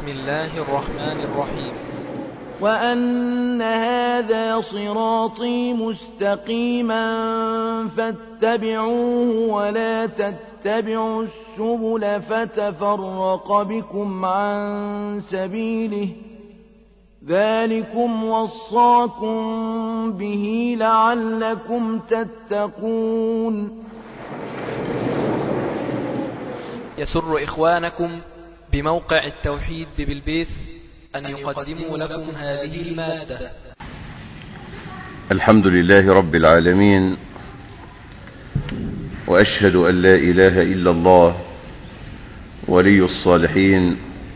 بسم الله الرحمن الرحيم. وأن هذا صراطي مستقيما فاتبعوه ولا تتبعوا السبل فتفرق بكم عن سبيله ذلكم وصاكم به لعلكم تتقون. يسر إخوانكم بموقع التوحيد ببلبيس أن يقدموا لكم هذه المادة. الحمد لله رب العالمين، وأشهد أن لا إله إلا الله ولي الصالحين،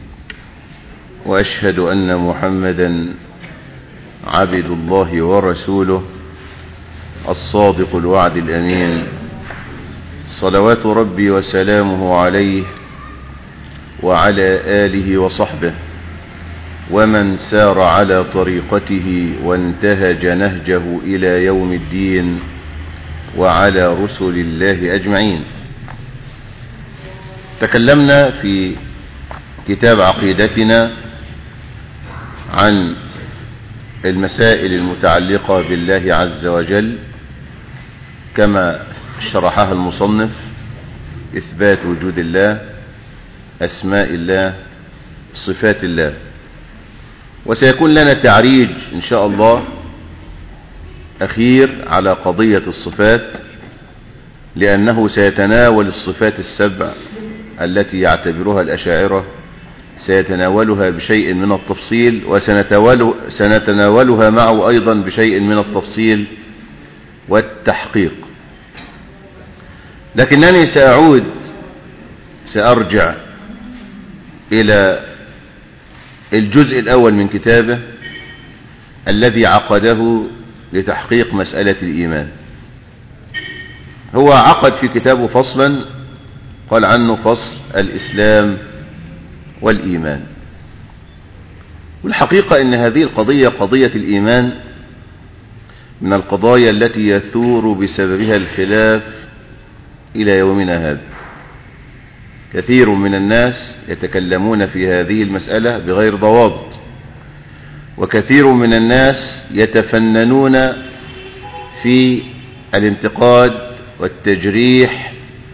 وأشهد أن محمدا عبد الله ورسوله الصادق الوعد الأمين، صلوات ربي وسلامه عليه وعلى آله وصحبه ومن سار على طريقته وانتهج نهجه إلى يوم الدين، وعلى رسل الله أجمعين. تكلمنا في كتاب عقيدتنا عن المسائل المتعلقة بالله عز وجل كما شرحها المصنف: إثبات وجود الله، أسماء الله، صفات الله. وسيكون لنا تعريج إن شاء الله أخير على قضية الصفات، لأنه سيتناول الصفات السبع التي يعتبرها الأشاعرة، سيتناولها بشيء من التفصيل، وسنتناولها معه أيضا بشيء من التفصيل والتحقيق. لكنني سأرجع إلى الجزء الأول من كتابه الذي عقده لتحقيق مسألة الإيمان. هو عقد في كتابه فصلا قال عنه فصل الإسلام والإيمان. والحقيقة أن هذه القضية، قضية الإيمان، من القضايا التي يثور بسببها الخلاف إلى يومنا هذا. كثير من الناس يتكلمون في هذه المسألة بغير ضوابط، وكثير من الناس يتفننون في الانتقاد والتجريح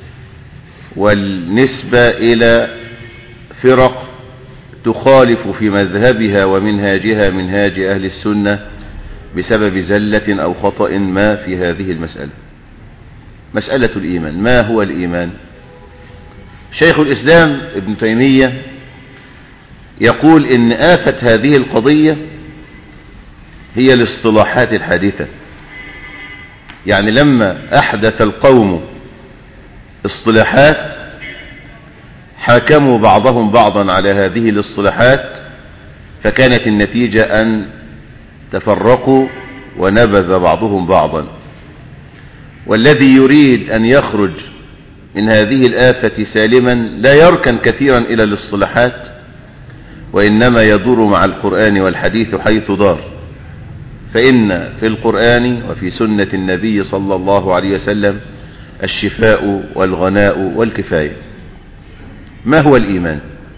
والنسبة إلى فرق تخالف في مذهبها ومنهاجها منهاج أهل السنة بسبب زلة أو خطأ ما في هذه المسألة. مسألة الإيمان، ما هو الإيمان؟ شيخ الإسلام ابن تيمية يقول إن آفة هذه القضية هي الاصطلاحات الحديثة. يعني لما أحدث القوم اصطلاحات حاكموا بعضهم بعضا على هذه الاصطلاحات، فكانت النتيجة أن تفرقوا ونبذ بعضهم بعضا. والذي يريد أن يخرج من هذه الآفة سالما لا يركن كثيرا إلى الاصطلاحات، وإنما يدور مع القرآن والحديث حيث دار. فإن في القرآن وفي سنة النبي صلى الله عليه وسلم الشفاء والغناء والكفاية. ما هو الإيمان؟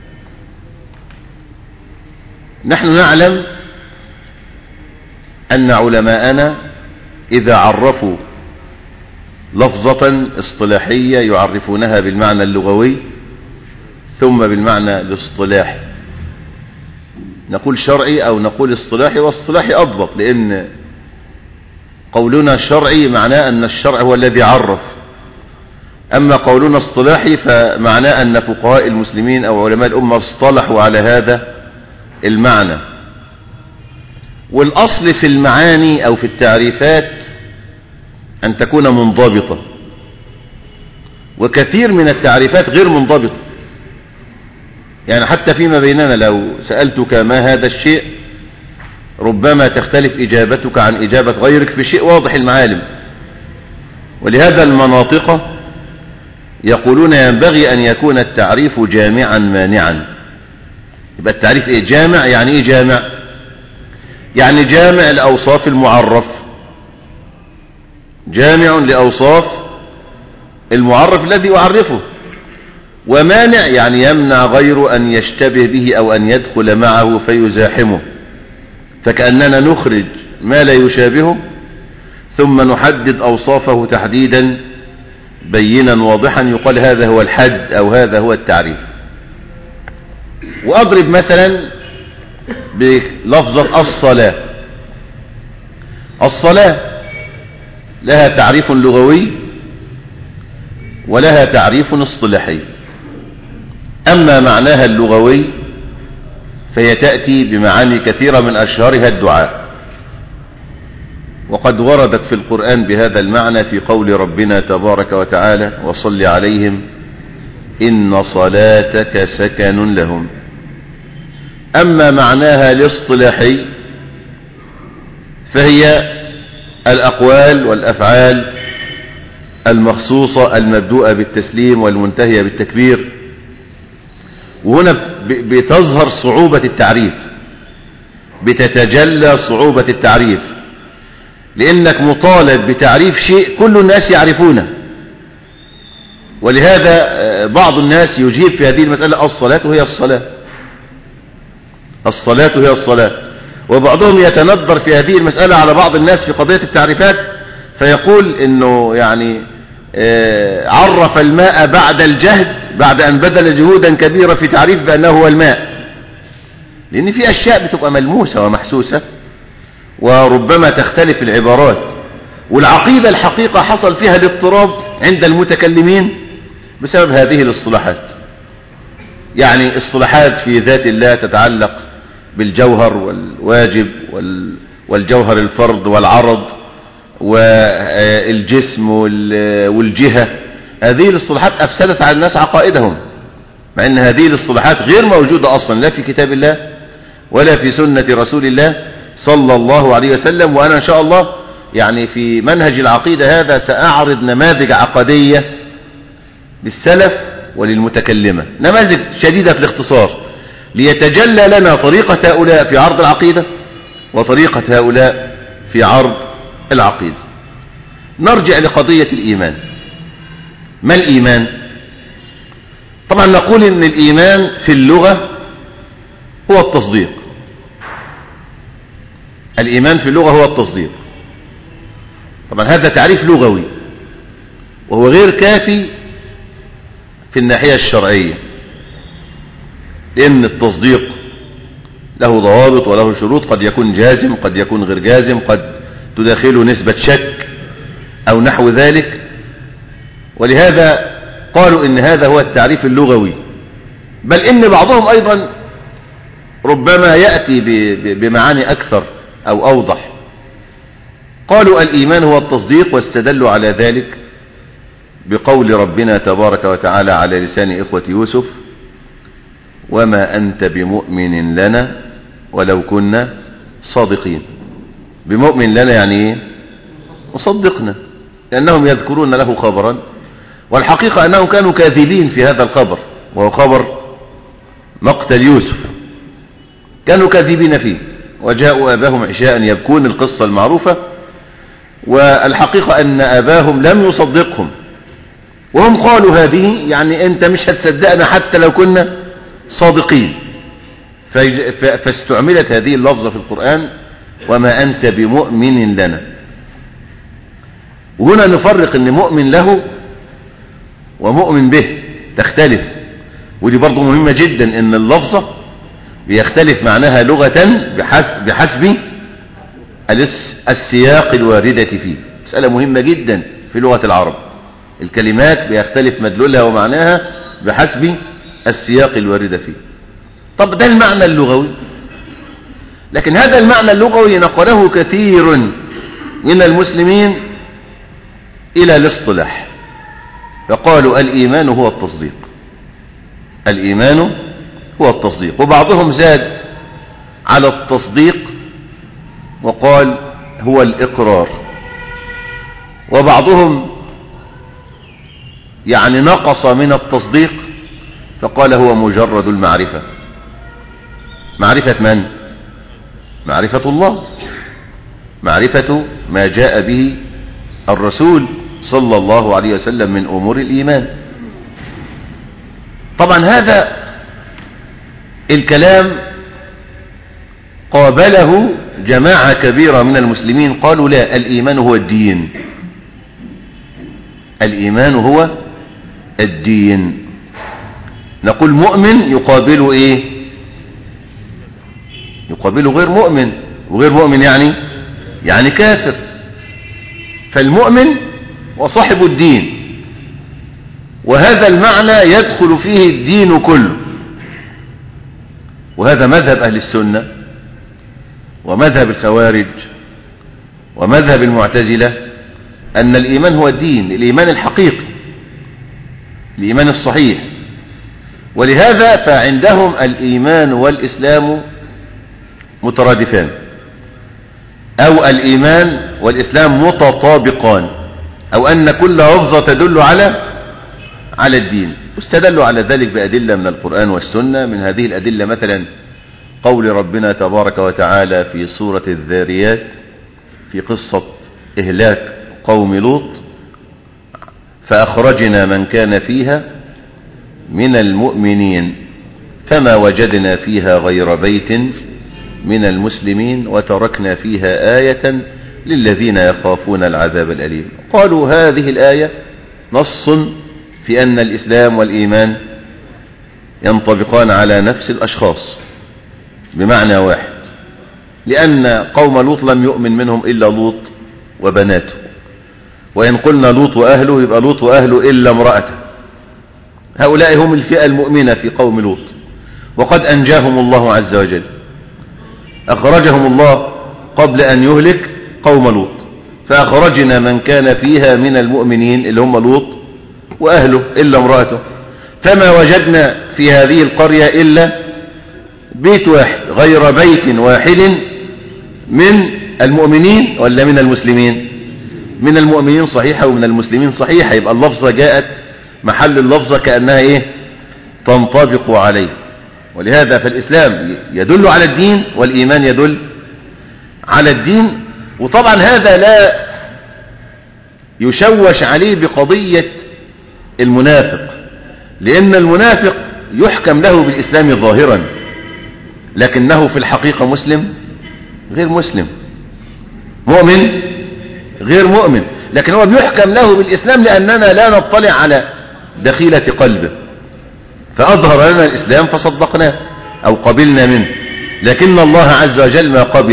نحن نعلم أن علماءنا إذا عرفوا لفظة اصطلاحية يعرفونها بالمعنى اللغوي ثم بالمعنى الاصطلاحي. نقول شرعي أو نقول اصطلاحي، واصطلاحي أضبط، لأن قولنا شرعي معناه أن الشرع هو الذي عرف، أما قولنا اصطلاحي فمعناه أن فقهاء المسلمين أو علماء الأمة اصطلحوا على هذا المعنى. والأصل في المعاني أو في التعريفات أن تكون منضبطة، وكثير من التعريفات غير منضبطة. يعني حتى فيما بيننا لو سألتك ما هذا الشيء ربما تختلف إجابتك عن إجابة غيرك في شيء واضح المعالم. ولهذا المناطق يقولون ينبغي أن يكون التعريف جامعا مانعا. يبقى التعريف إيه؟ جامع. يعني إيه جامع؟ يعني جامع الأوصاف المعرف، جامع لأوصاف المعرف الذي أعرفه. ومانع يعني يمنع غيره أن يشتبه به أو أن يدخل معه فيزاحمه، فكأننا نخرج ما لا يشابهه ثم نحدد أوصافه تحديدا بينا واضحا، يقال هذا هو الحد أو هذا هو التعريف. وأضرب مثلا بلفظة الصلاة. الصلاة لها تعريف لغوي ولها تعريف اصطلاحي. أما معناها اللغوي فهي تأتي بمعاني كثيرة من أشهرها الدعاء، وقد وردت في القرآن بهذا المعنى في قول ربنا تبارك وتعالى: وصل عليهم إن صلاتك سكن لهم. أما معناها الاصطلاحي فهي الأقوال والأفعال المخصوصة المبدوءة بالتسليم والمنتهية بالتكبير. وهنا بتظهر صعوبة التعريف، بتتجلى صعوبة التعريف، لأنك مطالب بتعريف شيء كل الناس يعرفونه. ولهذا بعض الناس يجيب في هذه المسألة: الصلاة هي الصلاة، الصلاة هي الصلاة. وبعضهم يتندر في هذه المسألة على بعض الناس في قضية التعريفات، فيقول إنه يعني عرف الماء بعد الجهد، بعد أن بذل جهودا كبيرة في تعريف بأنه هو الماء، لأن في أشياء بتبقى ملموسة ومحسوسة وربما تختلف العبارات. والعقيدة الحقيقة حصل فيها الاضطراب عند المتكلمين بسبب هذه الاصطلاحات. يعني اصطلاحات في ذات الله تتعلق بالجوهر والواجب والجوهر الفرد والعرض والجسم والجهة. هذه الاصطلاحات أفسدت على الناس عقائدهم، مع أن هذه الاصطلاحات غير موجودة أصلا لا في كتاب الله ولا في سنة رسول الله صلى الله عليه وسلم. وأنا إن شاء الله يعني في منهج العقيدة هذا سأعرض نماذج عقدية للسلف وللمتكلمة، نماذج شديدة في الاختصار، ليتجلى لنا طريقة هؤلاء في عرض العقيدة وطريقة هؤلاء في عرض العقيدة. نرجع لقضية الإيمان. ما الإيمان؟ طبعا نقول إن الإيمان في اللغة هو التصديق. الإيمان في اللغة هو التصديق. طبعا هذا تعريف لغوي وهو غير كافي في الناحية الشرعية، لأن التصديق له ضوابط وله شروط، قد يكون جازم قد يكون غير جازم، قد تداخله نسبة شك أو نحو ذلك. ولهذا قالوا إن هذا هو التعريف اللغوي، بل إن بعضهم أيضا ربما يأتي بمعاني أكثر أو أوضح. قالوا الإيمان هو التصديق، واستدلوا على ذلك بقول ربنا تبارك وتعالى على لسان إخوة يوسف: وما أنت بمؤمن لنا ولو كنا صادقين. بمؤمن لنا يعني إيه؟ وصدقنا، لأنهم يذكرون له خبرا، والحقيقة أنهم كانوا كاذبين في هذا الخبر، وهو خبر مقتل يوسف. كانوا كاذبين فيه، وجاءوا أباهم عشاء يبكون، القصة المعروفة. والحقيقة أن أباهم لم يصدقهم، وهم قالوا هذه يعني أنت مش هتصدقنا حتى لو كنا صادقين. فاستعملت هذه اللفظة في القرآن: وما أنت بمؤمن لنا. وهنا نفرق أن مؤمن له ومؤمن به تختلف، ودي برضو مهمة جدا، أن اللفظة بيختلف معناها لغة بحسب السياق الواردة فيه. مسألة مهمة جدا في لغة العرب، الكلمات بيختلف مدلولها ومعناها بحسب السياق الواردة فيه. طب ده المعنى اللغوي، لكن هذا المعنى اللغوي نقله كثير من المسلمين إلى الاصطلاح، فقالوا الإيمان هو التصديق. الإيمان هو التصديق. وبعضهم زاد على التصديق وقال هو الإقرار، وبعضهم يعني نقص من التصديق فقال هو مجرد المعرفة. معرفة من؟ معرفة الله، معرفة ما جاء به الرسول صلى الله عليه وسلم من أمور الإيمان. طبعا هذا الكلام قابله جماعة كبيرة من المسلمين، قالوا لا، الإيمان هو الدين، الإيمان هو الدين. نقول مؤمن يقابله إيه؟ يقابله غير مؤمن، وغير مؤمن يعني كافر. فالمؤمن وصاحب الدين، وهذا المعنى يدخل فيه الدين كله. وهذا مذهب أهل السنة ومذهب الخوارج ومذهب المعتزلة، أن الإيمان هو الدين، الإيمان الحقيقي، الإيمان الصحيح. ولهذا فعندهم الإيمان والإسلام مترادفان، أو الإيمان والإسلام متطابقان، أو أن كل لفظة تدل على الدين. واستدلوا على ذلك بأدلة من القرآن والسنة. من هذه الأدلة مثلا قول ربنا تبارك وتعالى في سورة الذاريات في قصة إهلاك قوم لوط: فأخرجنا من كان فيها من المؤمنين فما وجدنا فيها غير بيت من المسلمين وتركنا فيها آية للذين يخافون العذاب الأليم. قالوا هذه الآية نص في أن الإسلام والإيمان ينطبقان على نفس الأشخاص بمعنى واحد، لأن قوم لوط لم يؤمن منهم إلا لوط وبناته، وإن قلنا لوط وأهله يبقى لوط وأهله إلا امرأته. هؤلاء هم الفئة المؤمنة في قوم لوط، وقد أنجاهم الله عز وجل، أخرجهم الله قبل أن يهلك قوم لوط، فأخرجنا من كان فيها من المؤمنين اللي هم لوط وأهله إلا امرأته، فما وجدنا في هذه القرية إلا بيت واحد غير بيت واحد من المؤمنين ولا من المسلمين؟ من المؤمنين صحيحة ومن المسلمين صحيحة. يبقى اللفظة جاءت محل اللفظة كأنها إيه؟ تنطبق عليه. ولهذا فالإسلام يدل على الدين والإيمان يدل على الدين. وطبعا هذا لا يشوش عليه بقضية المنافق، لأن المنافق يحكم له بالإسلام ظاهرا، لكنه في الحقيقة مسلم غير مسلم، مؤمن غير مؤمن، لكن هو بيحكم له بالإسلام لأننا لا نطلع على دخيلة قلبه، فأظهر لنا الإسلام فصدقناه أو قبلنا منه، لكن الله عز وجل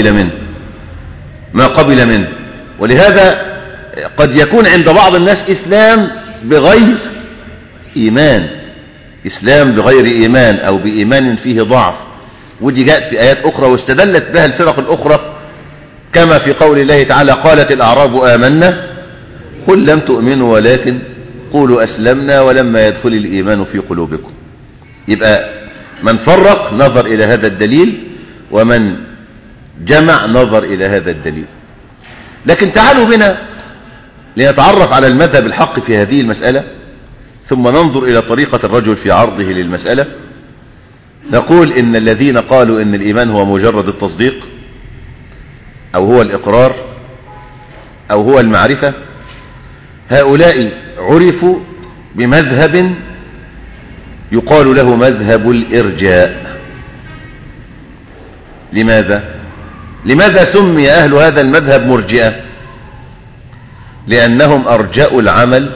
ما قبل منه. ولهذا قد يكون عند بعض الناس إسلام بغير إيمان، إسلام بغير إيمان أو بإيمان فيه ضعف، ودي جاءت في آيات أخرى واستدلت بها الفرق الأخرى، كما في قول الله تعالى: قالت الأعراب آمنا قل لم تؤمنوا ولكن قولوا أسلمنا ولما يدخل الإيمان في قلوبكم. يبقى من فرق نظر إلى هذا الدليل، ومن جمع نظر إلى هذا الدليل. لكن تعالوا بنا لنتعرف على المذهب الحق في هذه المسألة، ثم ننظر إلى طريقة الرجل في عرضه للمسألة. نقول إن الذين قالوا إن الإيمان هو مجرد التصديق أو هو الإقرار أو هو المعرفة، هؤلاء عرفوا بمذهب يقال له مذهب الإرجاء. لماذا سمي أهل هذا المذهب مرجئة؟ لأنهم أرجأوا العمل،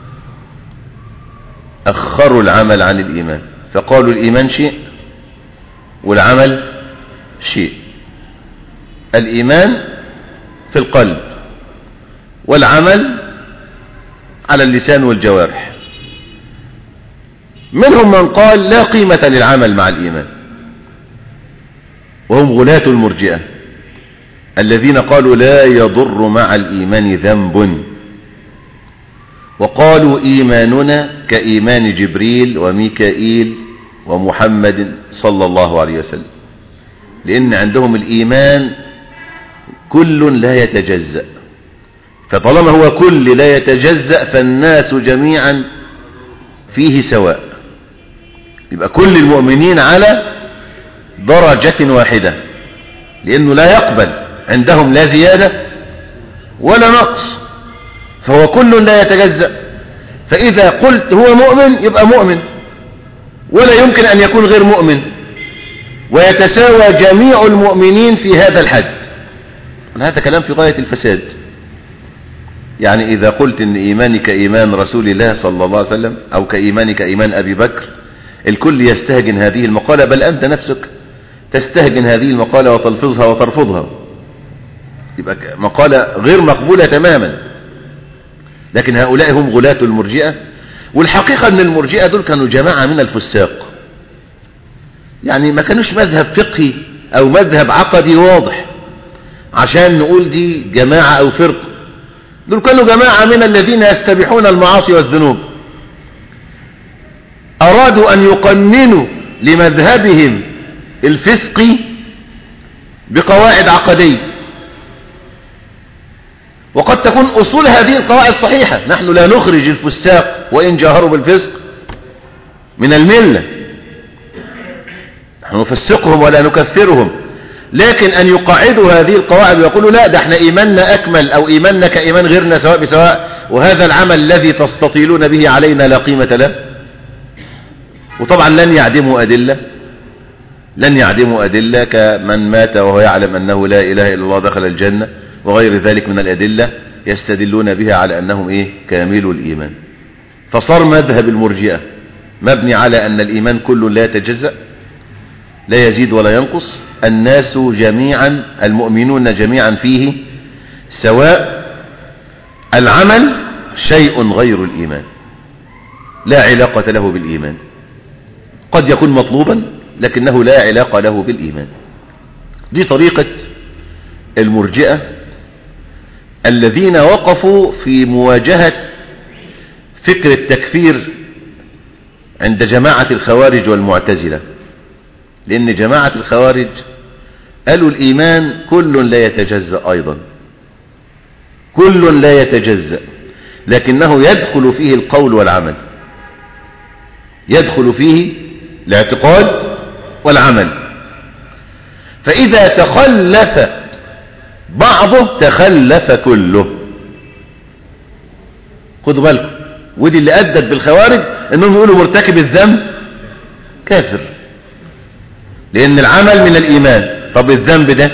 أخروا العمل عن الإيمان، فقالوا الإيمان شيء والعمل شيء. الإيمان في القلب والعمل على اللسان والجوارح. منهم من قال لا قيمة للعمل مع الإيمان، وهم غلاة المرجئة الذين قالوا لا يضر مع الإيمان ذنب، وقالوا إيماننا كإيمان جبريل وميكائيل ومحمد صلى الله عليه وسلم، لأن عندهم الإيمان كل لا يتجزأ، فطالما هو كل لا يتجزأ فالناس جميعا فيه سواء، يبقى كل المؤمنين على درجة واحدة، لأنه لا يقبل عندهم لا زيادة ولا نقص، فهو كل لا يتجزأ. فإذا قلت هو مؤمن يبقى مؤمن، ولا يمكن أن يكون غير مؤمن، ويتساوى جميع المؤمنين في هذا الحد. هذا كلام في غاية الفساد. يعني إذا قلت إن إيماني كإيمان رسول الله صلى الله عليه وسلم أو كإيماني كإيمان أبي بكر، الكل يستهجن هذه المقالة، بل أنت نفسك تستهجن هذه المقالة وتلفظها وترفضها، يبقى مقالة غير مقبولة تماما. لكن هؤلاء هم غلاة المرجئة. والحقيقة أن المرجئة دول كانوا جماعة من الفساق، يعني ما كانوش مذهب فقهي أو مذهب عقدي واضح عشان نقول دي جماعة أو فرقة. دول كانوا جماعة من الذين يستبيحون المعاصي والذنوب، أرادوا أن يقننوا لمذهبهم الفسقي بقواعد عقدية، وقد تكون أصول هذه القواعد صحيحة. نحن لا نخرج الفساق وإن جاهروا بالفسق من الملة، نحن نفسقهم ولا نكفرهم، لكن أن يقاعدوا هذه القواعد ويقولوا لا ده احنا إيماننا أكمل أو إيماننا كإيمان غيرنا سواء بسواء، وهذا العمل الذي تستطيلون به علينا لا قيمة له. وطبعا لن يعدموا أدلة كمن مات وهو يعلم أنه لا إله إلا الله دخل الجنة وغير ذلك من الأدلة يستدلون بها على أنهم كاملوا الإيمان. فصار مذهب المرجئة مبني على أن الإيمان كل لا يتجزأ، لا يزيد ولا ينقص، الناس جميعا المؤمنون جميعا فيه سواء، العمل شيء غير الإيمان لا علاقة له بالإيمان، قد يكون مطلوبا لكنه لا علاقة له بالإيمان. دي طريقة المرجئة الذين وقفوا في مواجهة فكر التكفير عند جماعة الخوارج والمعتزلة. لأن جماعة الخوارج قالوا الإيمان كل لا يتجزأ، أيضا كل لا يتجزأ، لكنه يدخل فيه القول والعمل، يدخل فيه الاعتقاد والعمل. فإذا تخلف بعضه تخلف كله. خدوا بالكم، ودي اللي أدت بالخوارج أنهم يقولوا مرتكب الذنب كافر، لأن العمل من الإيمان. طب الذنب ده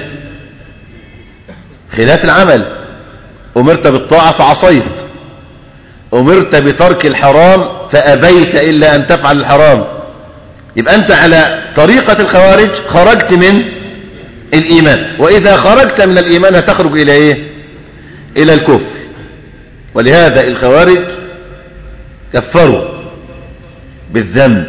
خلاف العمل، أمرت بالطاعة فعصيت، أمرت بترك الحرام فأبيت إلا أن تفعل الحرام، يبقى أنت على طريقة الخوارج خرجت من الإيمان. وإذا خرجت من الإيمان هتخرج إلى إيه؟ إلى الكفر. ولهذا الخوارج كفروا بالذنب،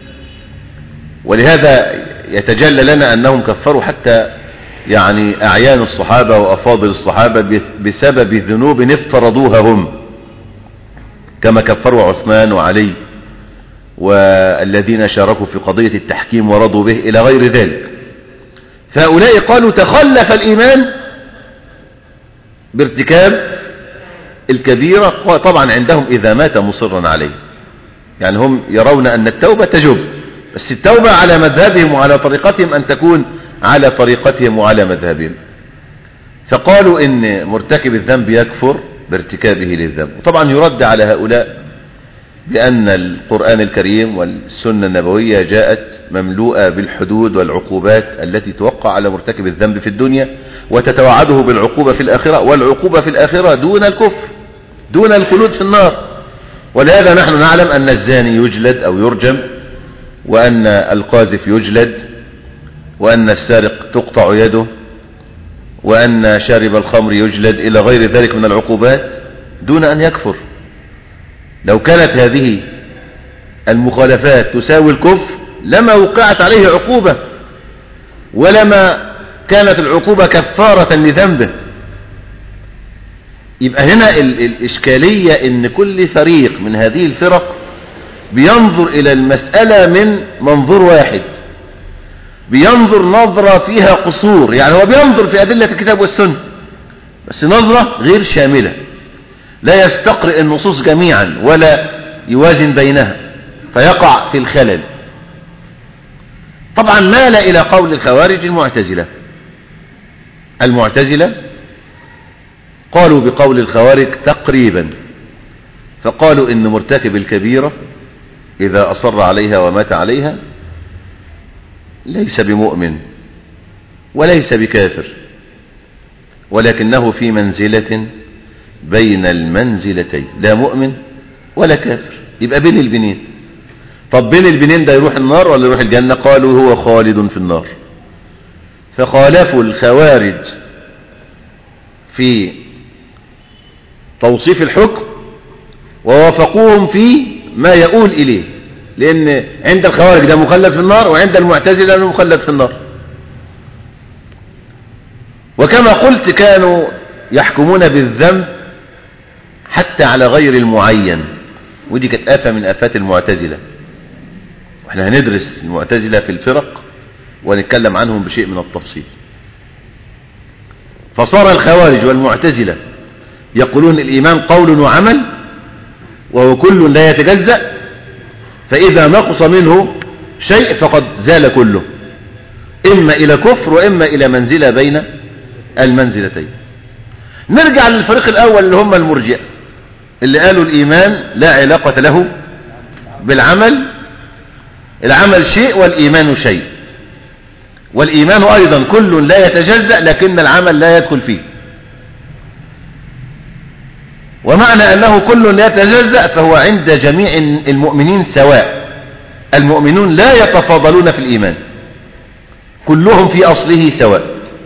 ولهذا يتجلى لنا أنهم كفروا حتى يعني أعيان الصحابة وأفاضل الصحابة بسبب ذنوب افترضوها هم، كما كفروا عثمان وعلي والذين شاركوا في قضية التحكيم ورضوا به إلى غير ذلك. فهؤلاء قالوا تخلف الإيمان بارتكاب الكبيرة، وطبعا عندهم إذا مات مصرا عليه، يعني هم يرون أن التوبة تجب، بس التوبة على مذهبهم وعلى طريقتهم أن تكون على طريقتهم وعلى مذهبهم. فقالوا إن مرتكب الذنب يكفر بارتكابه للذنب. وطبعا يرد على هؤلاء بأن القرآن الكريم والسنة النبوية جاءت مملوءة بالحدود والعقوبات التي توقع على مرتكب الذنب في الدنيا وتتوعده بالعقوبة في الآخرة، والعقوبة في الآخرة دون الكفر، دون الخلود في النار. ولهذا نحن نعلم أن الزاني يجلد أو يرجم، وأن القاذف يجلد، وأن السارق تقطع يده، وأن شارب الخمر يجلد، إلى غير ذلك من العقوبات دون أن يكفر. لو كانت هذه المخالفات تساوي الكفر لما وقعت عليه عقوبة، ولما كانت العقوبة كفارة لذنبه. يبقى هنا الإشكالية إن كل فريق من هذه الفرق بينظر إلى المسألة من منظور واحد، بينظر نظرة فيها قصور، يعني هو بينظر في أدلة الكتاب والسنة بس نظرة غير شاملة، لا يستقرئ النصوص جميعا ولا يوازن بينها فيقع في الخلل. طبعا مال إلى قول الخوارج المعتزلة قالوا بقول الخوارج تقريبا، فقالوا إن مرتكب الكبيرة إذا أصر عليها ومات عليها ليس بمؤمن وليس بكافر، ولكنه في منزلة بين المنزلتين، لا مؤمن ولا كافر، يبقى بين البنين. طب بين البنين ده يروح النار ولا يروح الجنة؟ قالوا هو خالد في النار. فخالفوا الخوارج في توصيف الحكم ووافقوهم في ما يؤول إليه، لأن عند الخوارج ده مخلد في النار، وعند المعتزلة ده مخلد في النار. وكما قلت كانوا يحكمون بالذنب حتى على غير المعين، ودي كانت آفة من آفات المعتزلة، واحنا هندرس المعتزلة في الفرق ونتكلم عنهم بشيء من التفصيل. فصار الخوارج والمعتزلة يقولون الإيمان قول وعمل، وهو كل لا يتجزأ، فإذا نقص منه شيء فقد زال كله، إما إلى كفر وإما إلى منزلة بين المنزلتين. نرجع للفريق الأول اللي هم المرجئة، اللي قالوا الإيمان لا علاقة له بالعمل، العمل شيء والإيمان شيء، والإيمان أيضا كل لا يتجزأ لكن العمل لا يدخل فيه. ومعنى أنه كل لا يتجزأ فهو عند جميع المؤمنين سواء، المؤمنون لا يتفاضلون في الإيمان، كلهم في أصله سواء.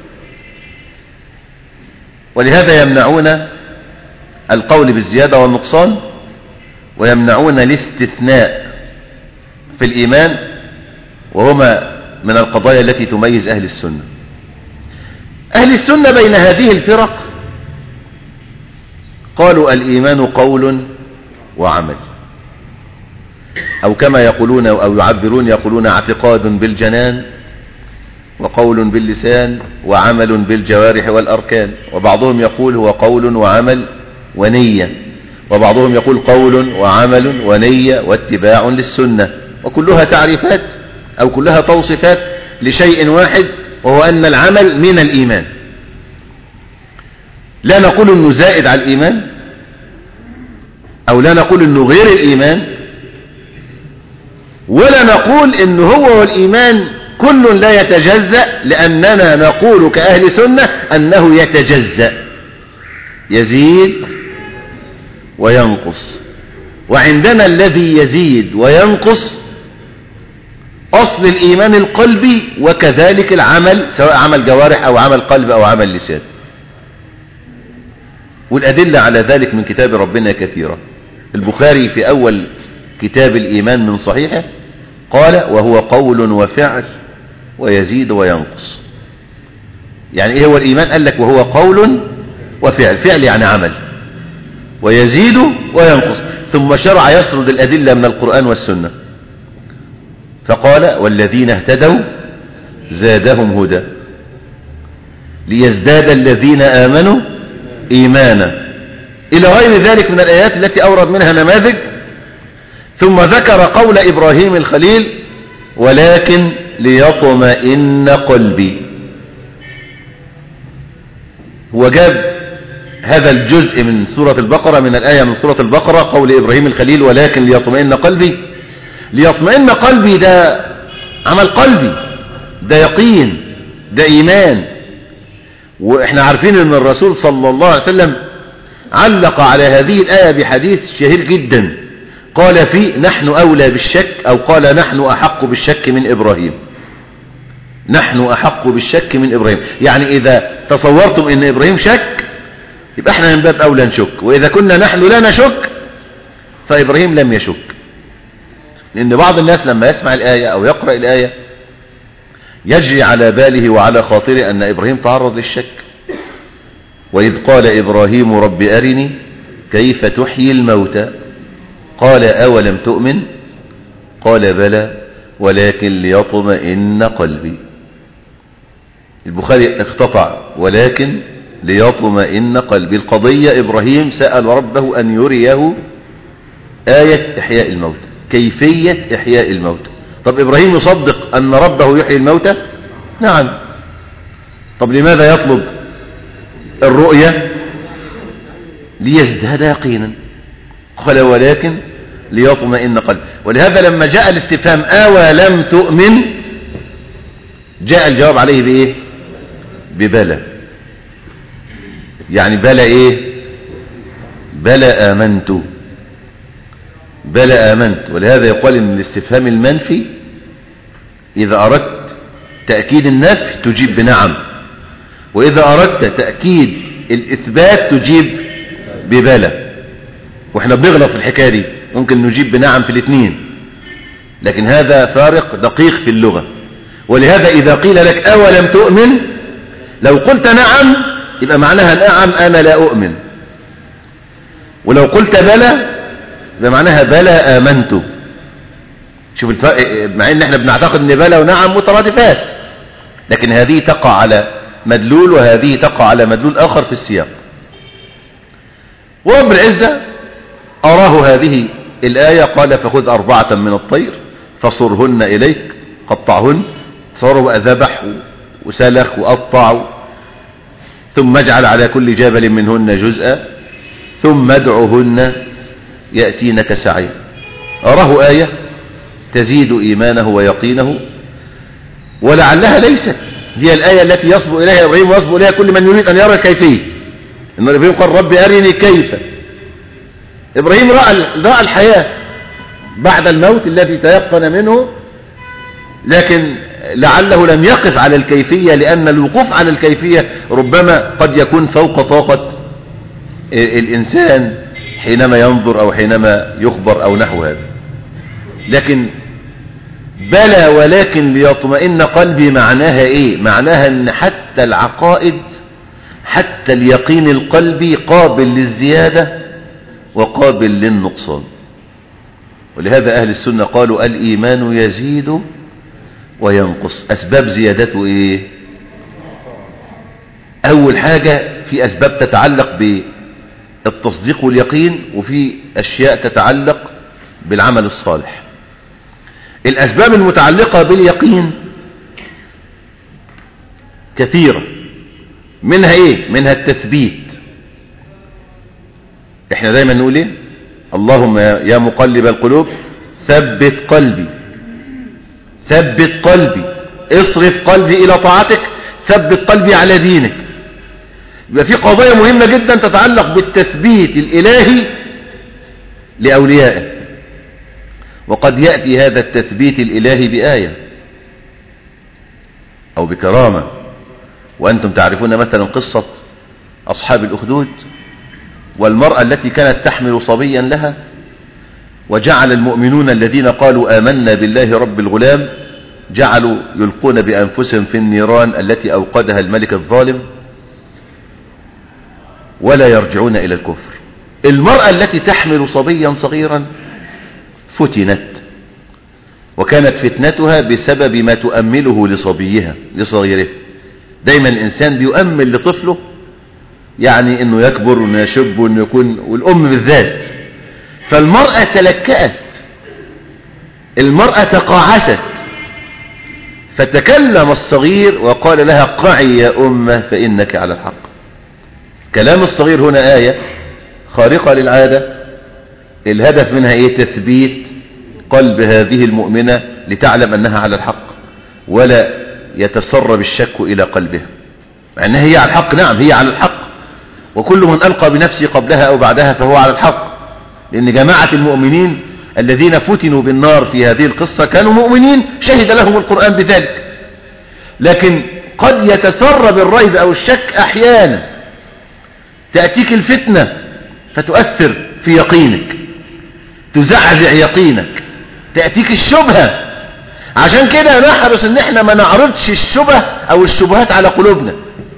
ولهذا يمنعون القول بالزيادة والنقصان، ويمنعون الاستثناء في الإيمان، وهما من القضايا التي تميز أهل السنة. أهل السنة بين هذه الفرق قالوا الإيمان قول وعمل، أو كما يقولون أو يعبرون يقولون اعتقاد بالجنان وقول باللسان وعمل بالجوارح والأركان، وبعضهم يقول هو قول وعمل ونية، وبعضهم يقول قول وعمل ونية واتباع للسنة، وكلها تعريفات أو كلها توصيفات لشيء واحد، وهو أن العمل من الإيمان. لا نقول أنه زائد على الإيمان، أو لا نقول أنه غير الإيمان، ولا نقول أنه هو والإيمان كل لا يتجزأ، لأننا نقول كأهل سنة أنه يتجزأ، يزيد وينقص. وعندنا الذي يزيد وينقص أصل الإيمان القلبي، وكذلك العمل سواء عمل جوارح أو عمل قلب أو عمل لسان. والأدلة على ذلك من كتاب ربنا كثيرة. البخاري في أول كتاب الإيمان من صحيحه قال وهو قول وفعل ويزيد وينقص. يعني إيه هو الإيمان؟ قال لك وهو قول وفعل، فعل يعني عمل، ويزيد وينقص، ثم شرع يسرد الأدلة من القرآن والسنة، فقال والذين اهتدوا زادهم هدى ليزداد الذين آمنوا إيمانا، إلى غير ذلك من الآيات التي أورد منها نماذج. ثم ذكر قول إبراهيم الخليل ولكن ليطمئن قلبي. هو جاب هذا الجزء من سورة البقرة، من الآية من سورة البقرة، قول إبراهيم الخليل ولكن ليطمئن قلبي. ليطمئن قلبي ده عمل قلبي، ده يقين، ده إيمان. وإحنا عارفين أن الرسول صلى الله عليه وسلم علق على هذه الآية بحديث شهير جدا، قال فيه نحن أولى بالشك، أو قال نحن أحق بالشك من إبراهيم. نحن أحق بالشك من إبراهيم، يعني إذا تصورتم أن إبراهيم شك يبقى احنا من باب أولى نشك، وإذا كنا نحن لا نشك فإبراهيم لم يشك. لأن بعض الناس لما يسمع الآية أو يقرأ الآية يجري على باله وعلى خاطره أن إبراهيم تعرض للشك. وإذ قال إبراهيم رب أرني كيف تحيي الموتى قال أولم تؤمن قال بلى ولكن ليطمئن قلبي. البخاري اقتطع ولكن ليطمئن قلبي. القضية إبراهيم سأل ربه أن يريه آية إحياء الموتى، كيفية إحياء الموتى. طب إبراهيم يصدق أن ربه يحيي الموتى؟ نعم. طب لماذا يطلب الرؤية؟ ليزداد يقينا. قال ولكن ليطمئن قلبي. ولهذا لما جاء الاستفهام أولم تؤمن جاء الجواب عليه بإيه؟ ببلى. يعني بلى إيه؟ بلى آمنت، بلى آمنت. ولهذا يقال إن الاستفهام المنفي إذا أردت تأكيد النفي تجيب بنعم، وإذا أردت تأكيد الإثبات تجيب ببلى. وإحنا بنغلط في الحكاية دي، ممكن نجيب بنعم في الاثنين، لكن هذا فارق دقيق في اللغة. ولهذا إذا قيل لك أولم تؤمن لو قلت نعم يبقى معناها نعم أنا لا أؤمن، ولو قلت بلى يبقى معناها بلى آمنت. شوف الفرق، مع ان احنا بنعتقد ان بلى ونعم مترادفات، لكن هذه تقع على مدلول وهذه تقع على مدلول آخر في السياق. ورب العزة أراه هذه الآية قال فخذ 4 من الطير فصرهن إليك، قطعهن، صاروا بقى ذبح وسلخ وقطع، ثم اجعل على كل جبل منهن جزءا ثم ادعهن يأتينك سعيا. أراه آية تزيد إيمانه ويقينه، ولعلها ليست هي الآية التي يصبو إليها إبراهيم ويصبو إليها كل من يريد أن يرى الكيفية. إن إبراهيم قال رب أرني كيف. إبراهيم رأى الحياة بعد الموت الذي تيقن منه، لكن لعله لم يقف على الكيفية، لأن الوقوف على الكيفية ربما قد يكون فوق طاقة الإنسان حينما ينظر أو حينما يخبر أو نحو هذا. لكن بلى ولكن ليطمئن قلبي معناها إيه؟ معناها أن حتى العقائد، حتى اليقين القلبي قابل للزيادة وقابل للنقصان. ولهذا أهل السنة قالوا الإيمان يزيد وينقص. أسباب زيادته إيه؟ أول حاجة في أسباب تتعلق بالتصديق واليقين، وفي أشياء تتعلق بالعمل الصالح. الأسباب المتعلقة باليقين كثيرة، منها إيه؟ منها التثبيت. إحنا دايما نقول إيه؟ اللهم يا مقلب القلوب ثبت قلبي، ثبت قلبي، اصرف قلبي إلى طاعتك، ثبت قلبي على دينك. يبقى في قضايا مهمة جدا تتعلق بالتثبيت الإلهي لأوليائه، وقد يأتي هذا التثبيت الإلهي بآية أو بكرامة. وأنتم تعرفون مثلا قصة أصحاب الأخدود والمرأة التي كانت تحمل صبيا لها، وجعل المؤمنون الذين قالوا آمنا بالله رب الغلام جعلوا يلقون بأنفسهم في النيران التي أوقدها الملك الظالم ولا يرجعون إلى الكفر. المرأة التي تحمل صبيا صغيرا فتنت، وكانت فتنتها بسبب ما تؤمله لصغيره. دايما الإنسان بيؤمل لطفله، يعني انه يكبر وانه يشب وانه يكون، والام بالذات. فالمرأة تلكأت، المرأة تقاعست، فتكلم الصغير وقال لها قعي يا أمه فإنك على الحق. كلام الصغير هنا آية خارقة للعادة، الهدف منها ايه؟ تثبيت قلب هذه المؤمنة لتعلم أنها على الحق، ولا يتسرب الشك إلى قلبها، مع أنها هي على الحق. نعم هي على الحق، وكل من ألقى بنفسه قبلها أو بعدها فهو على الحق، لأن جماعة المؤمنين الذين فتنوا بالنار في هذه القصة كانوا مؤمنين شهد لهم القرآن بذلك. لكن قد يتسرب الريب أو الشك أحيانا، تأتيك الفتنة فتؤثر في يقينك، تزعزع يقينك، تأتيك الشبهة. عشان كده نحرص ان احنا ما نعرضش الشبه او الشبهات على قلوبنا.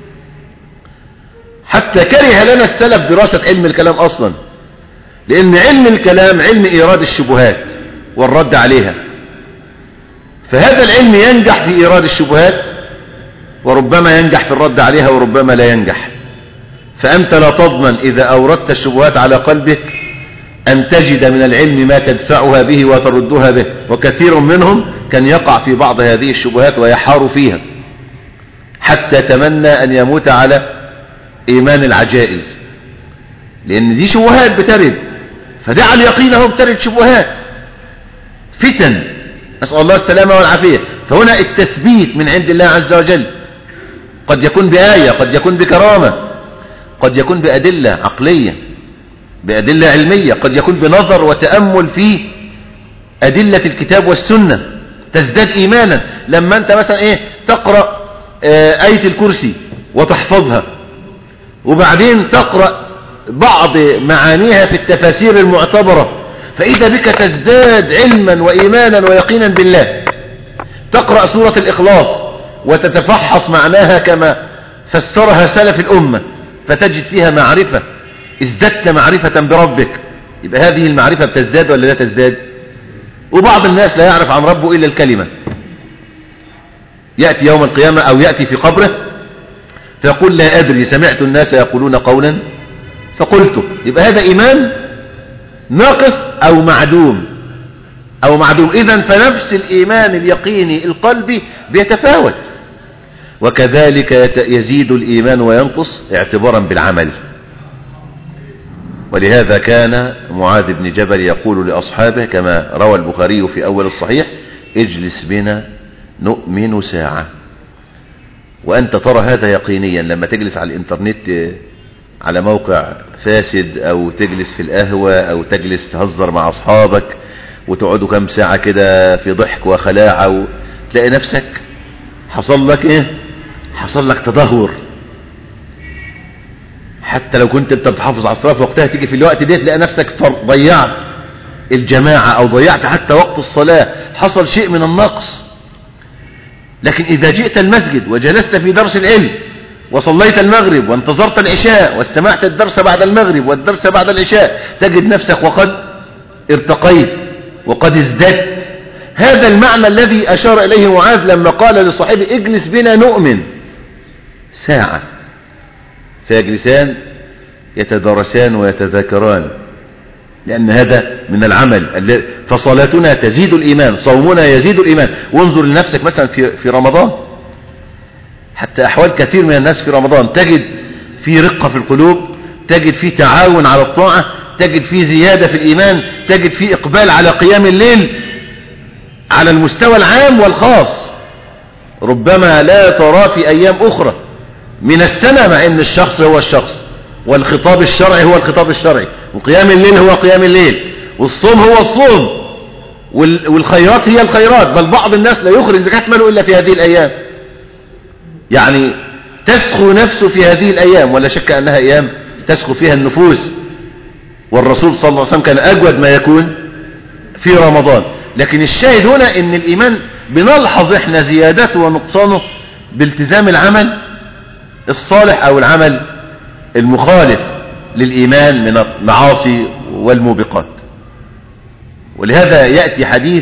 حتى كره لنا السلف دراسة علم الكلام اصلا، لان علم الكلام علم ايراد الشبهات والرد عليها، فهذا العلم ينجح في ايراد الشبهات وربما ينجح في الرد عليها وربما لا ينجح. فأنت لا تضمن إذا أوردت الشبهات على قلبك أن تجد من العلم ما تدفعها به وتردها به. وكثير منهم كان يقع في بعض هذه الشبهات ويحار فيها حتى تمنى أن يموت على إيمان العجائز، لأن دي شبهات بترد، فدع اليقين هم ترد شبهات فتن، نسأل الله السلامة والعافية. فهنا التثبيت من عند الله عز وجل قد يكون بآية، قد يكون بكرامة، قد يكون بأدلة عقلية، بأدلة علمية، قد يكون بنظر وتأمل في أدلة الكتاب والسنة تزداد إيمانا. لما أنت مثلا تقرأ آية الكرسي وتحفظها، وبعدين تقرأ بعض معانيها في التفاسير المعتبرة، فإذا بك تزداد علما وإيمانا ويقينا بالله. تقرأ سورة الإخلاص وتتفحص معناها كما فسرها سلف الأمة، فتجد فيها معرفة، ازددت معرفة بربك. يبقى هذه المعرفة بتزداد ولا لا تزداد؟ وبعض الناس لا يعرف عن ربه إلا الكلمة، يأتي يوم القيامة أو يأتي في قبره فيقول لا أدري، سمعت الناس يقولون قولا فقلته. يبقى هذا إيمان ناقص أو معدوم إذن فنفس الإيمان اليقيني القلبي بيتفاوت. وكذلك يزيد الإيمان وينقص اعتبارا بالعمل. ولهذا كان معاذ بن جبل يقول لأصحابه كما روى البخاري في أول الصحيح: اجلس بنا نؤمن ساعة. وأنت ترى هذا يقينيا لما تجلس على الإنترنت على موقع فاسد، أو تجلس في القهوة، أو تجلس تهزر مع أصحابك وتقعدوا كم ساعة كده في ضحك وخلاعة، وتلاقي نفسك حصل لك حصل لك تدهور. حتى لو كنت انت بتحافظ على الصلاة في وقتها، تيجي في الوقت ده تلاقي نفسك ضيعت الجماعة أو ضيعت حتى وقت الصلاة، حصل شيء من النقص. لكن إذا جئت المسجد وجلست في درس العلم وصليت المغرب وانتظرت العشاء واستمعت الدرس بعد المغرب والدرس بعد العشاء، تجد نفسك وقد ارتقيت وقد ازددت. هذا المعنى الذي أشار إليه معاذ لما قال لصاحبه: اجلس بنا نؤمن ساعة. فيجلسان يتدارسان ويتذاكران، لأن هذا من العمل. فصلاتنا تزيد الإيمان، صومنا يزيد الإيمان. وانظر لنفسك مثلا في رمضان، حتى أحوال كثير من الناس في رمضان تجد في رقة في القلوب، تجد في تعاون على الطاعة، تجد في زيادة في الإيمان، تجد في إقبال على قيام الليل على المستوى العام والخاص. ربما لا ترى في أيام أخرى من السنة، مع أن الشخص هو الشخص، والخطاب الشرعي هو الخطاب الشرعي، وقيام الليل هو قيام الليل، والصوم هو الصوم، والخيرات هي الخيرات. بل بعض الناس لا يخرج زكاة ماله إلا في هذه الأيام، يعني تسخو نفسه في هذه الأيام، ولا شك أنها أيام تسخو فيها النفوس. والرسول صلى الله عليه وسلم كان أجود ما يكون في رمضان. لكن الشاهد هنا أن الإيمان بنلحظ إحنا زيادته ونقصانه بالتزام العمل الصالح أو العمل المخالف للإيمان من المعاصي والموبقات. ولهذا يأتي حديث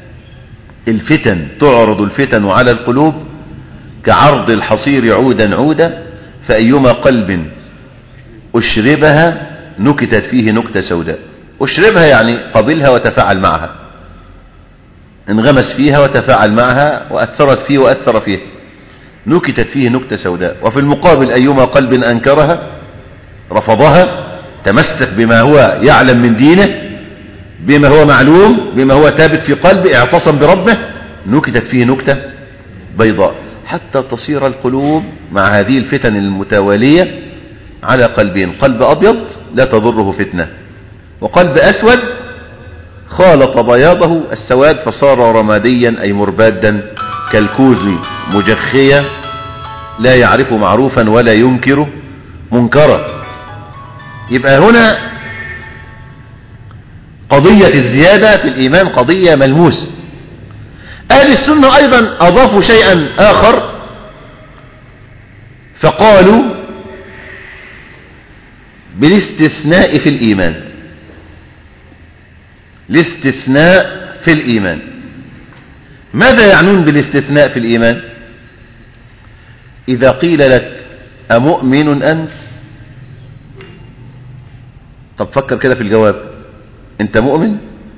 الفتن: تعرض الفتن على القلوب كعرض الحصير عودا عودا، فأيما قلب أشربها نكتت فيه نكتة سوداء. أشربها يعني قبلها وتفاعل معها، انغمس فيها وتفاعل معها وأثرت فيه وأثر فيه، نكتت فيه نكتة سوداء. وفي المقابل أيما قلب أنكرها رفضها، تمسك بما هو يعلم من دينه، بما هو معلوم، بما هو ثابت في قلبه، اعتصم بربه، نكتت فيه نكتة بيضاء، حتى تصير القلوب مع هذه الفتن المتوالية على قلبين: قلب أبيض لا تضره فتنة، وقلب أسود خالط بياضه السواد فصار رماديا أي مربادا كالكوز مجخيا لا يعرف معروفا ولا ينكر منكرا. يبقى هنا قضية الزيادة في الإيمان قضية ملموسة. أهل السنة أيضا أضافوا شيئا آخر، فقالوا بالاستثناء في الإيمان. الاستثناء في الإيمان، ماذا يعنون بالاستثناء في الإيمان؟ إذا قيل لك أمؤمن أنت؟ طب فكر كده في الجواب، أنت مؤمن؟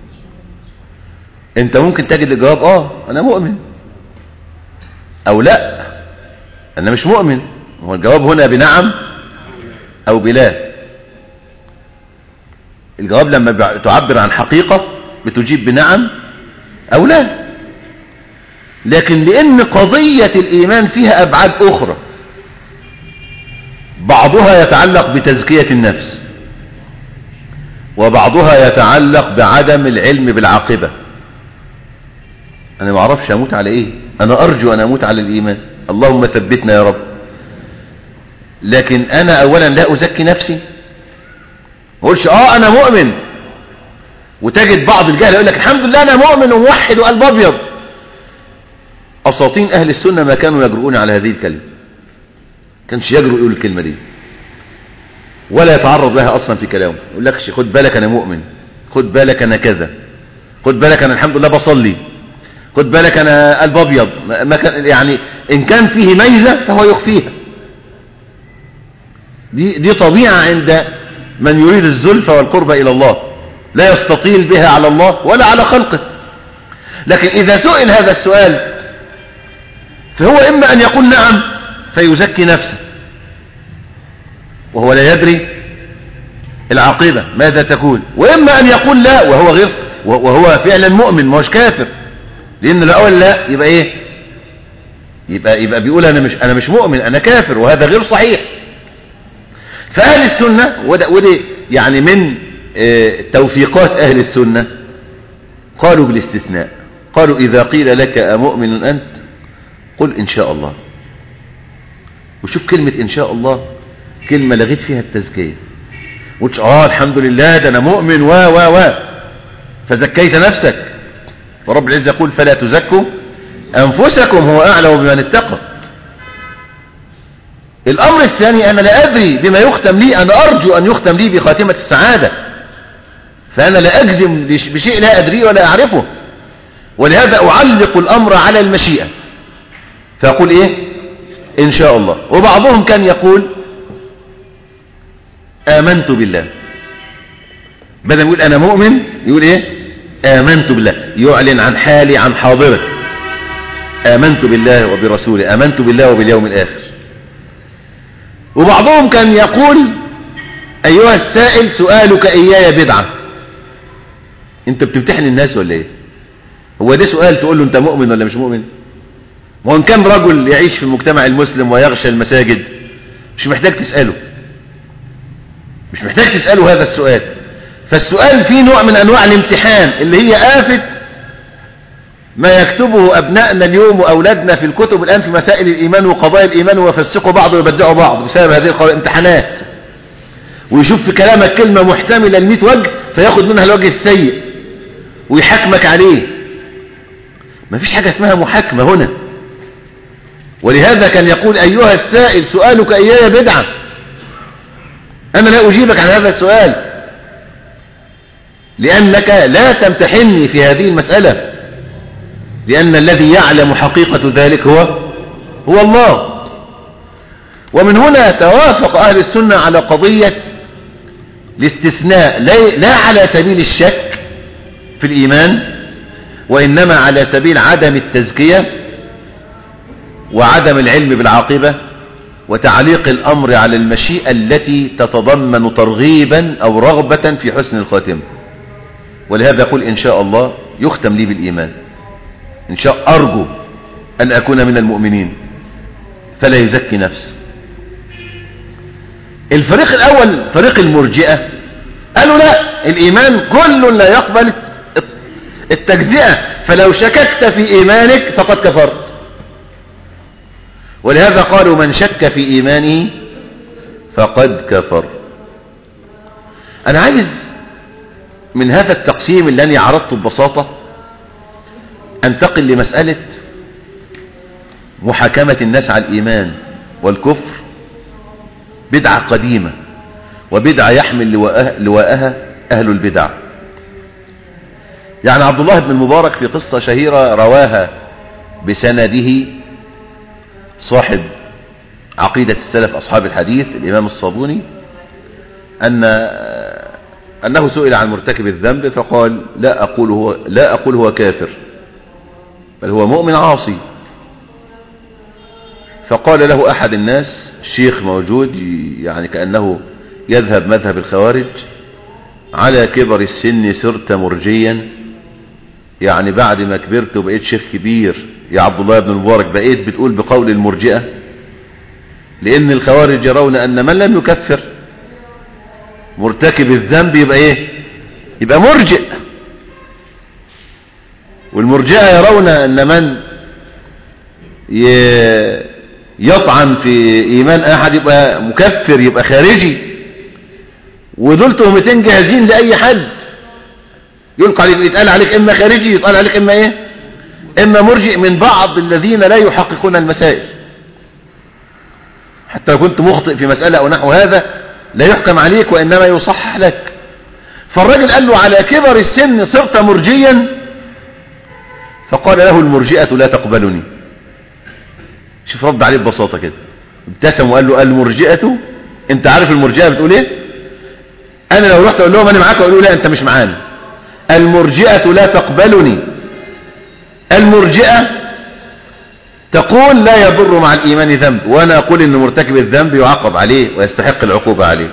أنت ممكن تجد الجواب أنا مؤمن، أو لا أنا مش مؤمن. هو الجواب هنا بنعم أو بلا. الجواب لما تعبر عن حقيقة بتجيب بنعم أو لا. لكن لأن قضية الإيمان فيها أبعاد أخرى، بعضها يتعلق بتزكية النفس، وبعضها يتعلق بعدم العلم بالعاقبة. أنا ما أعرفش أموت على إيه، أنا أرجو أن أموت على الإيمان، اللهم ثبتنا يا رب. لكن أنا أولا لا أزكي نفسي، ما أقولش أنا مؤمن، وتجد بعض الجهل يقول لك الحمد لله أنا مؤمن وموحد وقلب أبيض. أساطين أهل السنة ما كانوا يجرؤون على هذه الكلمة، كانش يجرؤ يقول الكلمة دي ولا يتعرض لها أصلا في كلامه. يقول لك خد بالك أنا مؤمن، خد بالك أنا كذا، خد بالك أنا الحمد لله بصلي، خد بالك أنا قلب أبيض. ما كان يعني إن كان فيه ميزة فهو يخفيها. دي طبيعة عند من يريد الزلفى والقرب إلى الله، لا يستطيل بها على الله ولا على خلقه. لكن إذا سئل هذا السؤال فهو إما أن يقول نعم فيزكي نفسه وهو لا يدري العاقبة ماذا تكون، وإما أن يقول لا وهو فعلا مؤمن ما هوش كافر. لأن الأول لا يبقى إيه؟ يبقى بيقول أنا مش مؤمن، أنا كافر، وهذا غير صحيح. فأهل السنة ودي يعني من توفيقات أهل السنة قالوا بالاستثناء، قالوا إذا قيل لك أمؤمن أنت قل إن شاء الله. وشوف كلمة إن شاء الله كلمة لغيت فيها التزكية، وتش الحمد لله ده أنا مؤمن فزكيت نفسك. ورب العزة يقول فلا تزكوا أنفسكم هو أعلم بمن اتقى. الأمر الثاني أنا لا أدري بما يختم لي، أنا أرجو أن يختم لي بخاتمة السعادة، فأنا لا أجزم بشيء لا أدريه ولا أعرفه، ولهذا أعلق الأمر على المشيئة فأقول إيه؟ إن شاء الله. وبعضهم كان يقول آمنت بالله، بدل يقول أنا مؤمن يقول إيه؟ آمنت بالله، يعلن عن حالي عن حاضره، آمنت بالله وبرسوله، آمنت بالله وباليوم الآخر. وبعضهم كان يقول أيها السائل سؤالك إياي بدعة. أنت بتمتحن الناس ولا إيه؟ هو ده سؤال تقول له أنت مؤمن ولا مش مؤمن؟ وإن كان رجل يعيش في المجتمع المسلم ويغشى المساجد مش محتاج تسأله هذا السؤال. فالسؤال فيه نوع من أنواع الامتحان اللي هي آفة ما يكتبه أبنائنا اليوم وأولادنا في الكتب الآن في مسائل الإيمان وقضايا الإيمان، ويفسقوا بعض ويبدعوا بعض بسبب هذه الامتحانات. ويشوف في كلامك كلمة محتملة ل100 وجه فياخد منها الوجه السيء ويحكمك عليه. ما فيش حاجة اسمها محاكمة هنا. ولهذا كان يقول أيها السائل سؤالك إياي بدعة، أنا لا أجيبك عن هذا السؤال لأنك لا تمتحني في هذه المسألة، لأن الذي يعلم حقيقة ذلك هو الله. ومن هنا توافق أهل السنة على قضية الاستثناء، لا على سبيل الشك في الإيمان، وإنما على سبيل عدم التزكية وعدم العلم بالعاقبة وتعليق الأمر على المشيئة التي تتضمن ترغيبا أو رغبة في حسن الخاتمة. ولهذا يقول إن شاء الله يختم لي بالإيمان، إن شاء أرجو أن أكون من المؤمنين، فلا يزكي نفسه. الفريق الأول فريق المرجئة قالوا لا، الإيمان كل لا يقبل التجزئة، فلو شككت في إيمانك فقد كفرت. ولهذا قالوا من شك في إيمانه فقد كفر. أنا عايز من هذا التقسيم اللي أنا عرضته ببساطة أنتقل لمسألة محاكمة الناس على الإيمان والكفر، بدعة قديمة وبدعة يحمل لواءها أهل البدع. يعني عبد الله بن المبارك في قصة شهيرة رواها بسنده صاحب عقيدة السلف أصحاب الحديث الإمام الصابوني أنه سئل عن مرتكب الذنب فقال لا أقول هو كافر، بل هو مؤمن عاصي. فقال له أحد الناس، الشيخ موجود يعني كأنه يذهب مذهب الخوارج، على كبر السن صرت مرجيا، يعني بعد ما كبرت وبقيت شيخ كبير يا عبد الله بن المبارك بقيت بتقول بقول المرجئة؟ لأن الخوارج يرون أن من لم يكفر مرتكب الذنب يبقى إيه؟ يبقى مرجئ. والمرجئة يرون أن من يطعن في إيمان أحد يبقى مكفر، يبقى خارجي. ودول تهمتين جاهزين لأي حد يلقى عليك، يتقال عليك إما خارجي، يتقال عليك إما إيه؟ إما مرجئ، من بعض الذين لا يحققون المسائل. حتى لو كنت مخطئ في مسألة أو نحو هذا لا يحكم عليك وإنما يصحح لك. فالرجل قال له على كبر السن صرت مرجيا، فقال له المرجئة لا تقبلني. شوف رد عليه ببساطة كده، ابتسم وقال له المرجئة، انت عارف المرجئة بتقول ايه؟ انا لو رحت اقول لهم انا معاك اقول له لا انت مش معانا. المرجئة لا تقبلني. المرجئة تقول لا يضر مع الايمان ذنب، وانا اقول ان مرتكب الذنب يعاقب عليه ويستحق العقوبة عليه.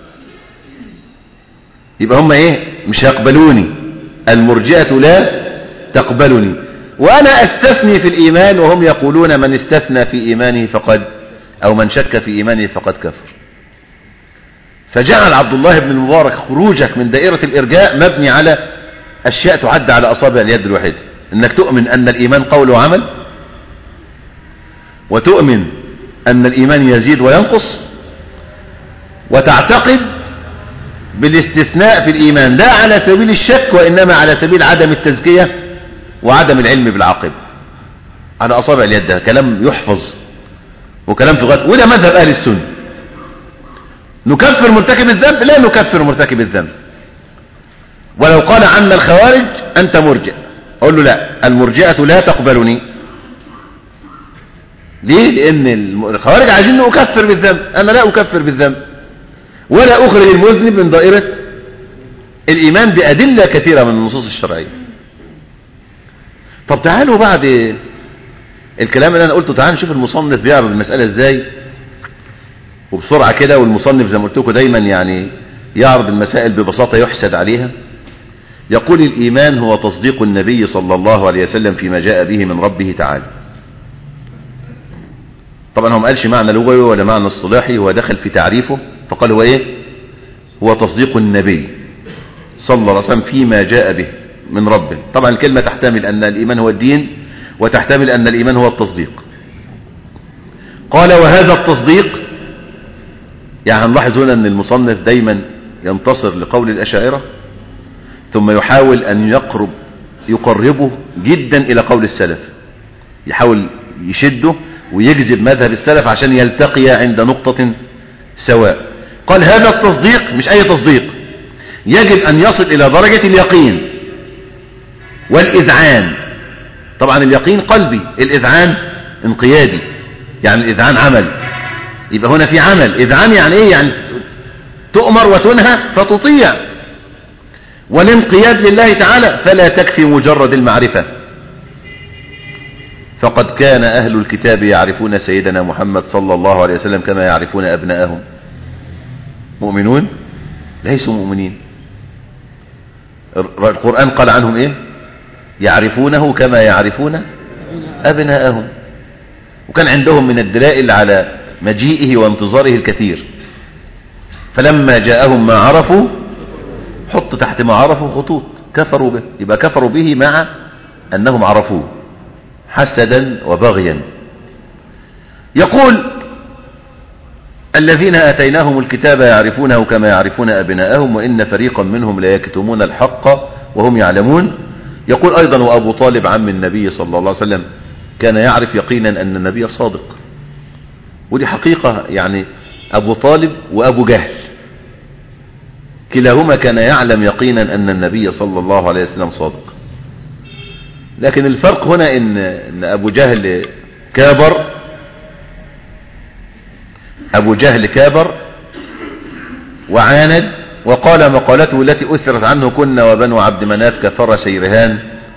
يبقى هم ايه؟ مش هيقبلوني. المرجئة لا تقبلني، وانا استثني في الايمان وهم يقولون من استثنى في ايمانه فقد، او من شك في ايمانه فقد كفر. فجعل عبد الله بن المبارك خروجك من دائرة الارجاء مبني على اشياء تعد على اصابع اليد الواحدة، انك تؤمن ان الايمان قول وعمل، وتؤمن ان الايمان يزيد وينقص، وتعتقد بالاستثناء في الايمان لا على سبيل الشك وانما على سبيل عدم التزكية وعدم العلم بالعاقبة. على أصابع اليد، ده كلام يحفظ وكلام في غاية، وده مذهب أهل السنة. نكفر مرتكب الذنب؟ لا نكفر مرتكب الذنب. ولو قال عنا الخوارج أنت مرجئ، أقول له لا، المرجئة لا تقبلني. ليه؟ لأن الخوارج عايزين أكفر بالذنب، أنا لا أكفر بالذنب ولا أخرج المذنب من دائرة الإيمان بأدلة كثيرة من النصوص الشرعية. طب تعالوا بعد الكلام اللي انا قلته تعالوا نشوف المصنف بيعرض المسألة ازاي وبسرعة كده. والمصنف زي ما قلت لكم دايما يعني يعرض المسائل ببساطة يحسد عليها. يقول الإيمان هو تصديق النبي صلى الله عليه وسلم فيما جاء به من ربه تعالى. طبعا هو ما قالش معنى لغوي ولا معنى اصطلاحي، هو دخل في تعريفه فقال هو ايه؟ هو تصديق النبي صلى الله عليه وسلم فيما جاء به من ربه. طبعا الكلمة تحتمل أن الإيمان هو الدين وتحتمل أن الإيمان هو التصديق. قال وهذا التصديق، يعني نلاحظ هنا أن المصنف دايما ينتصر لقول الأشاعرة ثم يحاول أن يقربه جدا إلى قول السلف، يحاول يشده ويجذب مذهب السلف عشان يلتقي عند نقطة سواء. قال هذا التصديق مش أي تصديق، يجب أن يصل إلى درجة اليقين والإذعان. طبعا اليقين قلبي، الإذعان انقيادي، يعني الإذعان عمل. يبقى هنا في عمل. إذعان يعني إيه؟ يعني تؤمر وتنهى فتطيع. والانقياد لله تعالى فلا تكفي مجرد المعرفة، فقد كان أهل الكتاب يعرفون سيدنا محمد صلى الله عليه وسلم كما يعرفون أبناءهم. مؤمنون ليسوا مؤمنين. القرآن قال عنهم إيه؟ يعرفونه كما يعرفون أبناءهم. وكان عندهم من الدلائل على مجيئه وانتظاره الكثير. فلما جاءهم ما عرفوا، حط تحت ما عرفوا خطوط، كفروا به. يبقى كفروا به مع أنهم عرفوه حسدا وبغيا. يقول الذين آتيناهم الكتاب يعرفونه كما يعرفون أبناءهم وإن فريقا منهم لا يكتمون الحق وهم يعلمون. يقول أيضا وأبو طالب عم النبي صلى الله عليه وسلم كان يعرف يقينا أن النبي صادق. ودي حقيقة، يعني أبو طالب وأبو جهل كلاهما كان يعلم يقينا أن النبي صلى الله عليه وسلم صادق. لكن الفرق هنا إن أبو جهل كابر، أبو جهل كابر وعاند وقال مقالته التي أثرت عنه كنا وبنو عبد مناف كفر سيرهان،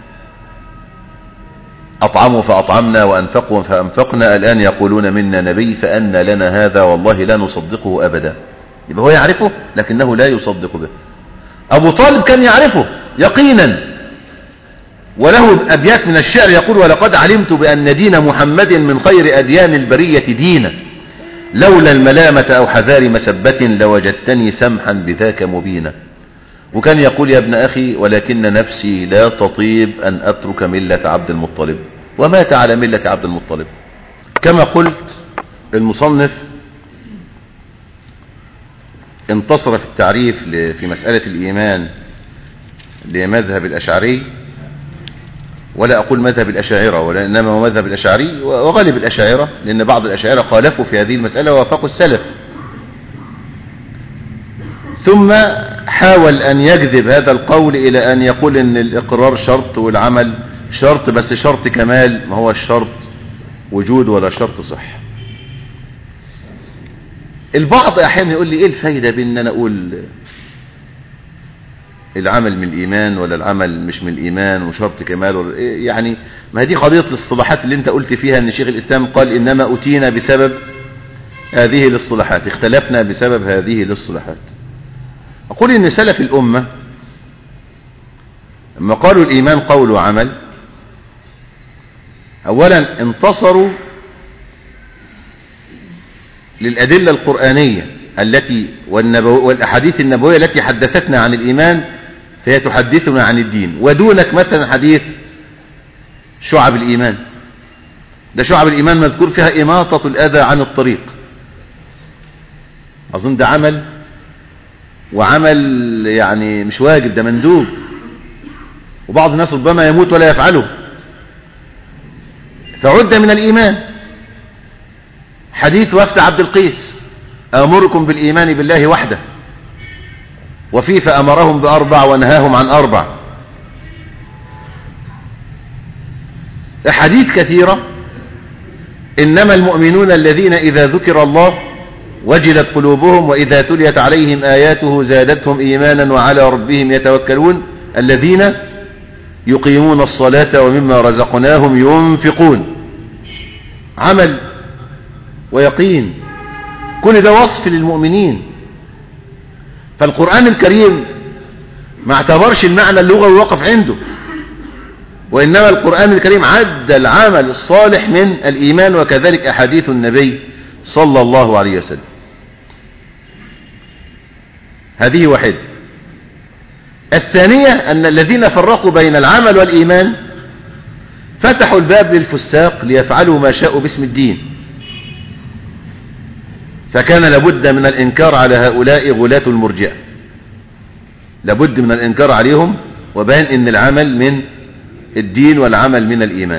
أطعموا فأطعمنا وأنفقوا فأنفقنا، الآن يقولون منا نبي فأن لنا هذا والله لا نصدقه أبدا. يبقى هو يعرفه لكنه لا يصدق به. أبو طالب كان يعرفه يقينا، وله أبيات من الشعر يقول: ولقد علمت بأن دين محمد من خير أديان البرية دينا، لولا الملامة أو حذار مسبة لوجدتني سمحا بذاك مبينا. وكان يقول: يا ابن أخي ولكن نفسي لا تطيب أن أترك ملة عبد المطلب، ومات على ملة عبد المطلب. كما قلت، المصنف انتصر في التعريف في مسألة الإيمان لمذهب الأشعري، ولا أقول مذهب الأشاعرة، وإنما هو مذهب الأشعري وغالب الأشاعرة، لأن بعض الأشاعرة خالفوا في هذه المسألة ووافقوا السلف. ثم حاول أن يجذب هذا القول إلى أن يقول أن الإقرار شرط والعمل شرط، بس شرط كمال، ما هو الشرط وجود ولا شرط صح. البعض أحيانا يقول لي: إيه الفايدة بأن أنا أقول العمل من الإيمان ولا العمل مش من الإيمان وشرط كمال ولا يعني ما هذه قضية الاصطلاحات اللي انت قلت فيها ان شيخ الإسلام قال: إنما أتينا بسبب هذه الاصطلاحات، اختلفنا بسبب هذه الاصطلاحات. أقول إن سلف الأمة لما قالوا الإيمان قول وعمل، أولا انتصروا للأدلة القرآنية التي والأحاديث النبوية التي حدثتنا عن الإيمان، فهي تحدثنا عن الدين. ودونك مثلا حديث شعب الإيمان، ده شعب الإيمان مذكور فيها إماطة الأذى عن الطريق، أظن ده عمل، وعمل يعني مش واجب، ده مندوب، وبعض الناس ربما يموت ولا يفعله، فعد من الإيمان. حديث وفد عبد القيس: أمركم بالإيمان بالله وحده، وفيه فأمرهم بأربع ونهاهم عن أربع. أحاديث كثيرة: إنما المؤمنون الذين إذا ذكر الله وجلت قلوبهم وإذا تليت عليهم آياته زادتهم إيمانا وعلى ربهم يتوكلون الذين يقيمون الصلاة ومما رزقناهم ينفقون. عمل ويقين، كل ده وصف للمؤمنين. فالقرآن الكريم ما اعتبرش المعنى اللغوي ووقف عنده، وإنما القرآن الكريم عد العمل الصالح من الإيمان، وكذلك أحاديث النبي صلى الله عليه وسلم. هذه واحدة. الثانية أن الذين فرقوا بين العمل والإيمان فتحوا الباب للفساق ليفعلوا ما شاءوا باسم الدين، فكان لابد من الإنكار على هؤلاء غلاة المرجئة، لابد من الإنكار عليهم وبيان إن العمل من الدين والعمل من الإيمان.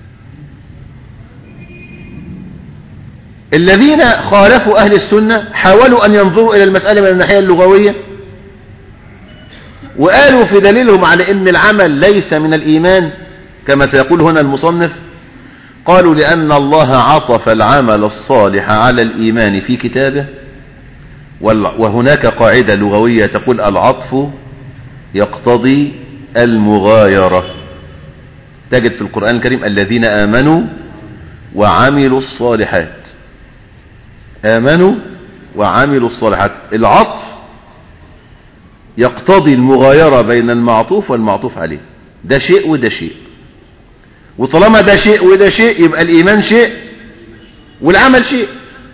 الذين خالفوا أهل السنة حاولوا أن ينظروا إلى المسألة من الناحية اللغوية، وقالوا في دليلهم على أن العمل ليس من الإيمان كما سيقول هنا المصنف، قالوا: لأن الله عطف العمل الصالح على الإيمان في كتابه، وهناك قاعدة لغوية تقول: العطف يقتضي المغايرة. تجد في القرآن الكريم: الذين آمنوا وعملوا الصالحات، آمنوا وعملوا الصالحات. العطف يقتضي المغايرة بين المعطوف والمعطوف عليه، ده شيء وده شيء، وطالما ده شيء وده شيء يبقى الإيمان شيء والعمل شيء.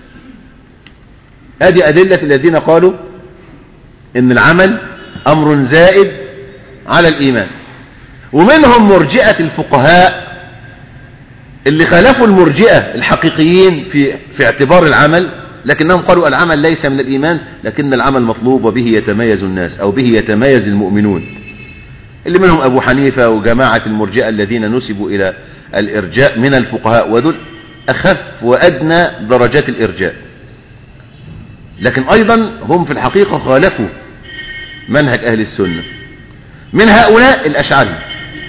هذه أدلة الذين قالوا إن العمل أمر زائد على الإيمان. ومنهم مرجئة الفقهاء اللي خالفوا المرجئة الحقيقيين في اعتبار العمل، لكنهم قالوا العمل ليس من الإيمان، لكن العمل مطلوب وبه يتميز الناس أو به يتميز المؤمنون، اللي منهم أبو حنيفة وجماعة المرجئة الذين نسبوا إلى الإرجاء من الفقهاء، ودول أخف وأدنى درجات الإرجاء، لكن أيضا هم في الحقيقة خالفوا منهج أهل السنة. من هؤلاء الأشعري.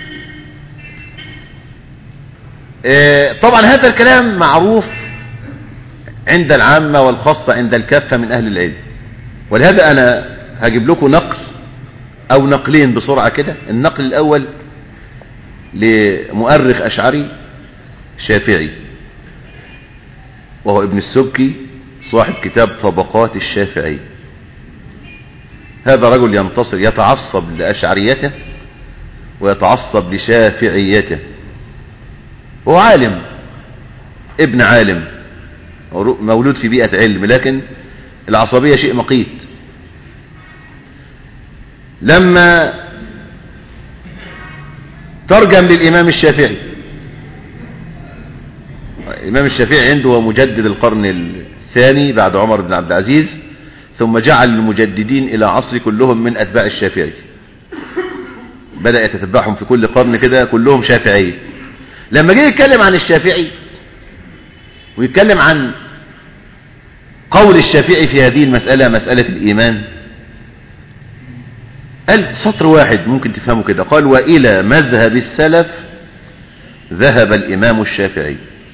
طبعا هذا الكلام معروف عند العامة والخاصة عند الكافة من أهل العلم، ولهذا أنا هجيب لكم نقل أو نقلين بسرعة كده. النقل الأول لمؤرخ أشعري شافعي، وهو ابن السبكي صاحب كتاب طبقات الشافعي. هذا رجل ينتصر، يتعصب لأشعريته ويتعصب لشافعيته. هو عالم، ابن عالم، مولود في بيئة علم، لكن العصبية شيء مقيت. لما ترجم للإمام الشافعي، الإمام الشافعي عنده هو مجدد القرن الثاني بعد عمر بن عبد العزيز، ثم جعل المجددين إلى عصر كلهم من أتباع الشافعي، بدأ يتتبعهم في كل قرن كده كلهم شافعي. لما جه يتكلم عن الشافعي ويتكلم عن قول الشافعي في هذه المسألة، مسألة الإيمان، قال سطر واحد ممكن تفهمه كده، قال: وإلى مذهب السلف ذهب الإمام الشافعي.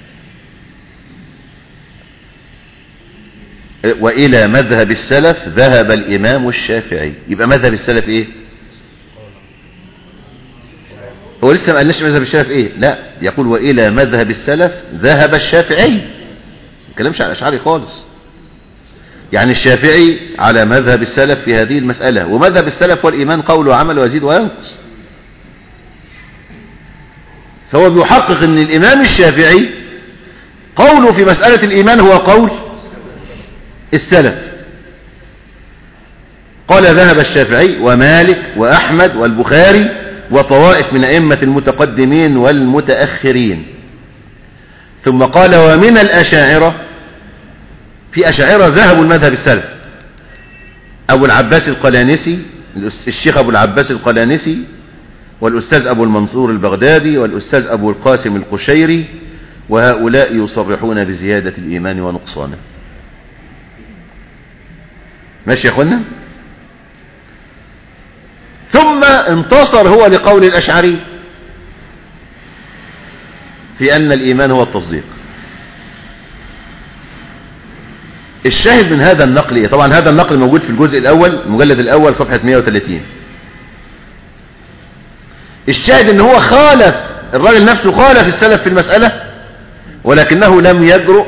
وإلى مذهب السلف ذهب الإمام الشافعي. يبقى مذهب السلف إيه؟ هو لسه ما قالناش مذهب السلف إيه؟ لا، يقول وإلى مذهب السلف ذهب الشافعي. ما كلامش عن الأشعري خالص. يعني الشافعي على مذهب السلف في هذه المسألة، ومذهب السلف والإيمان قول وعمل ويزيد وينقص. فهو بيحقق أن الإمام الشافعي قوله في مسألة الإيمان هو قول السلف. قال ذهب الشافعي ومالك وأحمد والبخاري وطوائف من أئمة المتقدمين والمتأخرين. ثم قال ومن الأشاعرة، في أشاعرة ذهبوا المذهب السلف، أبو العباس القلانسي، الشيخ أبو العباس القلانسي، والأستاذ أبو المنصور البغدادي، والأستاذ أبو القاسم القشيري، وهؤلاء يصرحون بزيادة الإيمان ونقصانه. ماشي يا أخوانا؟ ثم انتصر هو لقول الأشعري في أن الإيمان هو التصديق. الشاهد من هذا النقل إيه؟ طبعا هذا النقل موجود في الجزء الأول، المجلد الأول صفحة 130. الشاهد ان هو خالف، الراجل نفسه خالف السلف في المسألة، ولكنه لم يجرؤ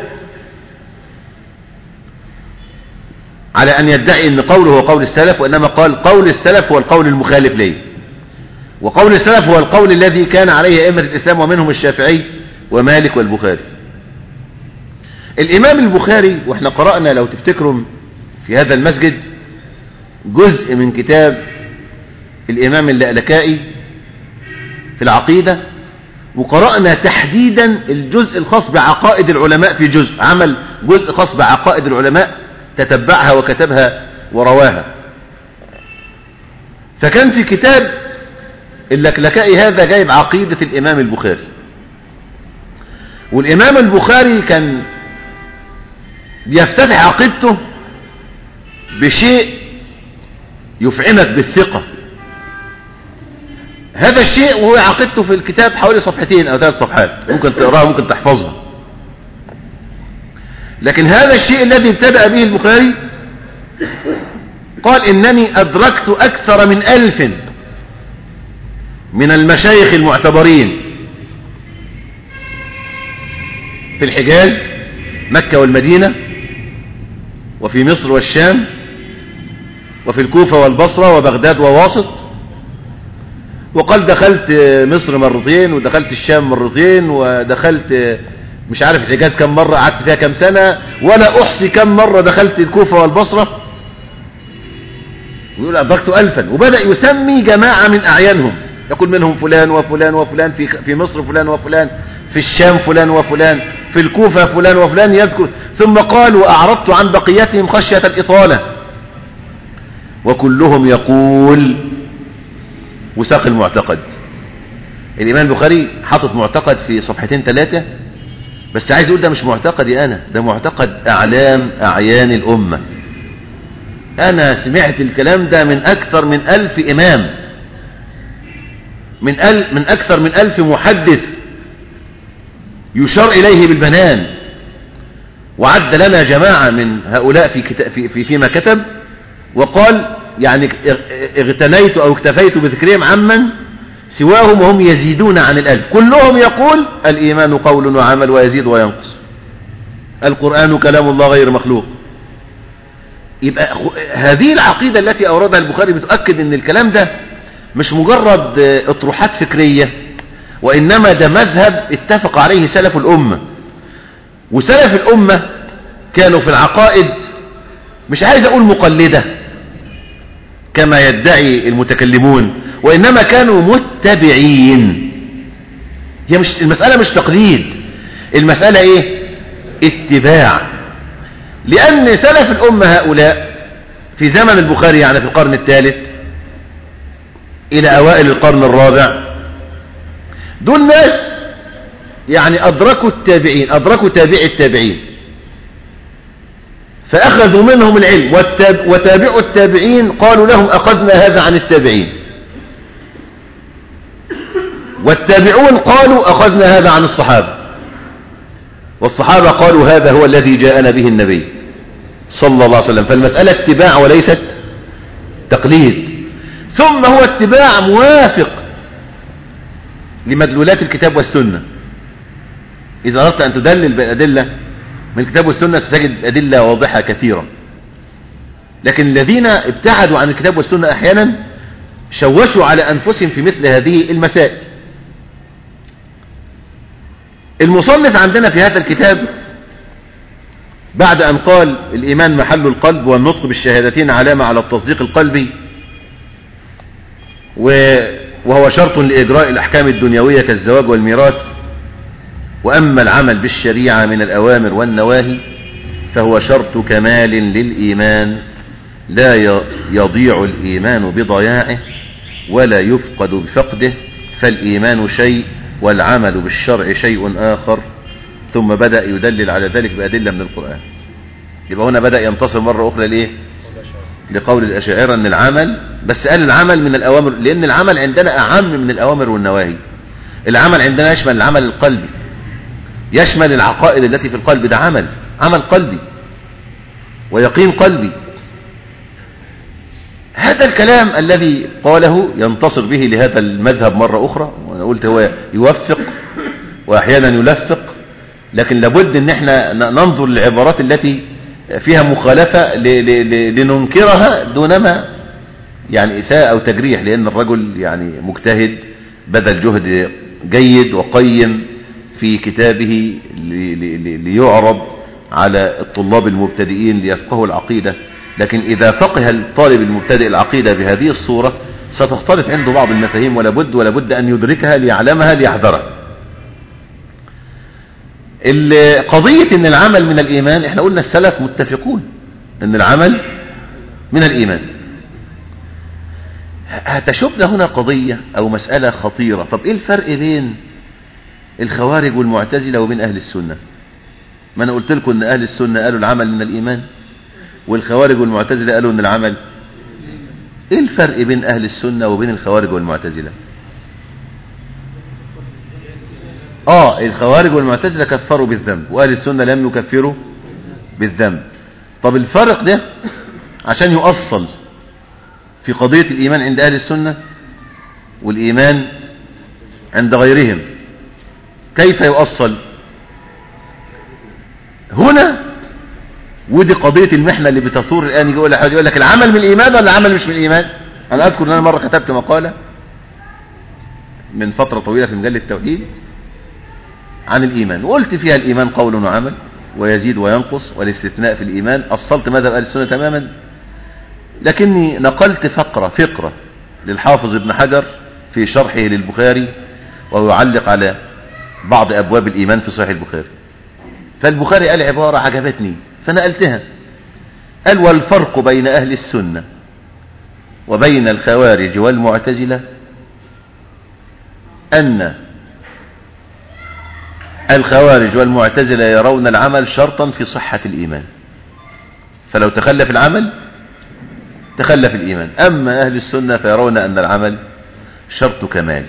على أن يدعي أن قوله هو قول السلف، وإنما قال قول السلف هو القول المخالف ليه، وقول السلف هو القول الذي كان عليه أئمة الإسلام ومنهم الشافعي ومالك والبخاري. الإمام البخاري، وإحنا قرأنا لو تفتكروا في هذا المسجد جزء من كتاب الإمام اللألكائي في العقيدة، وقرأنا تحديدا الجزء الخاص بعقائد العلماء، في جزء عمل جزء خاص بعقائد العلماء تتبعها وكتبها ورواها. فكان في كتاب اللألكائي هذا جايب عقيدة الإمام البخاري، والإمام البخاري كان بيفتتح عقيدته بشيء يفعمك بالثقة. هذا الشيء وهو عقيدته في الكتاب حوالي صفحتين أو 3 صفحات، ممكن تقراها ممكن تحفظها. لكن هذا الشيء الذي ابتدأ به البخاري قال إنني أدركت أكثر من 1000 من المشايخ المعتبرين في الحجاز، مكة والمدينة، وفي مصر والشام، وفي الكوفة والبصرة وبغداد وواسط. وقال دخلت مصر مرتين، ودخلت الشام مرتين، ودخلت مش عارف الحجاز كم مرة، قعدت فيها كم سنة، ولا أحصي كم مرة دخلت الكوفة والبصرة. ويقول أدركت 1000، وبدأ يسمي جماعة من أعيانهم، يقول منهم فلان وفلان وفلان، في مصر فلان وفلان، في الشام فلان وفلان، في الكوفة فلان وفلان، يذكر. ثم قال وأعرضت عن بقيتهم خشية الإطالة، وكلهم يقول وساق المعتقد. الإمام البخاري حاطط معتقد في صفحتين 3 بس، عايز يقول ده مش معتقدي أنا، ده معتقد أعيان الأمة. أنا سمعت الكلام ده من أكثر من 1000 إمام، من أكثر من 1000 محدث يشار إليه بالبنان. وعد لنا جماعة من هؤلاء فيما كتب، وقال يعني اغتنيت أو اكتفيت بذكرهم عمن سواهم وهم يزيدون عن 1000. كلهم يقول الإيمان قول وعمل ويزيد وينقص، القرآن كلام الله غير مخلوق، يبقى هذه العقيدة التي أوردها البخاري بتؤكد أن الكلام ده مش مجرد اطروحات فكرية، وإنما ده مذهب اتفق عليه سلف الأمة. وسلف الأمة كانوا في العقائد مش عايز أقول مقلدة كما يدعي المتكلمون، وإنما كانوا متبعين. هي مش المسألة مش تقليد، المسألة إيه؟ اتباع. لأن سلف الأمة هؤلاء في زمن البخاري، يعني في القرن الثالث إلى أوائل القرن الرابع، دول ناس يعني أدركوا التابعين، أدركوا تابع التابعين، فأخذوا منهم العلم، وتابعوا التابعين قالوا لهم أخذنا هذا عن التابعين، والتابعون قالوا أخذنا هذا عن الصحابة، والصحابة قالوا هذا هو الذي جاءنا به النبي صلى الله عليه وسلم. فالمسألة اتباع وليست تقليد. ثم هو اتباع موافق لمدلولات الكتاب والسنة. إذا أردت أن تدلل بالأدلة من الكتاب والسنة ستجد أدلة واضحة كثيرة، لكن الذين ابتعدوا عن الكتاب والسنة أحيانا شوشوا على أنفسهم في مثل هذه المسائل. المصنف عندنا في هذا الكتاب بعد أن قال الإيمان محل القلب والنطق بالشهادتين علامة على التصديق القلبي، وهو شرط لإجراء الأحكام الدنيوية كالزواج والميراث، وأما العمل بالشريعة من الأوامر والنواهي فهو شرط كمال للإيمان، لا يضيع الإيمان بضياعه ولا يفقد بفقده، فالإيمان شيء والعمل بالشرع شيء آخر. ثم بدأ يدلل على ذلك بأدلة من القرآن. يبقى هنا بدأ ينتصر مرة أخرى لإيه؟ لقول الأشاعرة أن العمل، بس قال العمل من الأوامر، لأن العمل عندنا أعم من الأوامر والنواهي. العمل عندنا يشمل العمل القلبي، يشمل العقائد التي في القلب، ده عمل قلبي ويقين قلبي. هذا الكلام الذي قاله ينتصر به لهذا المذهب مرة أخرى، وأنا قلت هو يوفق وأحيانا يلفق، لكن لابد ان احنا ننظر للعبارات التي فيها مخالفة لننكرها دونما يعني إساءة أو تجريح، لأن الرجل يعني مجتهد بذل جهد جيد وقيم في كتابه ليعرض على الطلاب المبتدئين ليفقهوا العقيدة. لكن إذا فقه الطالب المبتدئ العقيدة بهذه الصورة ستختلف عنده بعض المفاهيم، ولا بد أن يدركها ليعلمها ليحذرها. قضية ان العمل من الإيمان، احنا قلنا السلف متفقون ان العمل من الإيمان. هتشبنا هنا قضية او مسألة خطيرة. طب ايه الفرق بين الخوارج والمعتزلة وبين اهل السنة؟ ما انا قلت لكم ان اهل السنة قالوا العمل من الإيمان، والخوارج والمعتزلة قالوا ان العمل. ايه الفرق بين اهل السنة وبين الخوارج والمعتزلة؟ الخوارج والمعتزلة كفروا بالذنب، واهل السنة لم يكفروا بالذنب. طب الفرق ده عشان يؤصل في قضية الإيمان عند اهل السنة والإيمان عند غيرهم، كيف يؤصل هنا؟ ودي قضية المحنة اللي بتثور الآن. يقول لك العمل من الإيمان ولا العمل مش من الإيمان؟ أنا أذكر أن أنا مرة كتبت مقالة من فترة طويلة في مجلة التوحيد عن الإيمان، وقلت فيها الإيمان قول وعمل ويزيد وينقص والاستثناء في الإيمان. أصلت مذهب أهل السنة تماما، لكني نقلت فقرة للحافظ ابن حجر في شرحه للبخاري وهو يعلق على بعض أبواب الإيمان في صحيح البخاري. فالبخاري قال عبارة عجبتني فنقلتها، قال: والفرق بين أهل السنة وبين الخوارج والمعتزلة أن الخوارج والمعتزلة يرون العمل شرطا في صحة الإيمان، فلو تخلف العمل تخلف الإيمان. أما أهل السنة فيرون أن العمل شرط كمال.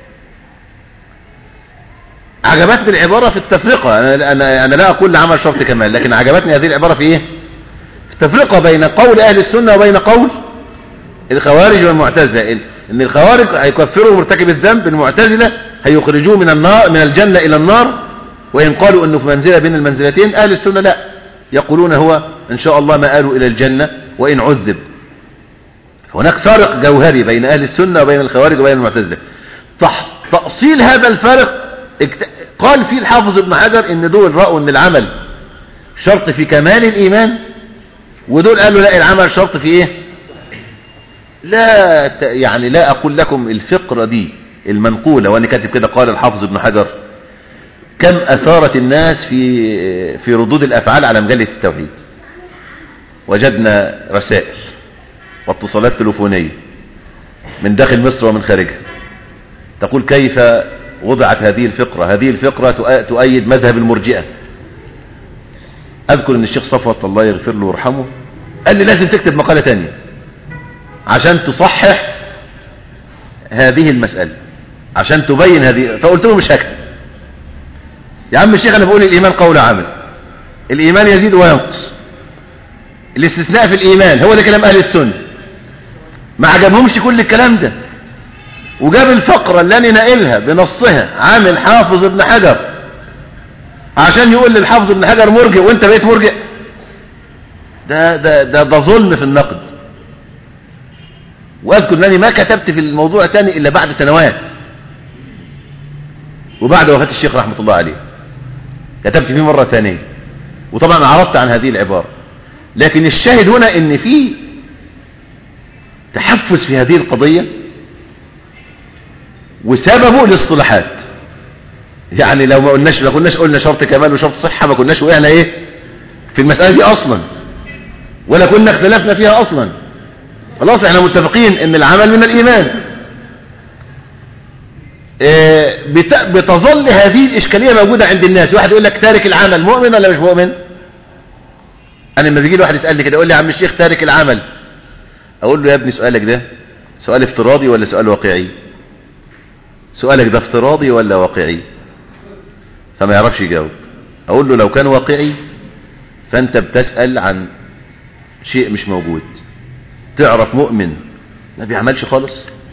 عجبتني العبارة في التفرقة. أنا لا أقول العمل شرط كمال، لكن عجبتني هذه العبارة في إيه؟ في التفرقة بين قول أهل السنة وبين قول الخوارج والمعتزلة. إن الخوارج هيكفروا مرتكب الذنب، المعتزلة هيخرجوه من النار، من الجنة إلى النار، وإن قالوا أنه في منزلة بين المنزلتين. أهل السنة لا، يقولون هو إن شاء الله مآله إلى الجنة وإن عذب. هناك فرق جوهري بين أهل السنة وبين الخوارج وبين المعتزلة. تأصيل هذا الفرق قال فيه الحافظ ابن حجر إن دول رأوا إن العمل شرط في كمال الإيمان، ودول قالوا لا، العمل شرط في إيه؟ لا يعني لا أقول لكم الفقرة دي المنقولة وأنا كاتب كده قال الحافظ ابن حجر كم أثارت الناس في ردود الأفعال على مجلة التوحيد. وجدنا رسائل واتصالات تلفونية من داخل مصر ومن خارجها تقول كيف وضعت هذه الفقرة، هذه الفقرة تؤيد مذهب المرجئة. أذكر أن الشيخ صفوت الله يغفر له ويرحمه قال لي لازم تكتب مقالة تانية عشان تصحح هذه المسألة، عشان تبين هذه. فقلت له مش هكتب يا عم الشيخ، أنا بقول الإيمان قول عمل، الإيمان يزيد وينقص، الاستثناء في الإيمان هو ده كلام أهل السنة. ما عجبهمش كل الكلام ده، وجاب الفقرة اللي أنا ناقلها بنصها عن الحافظ ابن حجر عشان يقول للحافظ ابن حجر مرجئ وانت بقيت مرجئ. ده ظلم في النقد. واذكر انني ما كتبت في الموضوع تاني الا بعد سنوات وبعد وفاة الشيخ رحمة الله عليه كتبت فيه مرة ثانية، وطبعا اعرضت عن هذه العبارة. لكن الشاهد هنا ان في تحفز في هذه القضية وسببه الاصطلاحات. يعني لو ما كناش قلنا شرط كمال وشرط صحة ما كناش وقعنا ايه في المسألة دي اصلا، ولا كنا اختلفنا فيها اصلا. خلاص احنا متفقين ان العمل من الايمان. بتظل هذه الاشكالية موجودة عند الناس. واحد يقول لك تارك العمل مؤمن ولا مش مؤمن؟ انا لما بيجي لي واحد يسألني كده يقول لي يا عم الشيخ تارك العمل، اقول له يا ابني سؤالك ده سؤال افتراضي ولا سؤال واقعي؟ سؤالك ده افتراضي ولا واقعي؟ فما يعرفش يجاوب. اقول له لو كان واقعي فانت بتسأل عن شيء مش موجود. تعرف مؤمن ما بيعملش خالص؟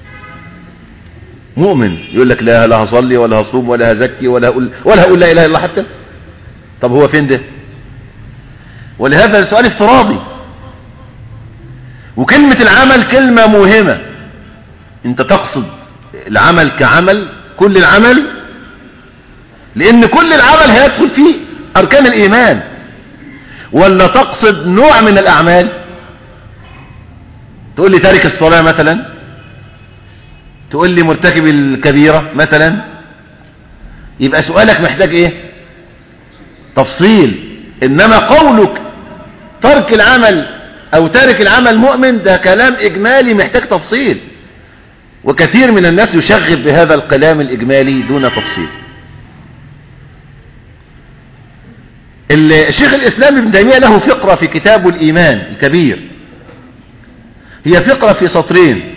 مؤمن يقول لك لا هصلي ولا هصوم ولا هزكي ولا هقول لا اله الا الله حتى. طب هو فين ده؟ ولهذا السؤال افتراضي. وكلمة العمل كلمة مهمة. انت تقصد العمل كعمل كل العمل، لان كل العمل هيدخل فيه اركان الايمان، ولا تقصد نوع من الاعمال؟ تقول لي تارك الصلاة مثلا، تقول لي مرتكب الكبيرة مثلا، يبقى سؤالك محتاج ايه؟ تفصيل. انما قولك ترك العمل او تارك العمل مؤمن ده كلام اجمالي محتاج تفصيل، وكثير من الناس يشغب بهذا الكلام الاجمالي دون تفصيل. الشيخ الاسلام ابن تيمية له فقرة في كتابه الايمان الكبير، هي فقرة في سطرين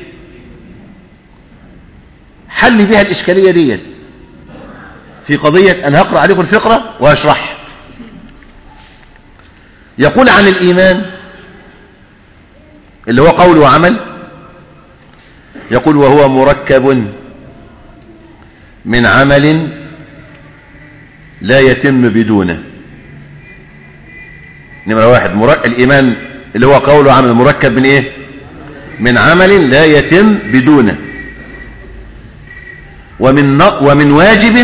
حل بها الاشكالية ديت في قضية. انا هقرأ عليكم الفقرة وهشرح. يقول عن الايمان اللي هو قول وعمل، يقول وهو مركب من عمل لا يتم بدونه. نمرة واحد، الإيمان اللي هو قول وعمل مركب من إيه؟ من عمل لا يتم بدونه، ومن واجب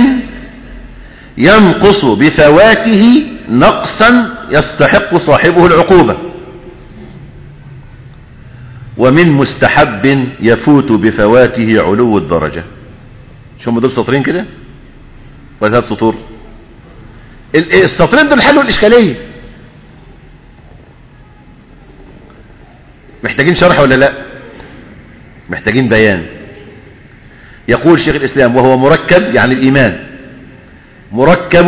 ينقص بفواته نقصا يستحق صاحبه العقوبة، ومن مستحب يفوت بفواته علو الدرجة. شو هم دول سطرين كده ولا 3 سطور؟ السطرين دول حلوا الإشكالية. محتاجين شرح ولا لا؟ محتاجين بيان. يقول شيخ الإسلام وهو مركب، يعني الإيمان مركب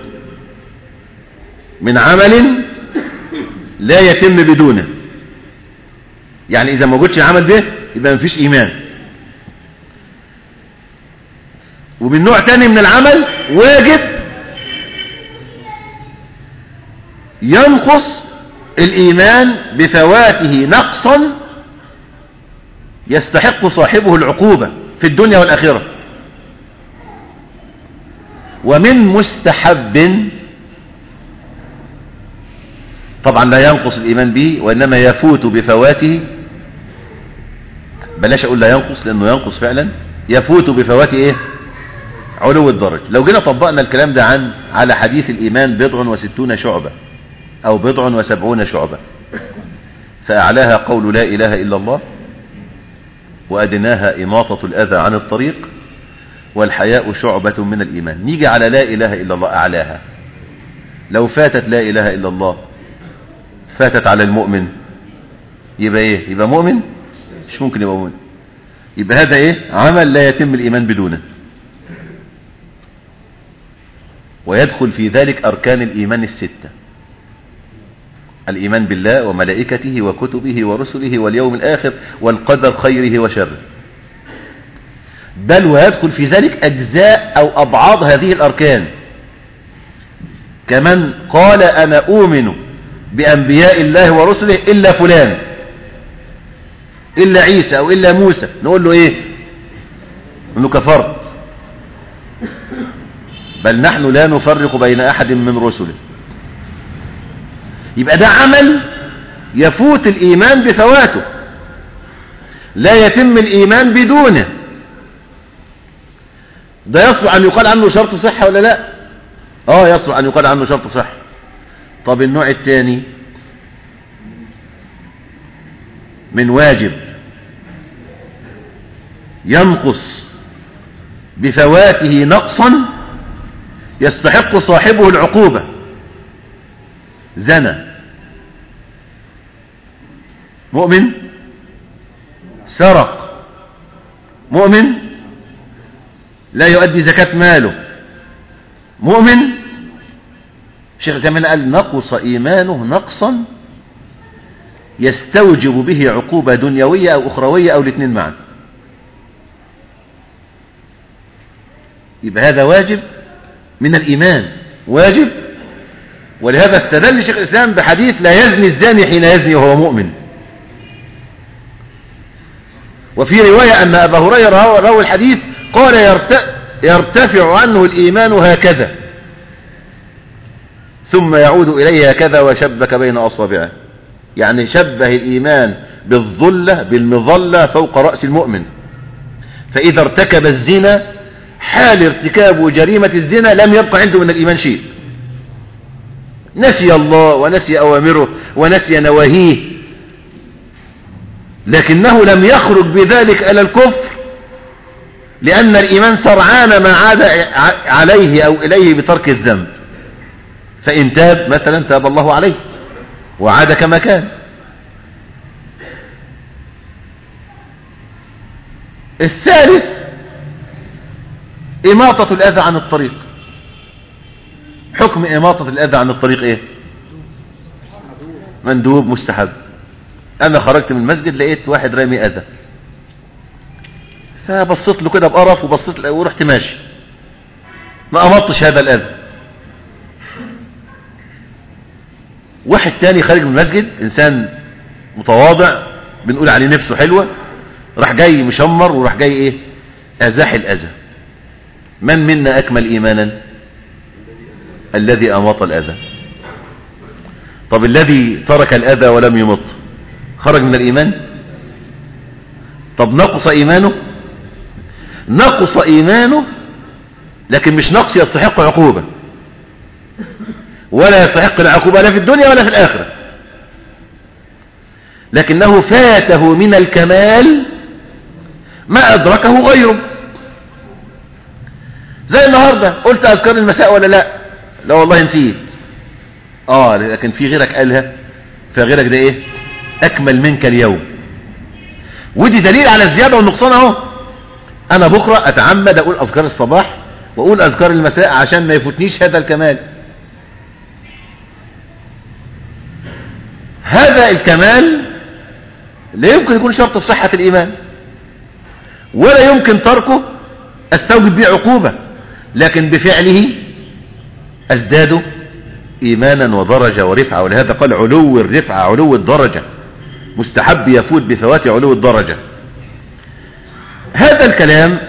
من عمل لا يتم بدونه. يعني إذا ما وجدش العمل ده يبقى ما فيش إيمان. ومن نوع تاني من العمل واجب ينقص الإيمان بفواته نقصا يستحق صاحبه العقوبة في الدنيا والآخرة. ومن مستحب طبعا لا ينقص الإيمان به، وإنما يفوت بفواته. بلاش أقول لا ينقص لأنه ينقص فعلا، يفوت بفوات إيه؟ علو الدرجة. لو جينا طبقنا الكلام ده على حديث الإيمان 60 شعبة أو 70 شعبة، فأعلاها قول لا إله إلا الله، وأدناها إماطة الأذى عن الطريق، والحياء شعبة من الإيمان. نيجي على لا إله إلا الله أعلاها. لو فاتت لا إله إلا الله فاتت على المؤمن، يبقى إيه؟ يبقى مؤمن؟ مش ممكن يبقى مؤمن. يبقى هذا إيه؟ عمل لا يتم الإيمان بدونه. ويدخل في ذلك أركان الإيمان الستة: الإيمان بالله وملائكته وكتبه ورسله واليوم الآخر والقدر خيره وشره. بل ويدخل في ذلك أجزاء أو أبعاض هذه الأركان، كمن قال أنا أؤمن بأنبياء الله ورسله إلا فلان، إلا عيسى أو إلا موسى، نقول له إيه؟ أنه كفرت. بل نحن لا نفرق بين أحد من رسله. يبقى ده عمل يفوت الإيمان بفواته، لا يتم الإيمان بدونه. ده يصلح أن يقال عنه شرط صحة ولا لا؟ يصلح أن يقال عنه شرط صحة. طب النوع الثاني من واجب ينقص بفواته نقصا يستحق صاحبه العقوبة: زنى، مؤمن، سرق، مؤمن، لا يؤدي زكاة ماله، مؤمن. الشيخ الإسلام قال نقص إيمانه نقصا يستوجب به عقوبة دنيوية أو أخروية أو الاثنين معا. يبقى هذا واجب من الإيمان، واجب. ولهذا استدل شيخ الإسلام بحديث لا يزني الزاني حين يزني وهو مؤمن. وفي رواية أن أبا هريرة روى الحديث قال يرتفع عنه الإيمان هكذا ثم يعود إليه هكذا وشبك بين أصابعه، يعني شبه الإيمان بالظلة بالمظلة فوق رأس المؤمن. فإذا ارتكب الزنا حال ارتكاب جريمة الزنا لم يبقى عنده من الإيمان شيء، نسي الله ونسي أوامره ونسي نواهيه، لكنه لم يخرج بذلك إلى الكفر، لأن الإيمان سرعان ما عاد عليه أو إليه بترك الذنب. فإن تاب مثلا تاب الله عليه وعاد كما كان. الثالث إماطة الأذى عن الطريق. حكم إماطة الأذى عن الطريق إيه؟ مندوب، مستحب. أنا خرجت من المسجد لقيت واحد رامي أذى، فبصيت له كده بقرف وبصيت له ورحت ماشي، ما أمطش هذا الأذى. واحد تاني خارج من المسجد، إنسان متواضع بنقول عليه نفسه حلوة، راح جاي مشمر وراح جاي إيه؟ أزاح الأذى. من منا أكمل إيمانا؟ الذي أماط الأذى. طب الذي ترك الأذى ولم يمط خرج من الإيمان؟ طب نقص إيمانه؟ نقص إيمانه، لكن مش نقص يستحق عقوبة، ولا يستحق العقوبة لا في الدنيا ولا في الآخرة، لكنه فاته من الكمال ما أدركه غيره. زي النهاردة قلت أذكار المساء ولا لا؟ لا والله نسيت. لكن في غيرك قالها، فغيرك ده ايه؟ أكمل منك اليوم. ودي دليل على الزيادة والنقصان اهو. أنا بكرة أتعمد أقول أذكار الصباح وأقول أذكار المساء عشان ما يفوتنيش هذا الكمال. هذا الكمال لا يمكن يكون شرط في صحة الإيمان، ولا يمكن تركه استوجب به عقوبة، لكن بفعله ازداد إيمانا ودرجة ورفعة. ولهذا قال علو الرفعة علو الدرجة، مستحب يفوت بفوات علو الدرجة. هذا الكلام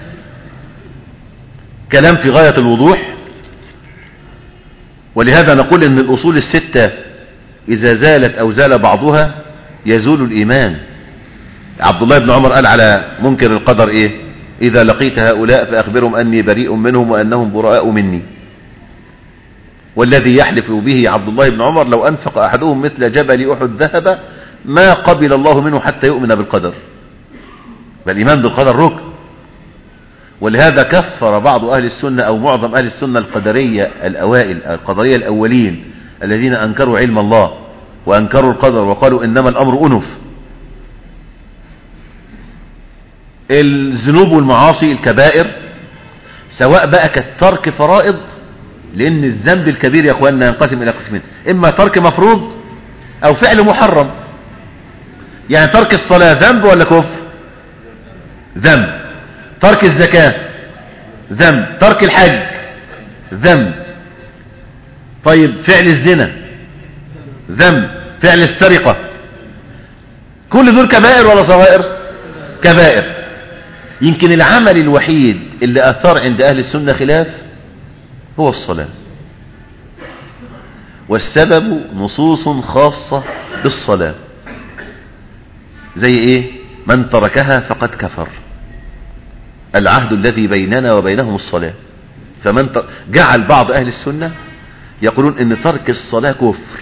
كلام في غاية الوضوح، ولهذا نقول ان الأصول الستة إذا زالت أو زال بعضها يزول الإيمان. عبد الله بن عمر قال على منكر القدر إيه؟ إذا لقيت هؤلاء فأخبرهم أني بريء منهم وأنهم براء مني. والذي يحلف به عبد الله بن عمر لو أنفق أحدهم مثل جبل أحد ذهب ما قبل الله منه حتى يؤمن بالقدر. فالإيمان بالقدر ركن. ولهذا كفر بعض أهل السنة أو معظم أهل السنة القدرية الأوائل، القدرية الأولين الذين أنكروا علم الله وأنكروا القدر وقالوا إنما الأمر أنف. الذنوب والمعاصي الكبائر سواء بقى كترك فرائض، لأن الذنب الكبير يا أخواننا ينقسم إلى قسمين: إما ترك مفروض أو فعل محرم. يعني ترك الصلاة ذنب ولا كفر؟ ذنب. ترك الزكاة ذنب. ترك الحج ذنب. طيب فعل الزنا ذنب. فعل السرقة، كل دول كبائر ولا صغائر؟ كبائر. يمكن العمل الوحيد اللي أثار عند أهل السنة خلاف هو الصلاة، والسبب نصوص خاصة بالصلاة. زي ايه؟ من تركها فقد كفر، العهد الذي بيننا وبينهم الصلاة. فمن جعل بعض أهل السنة يقولون ان ترك الصلاة كفر،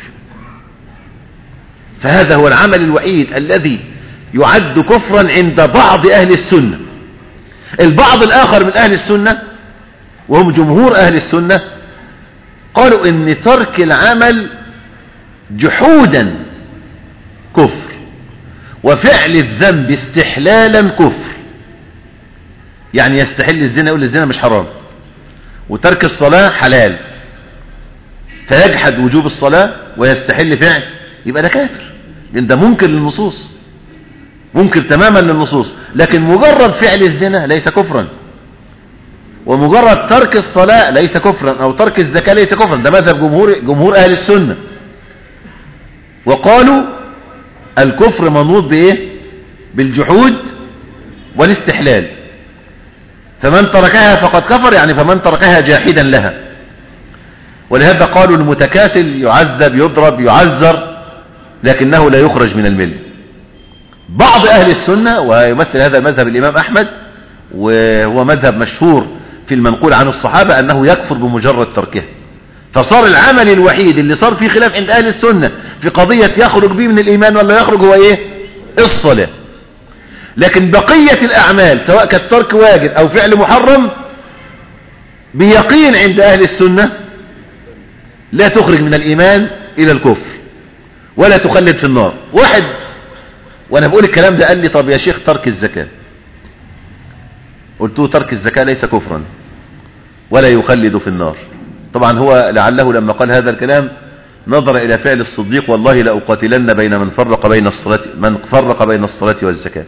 فهذا هو العمل الوحيد الذي يعد كفرا عند بعض أهل السنة. البعض الآخر من أهل السنة وهم جمهور أهل السنة قالوا ان ترك العمل جحودا كفر، وفعل الذنب استحلالا كفر. يعني يستحل الزنا، يقول الزنا مش حرام، وترك الصلاة حلال، فيجحد وجوب الصلاة ويستحل فعل، يبقى ده كافر، لأن ده منكر للنصوص، منكر تماما للنصوص. لكن مجرد فعل الزنا ليس كفرا، ومجرد ترك الصلاة ليس كفرا، أو ترك الزكاة ليس كفرا. ده مذهب جمهور أهل السنة. وقالوا الكفر منوط بإيه؟ بالجحود والاستحلال. فمن تركها فقد كفر، يعني فمن تركها جاحدا لها. ولهذا قالوا المتكاسل يعذب يضرب يعذر لكنه لا يخرج من الملة. بعض أهل السنة، ويمثل هذا المذهب الإمام أحمد، وهو مذهب مشهور في المنقول عن الصحابة، أنه يكفر بمجرد تركها. فصار العمل الوحيد اللي صار فيه خلاف عند أهل السنة في قضية يخرج به من الإيمان ولا يخرج هو إيه؟ الصلاة. لكن بقية الأعمال سواء كالترك واجب أو فعل محرم بيقين عند أهل السنة لا تخرج من الإيمان إلى الكفر ولا تخلد في النار. واحد وأنا بقول الكلام ده قال لي: طب يا شيخ ترك الزكاة. قلت له: ترك الزكاة ليس كفرا ولا يخلد في النار. طبعا هو لعله لما قال هذا الكلام نظر إلى فعل الصديق: والله لأقاتلن بين من فرق بين الصلاة والزكاة.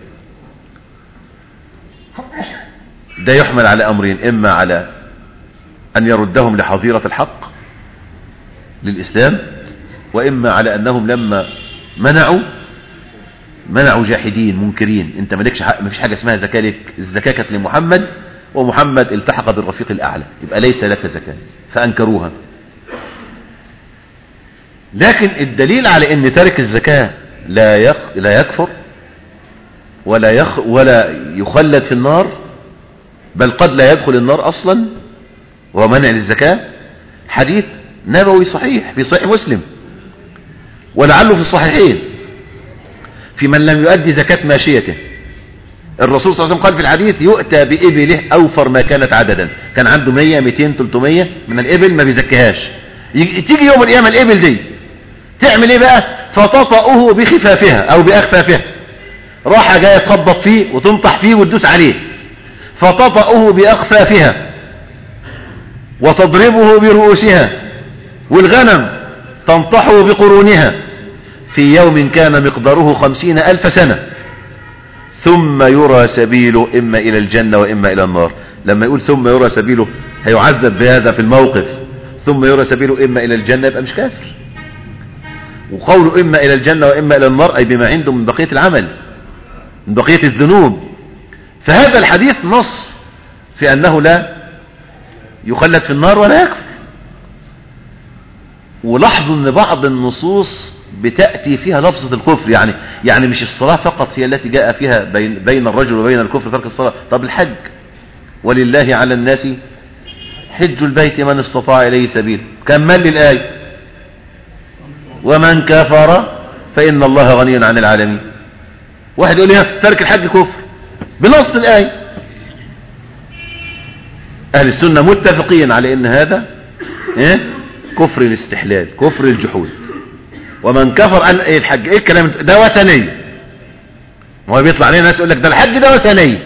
ده يحمل على أمرين: إما على أن يردهم لحظيرة الحق للإسلام، وإما على أنهم لما منعوا جاحدين منكرين. انت مالكش حق، مفيش حاجة اسمها زكاة لك، الزكاة كانت لمحمد ومحمد التحق بالرفيق الأعلى، يبقى ليس لك زكاة، فأنكروها. لكن الدليل على ان تارك الزكاة لا يكفر ولا يخلد في النار، بل قد لا يدخل النار أصلا، وهو منع للزكاة، حديث نبوي صحيح في صحيح مسلم، ولعله في الصحيحين، في من لم يؤدي زكاة ماشيته. الرسول صلى الله عليه وسلم قال في الحديث: يؤتى بإبله أوفر ما كانت عددا. كان عنده 100 200 300 من الإبل ما بيزكيهاش. تيجي يوم القيامة الإبل دي تعمل ايه بقى؟ فتطأه بخفافها أو بأخفافها. راحة جاية تخبط فيه وتنطح فيه وتدوس عليه، فتطأه بأخفافها وتضربه برؤوسها، والغنم تنطحه بقرونها، في يوم كان مقداره 50,000 سنة، ثم يرى سبيله إما إلى الجنة وإما إلى النار. لما يقول ثم يرى سبيله هيعذب بهذا في الموقف، ثم يرى سبيله إما إلى الجنة، يبقى مش كافر. وقوله إما إلى الجنة وإما إلى النار أي بما عنده من بقية العمل، من بقية الذنوب. فهذا الحديث نص في أنه لا يخلد في النار ولا يكفر. ولاحظوا ان بعض النصوص بتأتي فيها لفظة الكفر، يعني مش الصلاة فقط هي التي جاء فيها بين الرجل وبين الكفر ترك الصلاة. طب الحج، ولله على الناس حج البيت من استطاع إليه سبيل، كمل لي الآية ومن كفر فإن الله غني عن العالمين. واحد يقول لي ترك الحج كفر بنص الآية. أهل السنة متفقين على ان هذا كفر الاستحلال، كفر الجحود. ومن كفر عن الحج، ايه الكلام ده؟ وثنية. هو بيطلع علينا ناس يقول لك ده الحج ده وثنية،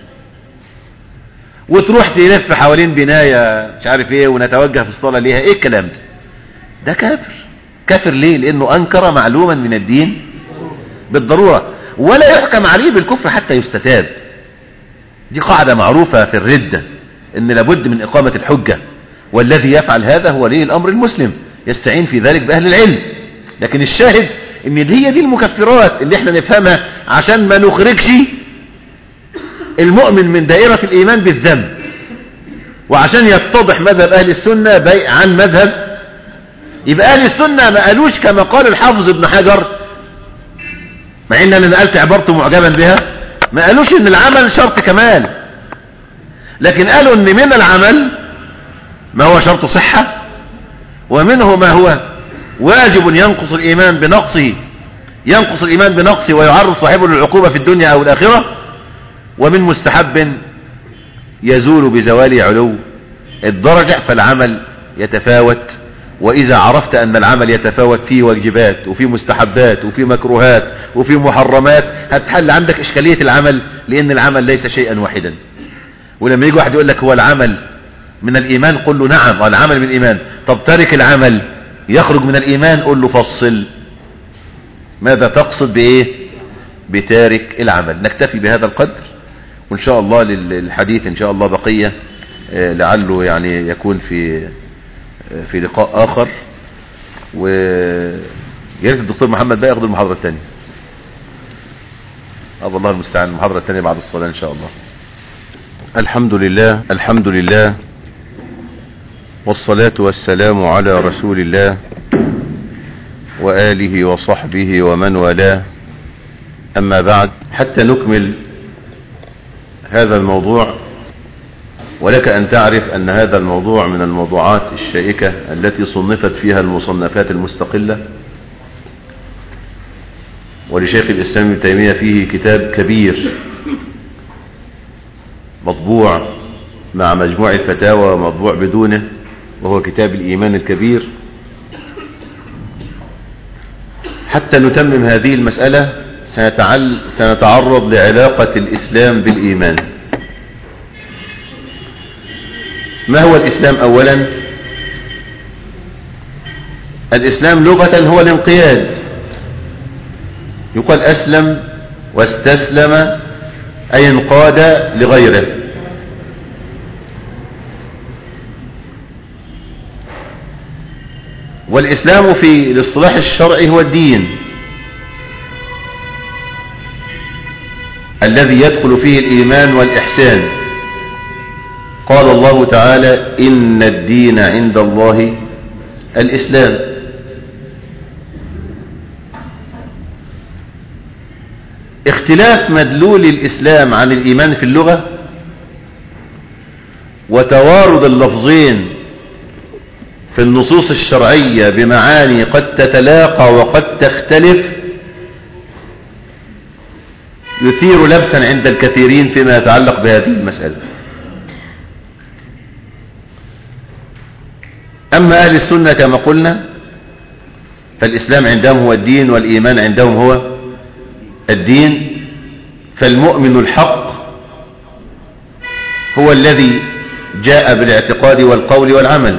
وتروح تلف حوالين بناية مش عارف ايه ونتوجه في الصلاة ليها. ايه الكلام ده؟ ده كافر. كافر ليه؟ لانه انكر معلوما من الدين بالضرورة، ولا يحكم عليه بالكفر حتى يستتاب. دي قاعدة معروفة في الردة، ان لابد من اقامة الحجة، والذي يفعل هذا هو ولي الامر المسلم يستعين في ذلك باهل العلم. لكن الشاهد ان هي دي المكفرات اللي احنا نفهمها عشان ما نخرجش المؤمن من دائرة الايمان بالذنب، وعشان يتضح مذهب اهل السنة عن مذهب. يبقى اهل السنة ما قالوش كما قال الحافظ ابن حجر، مع ان انا نقلت عبارته معجبا بها، ما قالوش ان العمل شرط كمال، لكن قالوا ان من العمل ما هو شرط صحة، ومنه ما هو واجب ينقص الإيمان بنقصه ويعرض صاحبه للعقوبة في الدنيا أو الآخرة، ومن مستحب يزول بزوال علو الدرجة. فالعمل يتفاوت، وإذا عرفت أن العمل يتفاوت فيه واجبات وفي مستحبات وفي مكروهات وفي محرمات، هتحل عندك إشكالية العمل، لأن العمل ليس شيئا واحدا. ولما يجي واحد يقول لك هو العمل من الإيمان، قل له نعم العمل من الإيمان. طب تارك العمل يخرج من الإيمان، قل له فصل ماذا تقصد بإيه بتارك العمل. نكتفي بهذا القدر، وإن شاء الله للحديث إن شاء الله بقية، لعله يعني يكون في لقاء آخر. وياريت الدكتور محمد بقى ياخد المحاضرة الثانية. الله المستعان، المحاضرة الثانية بعد الصلاة إن شاء الله. الحمد لله والصلاة والسلام على رسول الله وآله وصحبه ومن والاه، أما بعد. حتى نكمل هذا الموضوع، ولك أن تعرف أن هذا الموضوع من الموضوعات الشائكة التي صنفت فيها المصنفات المستقلة، ولشيخ الإسلام ابن تيمية فيه كتاب كبير مطبوع مع مجموع الفتاوى ومطبوع بدونه، وهو كتاب الإيمان الكبير. حتى نتمم هذه المسألة سنتعرض لعلاقة الإسلام بالإيمان. ما هو الإسلام؟ أولا، الإسلام لغة هو الانقياد. يقال أسلم واستسلم أي انقاد لغيره. والإسلام في الاصطلاح الشرعي هو الدين الذي يدخل فيه الإيمان والإحسان. قال الله تعالى: إن الدين عند الله الإسلام. اختلاف مدلول الإسلام عن الإيمان في اللغة وتوارد اللفظين في النصوص الشرعية بمعاني قد تتلاقى وقد تختلف يثير لبسا عند الكثيرين فيما يتعلق بهذه المسألة. أما أهل السنة كما قلنا فالإسلام عندهم هو الدين والإيمان عندهم هو الدين. فالمؤمن الحق هو الذي جاء بالاعتقاد والقول والعمل،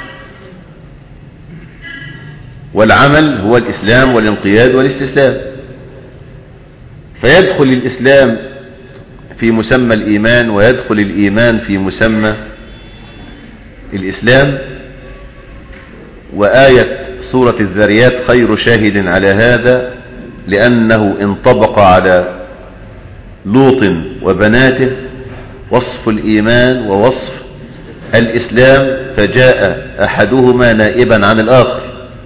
والعمل هو الإسلام والانقياد والاستسلام. فيدخل الإسلام في مسمى الإيمان، ويدخل الإيمان في مسمى الإسلام. وآية سورة الذريات خير شاهد على هذا، لأنه انطبق على لوط وبناته وصف الإيمان ووصف الإسلام، فجاء أحدهما نائبا عن الآخر.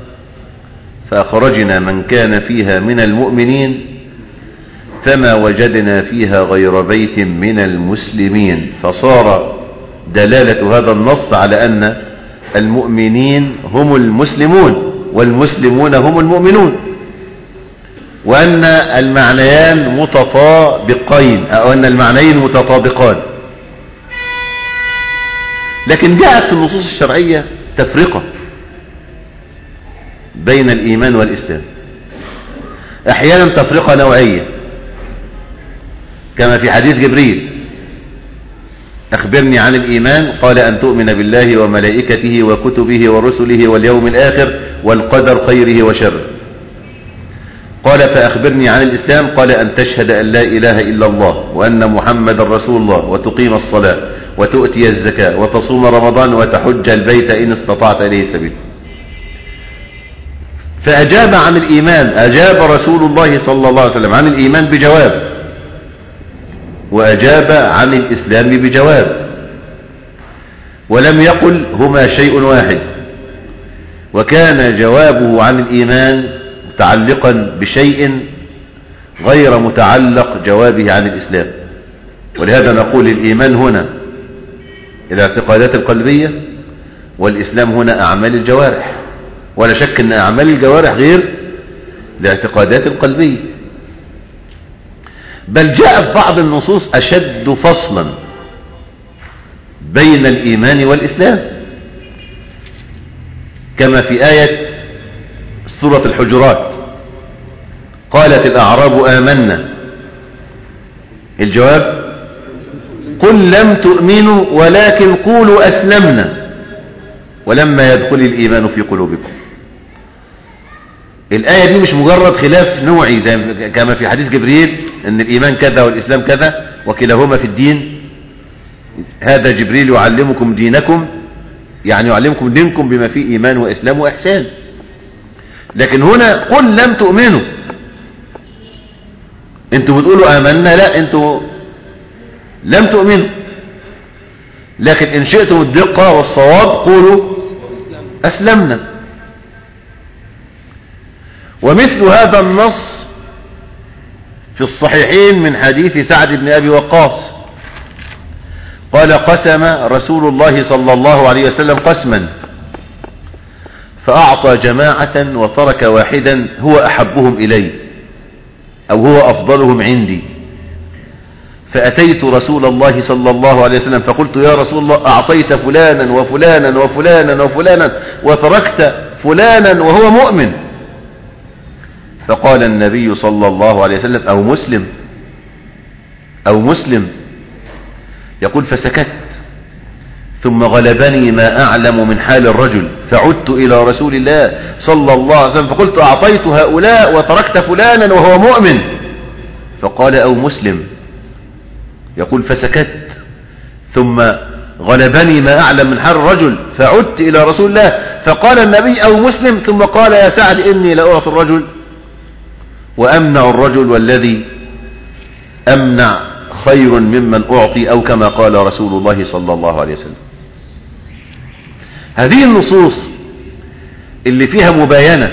فأخرجنا من كان فيها من المؤمنين فما وجدنا فيها غير بيت من المسلمين. فصار دلالة هذا النص على أن المؤمنين هم المسلمون والمسلمون هم المؤمنون، وأن المعنيان متطابقين أو أن المعنيين متطابقان. لكن جاءت في النصوص الشرعية تفرقة بين الإيمان والإسلام، أحيانا تفرقة نوعية كما في حديث جبريل: أخبرني عن الإيمان، قال أن تؤمن بالله وملائكته وكتبه ورسله واليوم الآخر والقدر خيره وشره. قال: فأخبرني عن الإسلام، قال أن تشهد أن لا إله إلا الله وأن محمد رسول الله وتقيم الصلاة وتؤتي الزكاة وتصوم رمضان وتحج البيت إن استطعت إليه سبيل. فأجاب عن الإيمان، أجاب رسول الله صلى الله عليه وسلم عن الإيمان بجواب، وأجاب عن الإسلام بجواب، ولم يقل هما شيء واحد. وكان جوابه عن الإيمان متعلقا بشيء غير متعلق جوابه عن الإسلام. ولهذا نقول الإيمان هنا الاعتقادات القلبية، والإسلام هنا أعمال الجوارح. ولا شك أن أعمال الجوارح غير الاعتقادات القلبية، بل جاء في بعض النصوص أشد فصلا بين الإيمان والإسلام، كما في آية سورة الحجرات: قالت الأعراب آمنا. الجواب: قل لم تؤمنوا ولكن قولوا أسلمنا ولما يدخل الإيمان في قلوبكم. الآية دي مش مجرد خلاف نوعي كما في حديث جبريل أن الإيمان كذا والإسلام كذا وكلاهما في الدين. هذا جبريل يعلمكم دينكم، يعني يعلمكم دينكم بما فيه إيمان وإسلام وإحسان. لكن هنا قل لم تؤمنوا، انتوا بتقولوا آمنا، لا انتوا لم تؤمنوا. لكن إن شئتم الدقة والصواب قولوا أسلمنا. ومثل هذا النص في الصحيحين من حديث سعد بن أبي وقاص قال: قسم رسول الله صلى الله عليه وسلم قسما فأعطى جماعة وترك واحدا هو أحبهم إلي أو هو أفضلهم عندي. فأتيت رسول الله صلى الله عليه وسلم فقلت: يا رسول الله، أعطيت فلانا وفلانا وفلانا وفلانا وتركت فلانا وهو مؤمن. فقال النبي صلى الله عليه وسلم: أو مسلم أو مسلم. يقول: فسكت، ثم غلبني ما أعلم من حال الرجل فعدت إلى رسول الله صلى الله عليه وسلم فقلت: أعطيت هؤلاء وتركت فلانا وهو مؤمن. فقال: أو مسلم. يقول: فسكت، ثم غلبني ما أعلم من حال الرجل فعدت إلى رسول الله فقال النبي: أو مسلم. ثم قال: يا سعد، إني لأعطي الرجل وأمنع الرجل، والذي أمنع خير ممن أعطي، أو كما قال رسول الله صلى الله عليه وسلم. هذه النصوص اللي فيها مباينة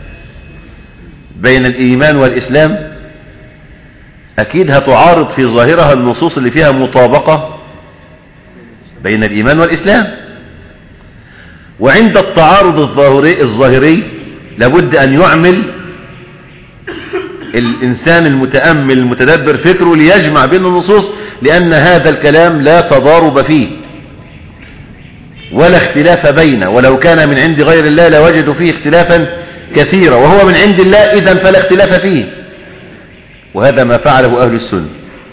بين الإيمان والإسلام أكيد هتعارض في ظاهرها النصوص اللي فيها مطابقة بين الإيمان والإسلام. وعند التعارض الظاهري لابد أن يعمل الإنسان المتأمل المتدبر فكره ليجمع بين النصوص، لأن هذا الكلام لا تضارب فيه ولا اختلاف بينه، ولو كان من عند غير الله لوجدوا فيه اختلافا كثيرا، وهو من عند الله إذن فلا اختلاف فيه. وهذا ما فعله أهل السنة،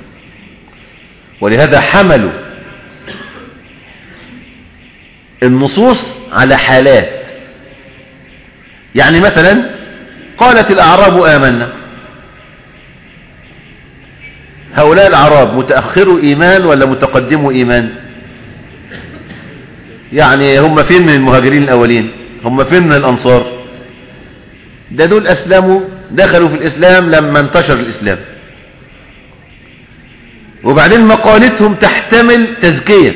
ولهذا حملوا النصوص على حالات. يعني مثلا قالت الأعراب آمنا، هؤلاء الأعراب متأخروا إيمان ولا متقدموا إيمان؟ يعني هم فين من المهاجرين الأولين؟ هم فين من الأنصار؟ ده دول أسلموا، دخلوا في الإسلام لما انتشر الإسلام، وبعدين مقالتهم تحتمل تزكية.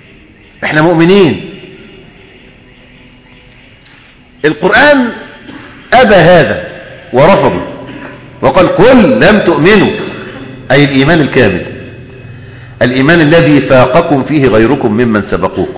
احنا مؤمنين. القرآن أبى هذا ورفضه وقال قل لم تؤمنوا، أي الإيمان الكامل، الإيمان الذي فاقكم فيه غيركم ممن سبقوكم،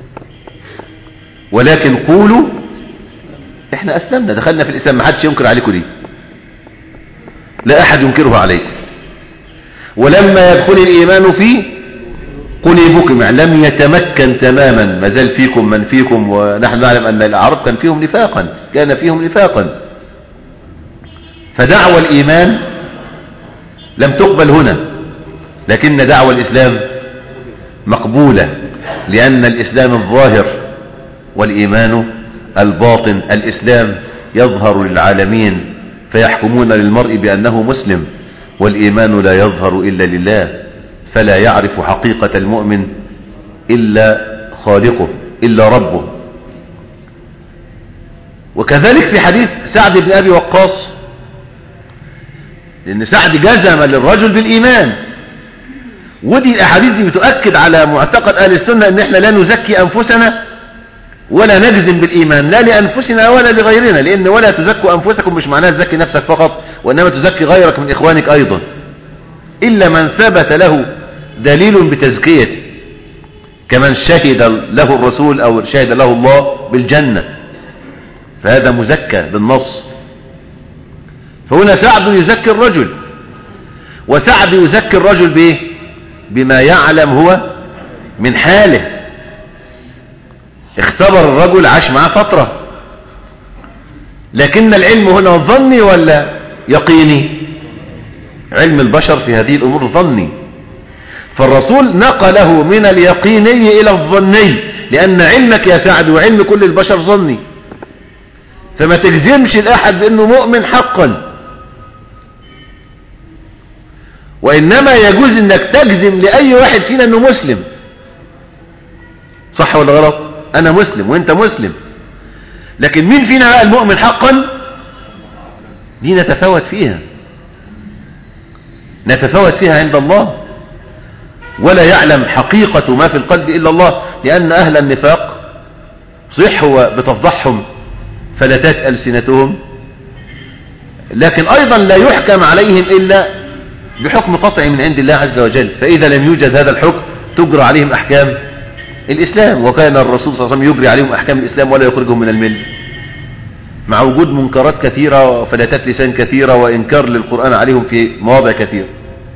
ولكن قولوا احنا أسلمنا دخلنا في الإسلام، ما حدش ينكر عليكم دي، لا أحد ينكره عليكم. ولما يدخل الإيمان في قلوبكم، يعني لم يتمكن تماما، ما زال فيكم من فيكم، ونحن نعلم أن الأعراب كان فيهم نفاقا، فدعوى الإيمان لم تقبل هنا، لكن دعوى الإسلام مقبولة، لأن الإسلام الظاهر والإيمان الباطن. الإسلام يظهر للعالمين فيحكمون للمرء بأنه مسلم، والإيمان لا يظهر إلا لله، فلا يعرف حقيقة المؤمن إلا خالقه إلا ربه. وكذلك في حديث سعد بن أبي وقاص، لأن سعد جزم للرجل بالإيمان، ودي الأحاديث دي بتؤكد على معتقد أهل السنة أن احنا لا نزكي أنفسنا ولا نجزم بالإيمان، لا لأنفسنا ولا لغيرنا، لأن ولا تزكوا أنفسكم مش معناها تزكي نفسك فقط، وإنما تزكي غيرك من إخوانك أيضا، إلا من ثبت له دليل بتزكيته، كمن شهد له الرسول أو شهد له الله بالجنة، فهذا مزكى بالنص. فهنا سعد يزكي الرجل، وسعد يزكي الرجل بإيه؟ بما يعلم هو من حاله. اختبر الرجل، عاش معه فترة، لكن العلم هنا ظني ولا يقيني؟ علم البشر في هذه الأمور ظني، فالرسول نقله من اليقيني إلى الظني، لأن علمك يا سعد وعلم كل البشر ظني، فما تجزمش الأحد بأنه مؤمن حقا، وإنما يجوز أنك تجزم لأي واحد فينا أنه مسلم. صح ولا غلط؟ أنا مسلم وأنت مسلم، لكن مين فينا المؤمن حقا؟ دي نتفاوت فيها عند الله، ولا يعلم حقيقة ما في القلب إلا الله، لأن أهل النفاق صحوا بتفضحهم فلتات ألسنتهم، لكن أيضا لا يحكم عليهم إلا بحكم قطعي من عند الله عز وجل، فإذا لم يوجد هذا الحكم تجرى عليهم أحكام الإسلام، وكان الرسول صلى الله عليه وسلم يجري عليهم أحكام الإسلام ولا يخرجهم من الملة، مع وجود منكرات كثيرة وفلتات لسان كثيرة وإنكار للقرآن عليهم في مواضع كثيرة.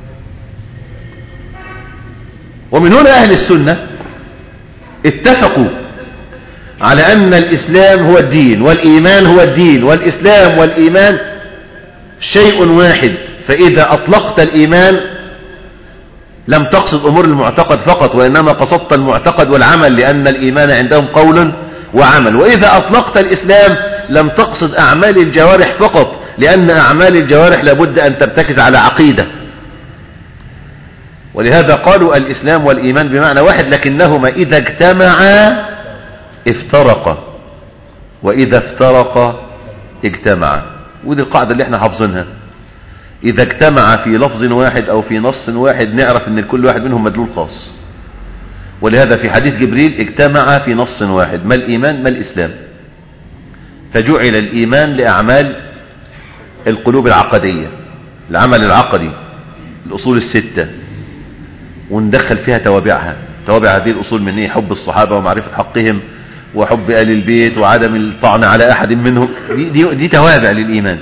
ومن هنا أهل السنة اتفقوا على أن الإسلام هو الدين والإيمان هو الدين، والإسلام والإيمان شيء واحد، فإذا أطلقت الإيمان لم تقصد أمور المعتقد فقط، وإنما قصدت المعتقد والعمل، لأن الإيمان عندهم قول وعمل. وإذا أطلقت الإسلام لم تقصد أعمال الجوارح فقط، لأن أعمال الجوارح لابد أن ترتكز على عقيدة، ولهذا قالوا الإسلام والإيمان بمعنى واحد، لكنهما إذا اجتمعا افترقا، وإذا افترقا اجتمعا. ودي القاعدة اللي احنا حافظينها، إذا اجتمع في لفظ واحد أو في نص واحد نعرف أن كل واحد منهم مدلول خاص. ولهذا في حديث جبريل اجتمع في نص واحد، ما الإيمان ما الإسلام، فجعل الإيمان لأعمال القلوب العقدية، العمل العقدي، الأصول الستة، وندخل فيها توابعها. توابع هذه الأصول من إيه؟ حب الصحابة ومعرفة حقهم وحب آل البيت وعدم الطعن على أحد منهم، دي توابع للإيمان.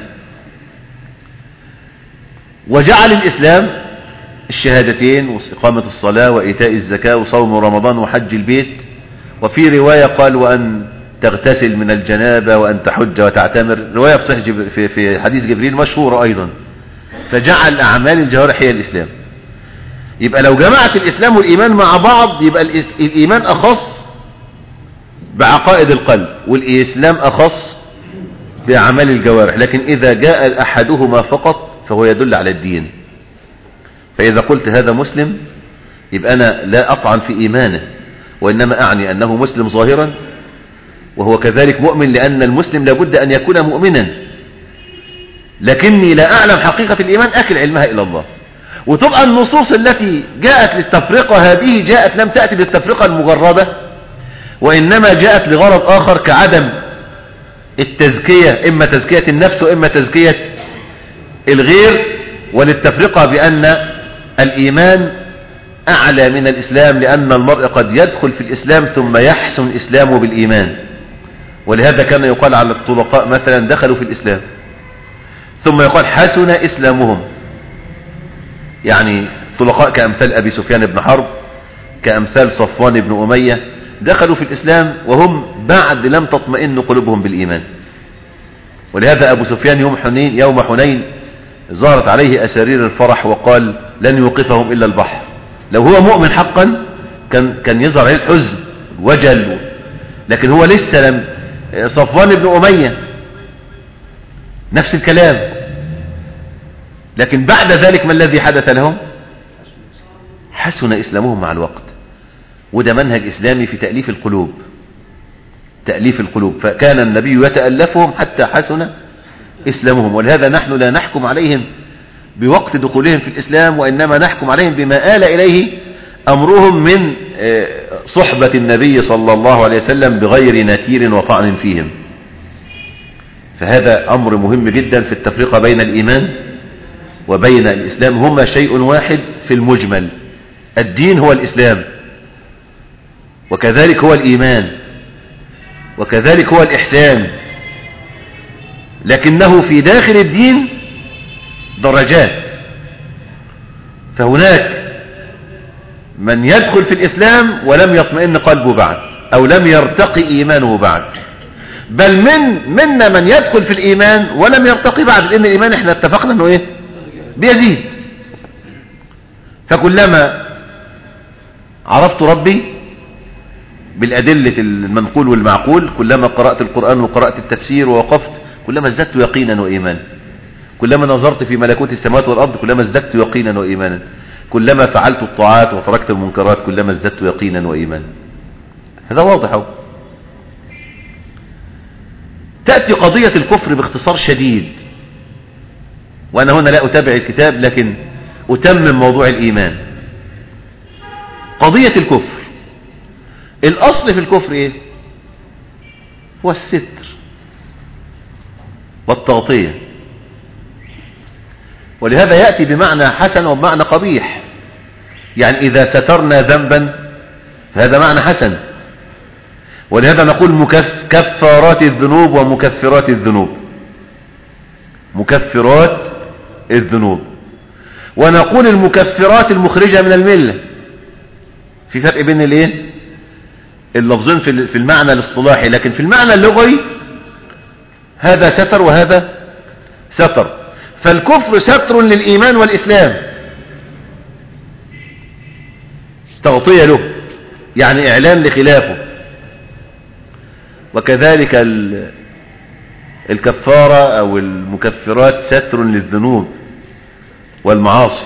وجعل الإسلام الشهادتين وإقامة الصلاة وإيتاء الزكاة وصوم رمضان وحج البيت، وفي رواية قال وأن تغتسل من الجنابة وأن تحج وتعتمر، رواية في حديث جبريل مشهورة أيضا. فجعل أعمال الجوارح هي الإسلام. يبقى لو جمعت الإسلام والإيمان مع بعض يبقى الإيمان أخص بعقائد القلب، والإسلام أخص بأعمال الجوارح، لكن إذا جاء أحدهما فقط فهو يدل على الدين. فإذا قلت هذا مسلم يبقى أنا لا أطعن في إيمانه، وإنما أعني أنه مسلم ظاهرا، وهو كذلك مؤمن، لأن المسلم لابد أن يكون مؤمنا، لكني لا أعلم حقيقة الإيمان أكل علمها إلى الله. وتبقى النصوص التي جاءت للتفرقة هذه جاءت لم تأتي للتفرقة المجردة، وإنما جاءت لغرض آخر، كعدم التزكية إما تزكية النفس وإما تزكية الغير، وللتفرقة بأن الإيمان أعلى من الإسلام، لأن المرء قد يدخل في الإسلام ثم يحسن إسلامه بالإيمان. ولهذا كان يقال على الطلقاء مثلا دخلوا في الإسلام ثم يقال حسن إسلامهم، يعني طلقاء كأمثال أبي سفيان بن حرب، كأمثال صفوان بن أمية، دخلوا في الإسلام وهم بعد لم تطمئن قلوبهم بالإيمان. ولهذا أبو سفيان يوم حنين ظهرت عليه أسارير الفرح وقال لن يوقفهم إلا البحر. لو هو مؤمن حقا كان يظهر عليه الحزن وجل، لكن هو لسه لم. صفوان بن أمية نفس الكلام، لكن بعد ذلك ما الذي حدث لهم؟ حسن إسلامهم مع الوقت. وده منهج إسلامي في تأليف القلوب، تأليف القلوب، فكان النبي يتألفهم حتى حسن إسلامهم. ولهذا نحن لا نحكم عليهم بوقت دخولهم في الإسلام، وإنما نحكم عليهم بما آل إليه أمرهم من صحبة النبي صلى الله عليه وسلم بغير نكير وطعن فيهم. فهذا أمر مهم جدا في التفرقة بين الإيمان وبين الإسلام، هما شيء واحد في المجمل. الدين هو الإسلام، وكذلك هو الإيمان، وكذلك هو الإحسان، لكنه في داخل الدين درجات. فهناك من يدخل في الإسلام ولم يطمئن قلبه بعد، أو لم يرتقي إيمانه بعد، بل منا من يدخل في الإيمان ولم يرتقي بعد، لأن الإيمان احنا اتفقنا أنه إيه؟ بيزيد. فكلما عرفت ربي بالأدلة المنقول والمعقول، كلما قرأت القرآن وقرأت التفسير ووقفت، كلما ازددت يقينا وإيمانا. كلما نظرت في ملكوت السماوات والأرض كلما ازددت يقينا وإيمانا. كلما فعلت الطاعات وتركت المنكرات كلما ازددت يقينا وإيمانا. هذا واضح. تأتي قضية الكفر باختصار شديد، وأنا هنا لا أتابع الكتاب لكن أتمم موضوع الإيمان. قضية الكفر، الأصل في الكفر إيه؟ هو الستر والتغطية، ولهذا يأتي بمعنى حسن وبمعنى قبيح. يعني إذا سترنا ذنبا فهذا معنى حسن، ولهذا نقول كفارات الذنوب ومكفرات الذنوب، مكفرات الذنوب، ونقول المكفرات المخرجة من الملة. في فرق بين الايه اللفظين في المعنى الاصطلاحي، لكن في المعنى اللغوي هذا ستر وهذا ستر. فالكفر ستر للإيمان والإسلام، تغطية له، يعني إعلان لخلافه. وكذلك الكفارة أو المكفرات ستر للذنوب والمعاصي.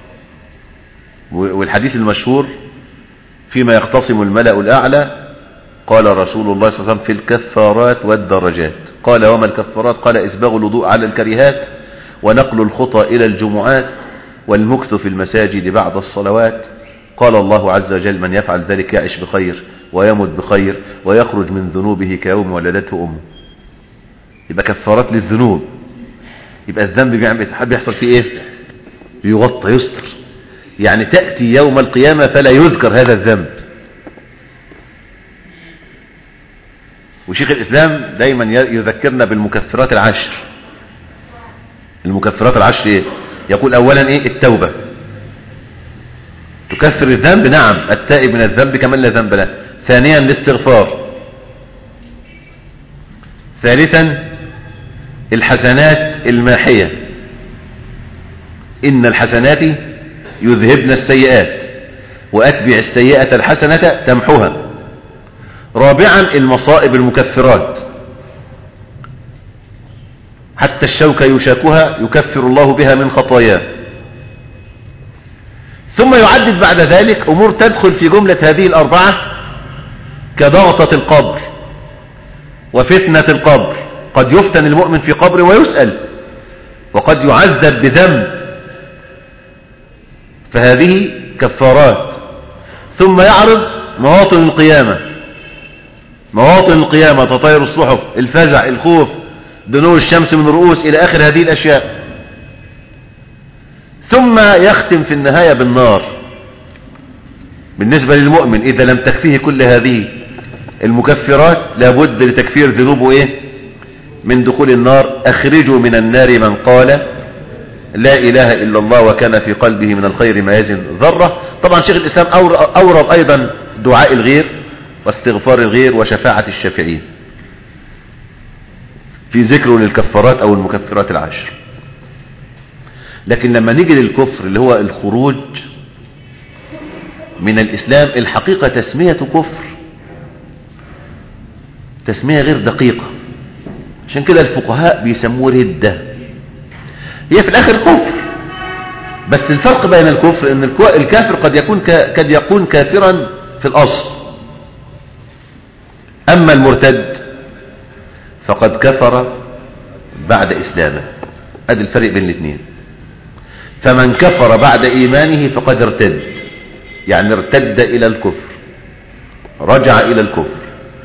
والحديث المشهور فيما يختصم الملأ الأعلى، قال رسول الله صلى الله عليه وسلم في الكفارات والدرجات. قال وما الكفارات؟ قال إسباغ الوضوء على الكريهات، ونقل الخطى إلى الجمعات، والمكث في المساجد بعد الصلوات. قال الله عز وجل من يفعل ذلك يعيش بخير ويمت بخير ويخرج من ذنوبه كيوم ولدته أمه. يبقى كفارات للذنوب، يبقى الذنب بيحصل فيه ايه؟ بيغطى، يستر. يعني تأتي يوم القيامة فلا يذكر هذا الذنب. وشيخ الإسلام دايما يذكرنا بالمكفرات العشر. المكفرات العشر ايه؟ يقول اولا ايه؟ التوبة تكفر الذنب، نعم، التائب من الذنب كمن لا ذنب له. ثانيا الاستغفار. ثالثا الحسنات الماحية، إن الحسنات يذهبن السيئات وأتبع السيئة الحسنة تمحها. رابعا المصائب المكفرات، حتى الشوكة يشاكها يكفر الله بها من خطاياه. ثم يعدد بعد ذلك أمور تدخل في جملة هذه الأربعة، كضغطة القبر وفتنة القبر، قد يفتن المؤمن في قبره ويسأل، وقد يعذب بذنب، فهذه كفارات. ثم يعرض مواطن القيامة، مواطن القيامة، تطاير الصحف، الفزع، الخوف، دنو الشمس من رؤوس، إلى آخر هذه الأشياء. ثم يختم في النهاية بالنار. بالنسبة للمؤمن إذا لم تكفيه كل هذه المكفرات لابد لتكفير ذنوبه إيه؟ من دخول النار. أخرجوا من النار من قال لا إله إلا الله وكان في قلبه من الخير ما يزن ذرة. طبعا شيخ الإسلام أورد أيضا دعاء الغير واستغفار الغير وشفاعة الشافعين في ذكره للكفارات أو المكفرات العشر. لكن لما نيجي للكفر اللي هو الخروج من الإسلام، الحقيقة تسمية كفر تسمية غير دقيقة، عشان كده الفقهاء بيسموه ردة. هي في الآخر كفر، بس الفرق بين الكفر ان الكافر قد يكون كافرا في الأصل، أما المرتد فقد كفر بعد إسلامه. ادي الفرق بين الاثنين. فمن كفر بعد إيمانه فقد ارتد، يعني ارتد إلى الكفر، رجع إلى الكفر.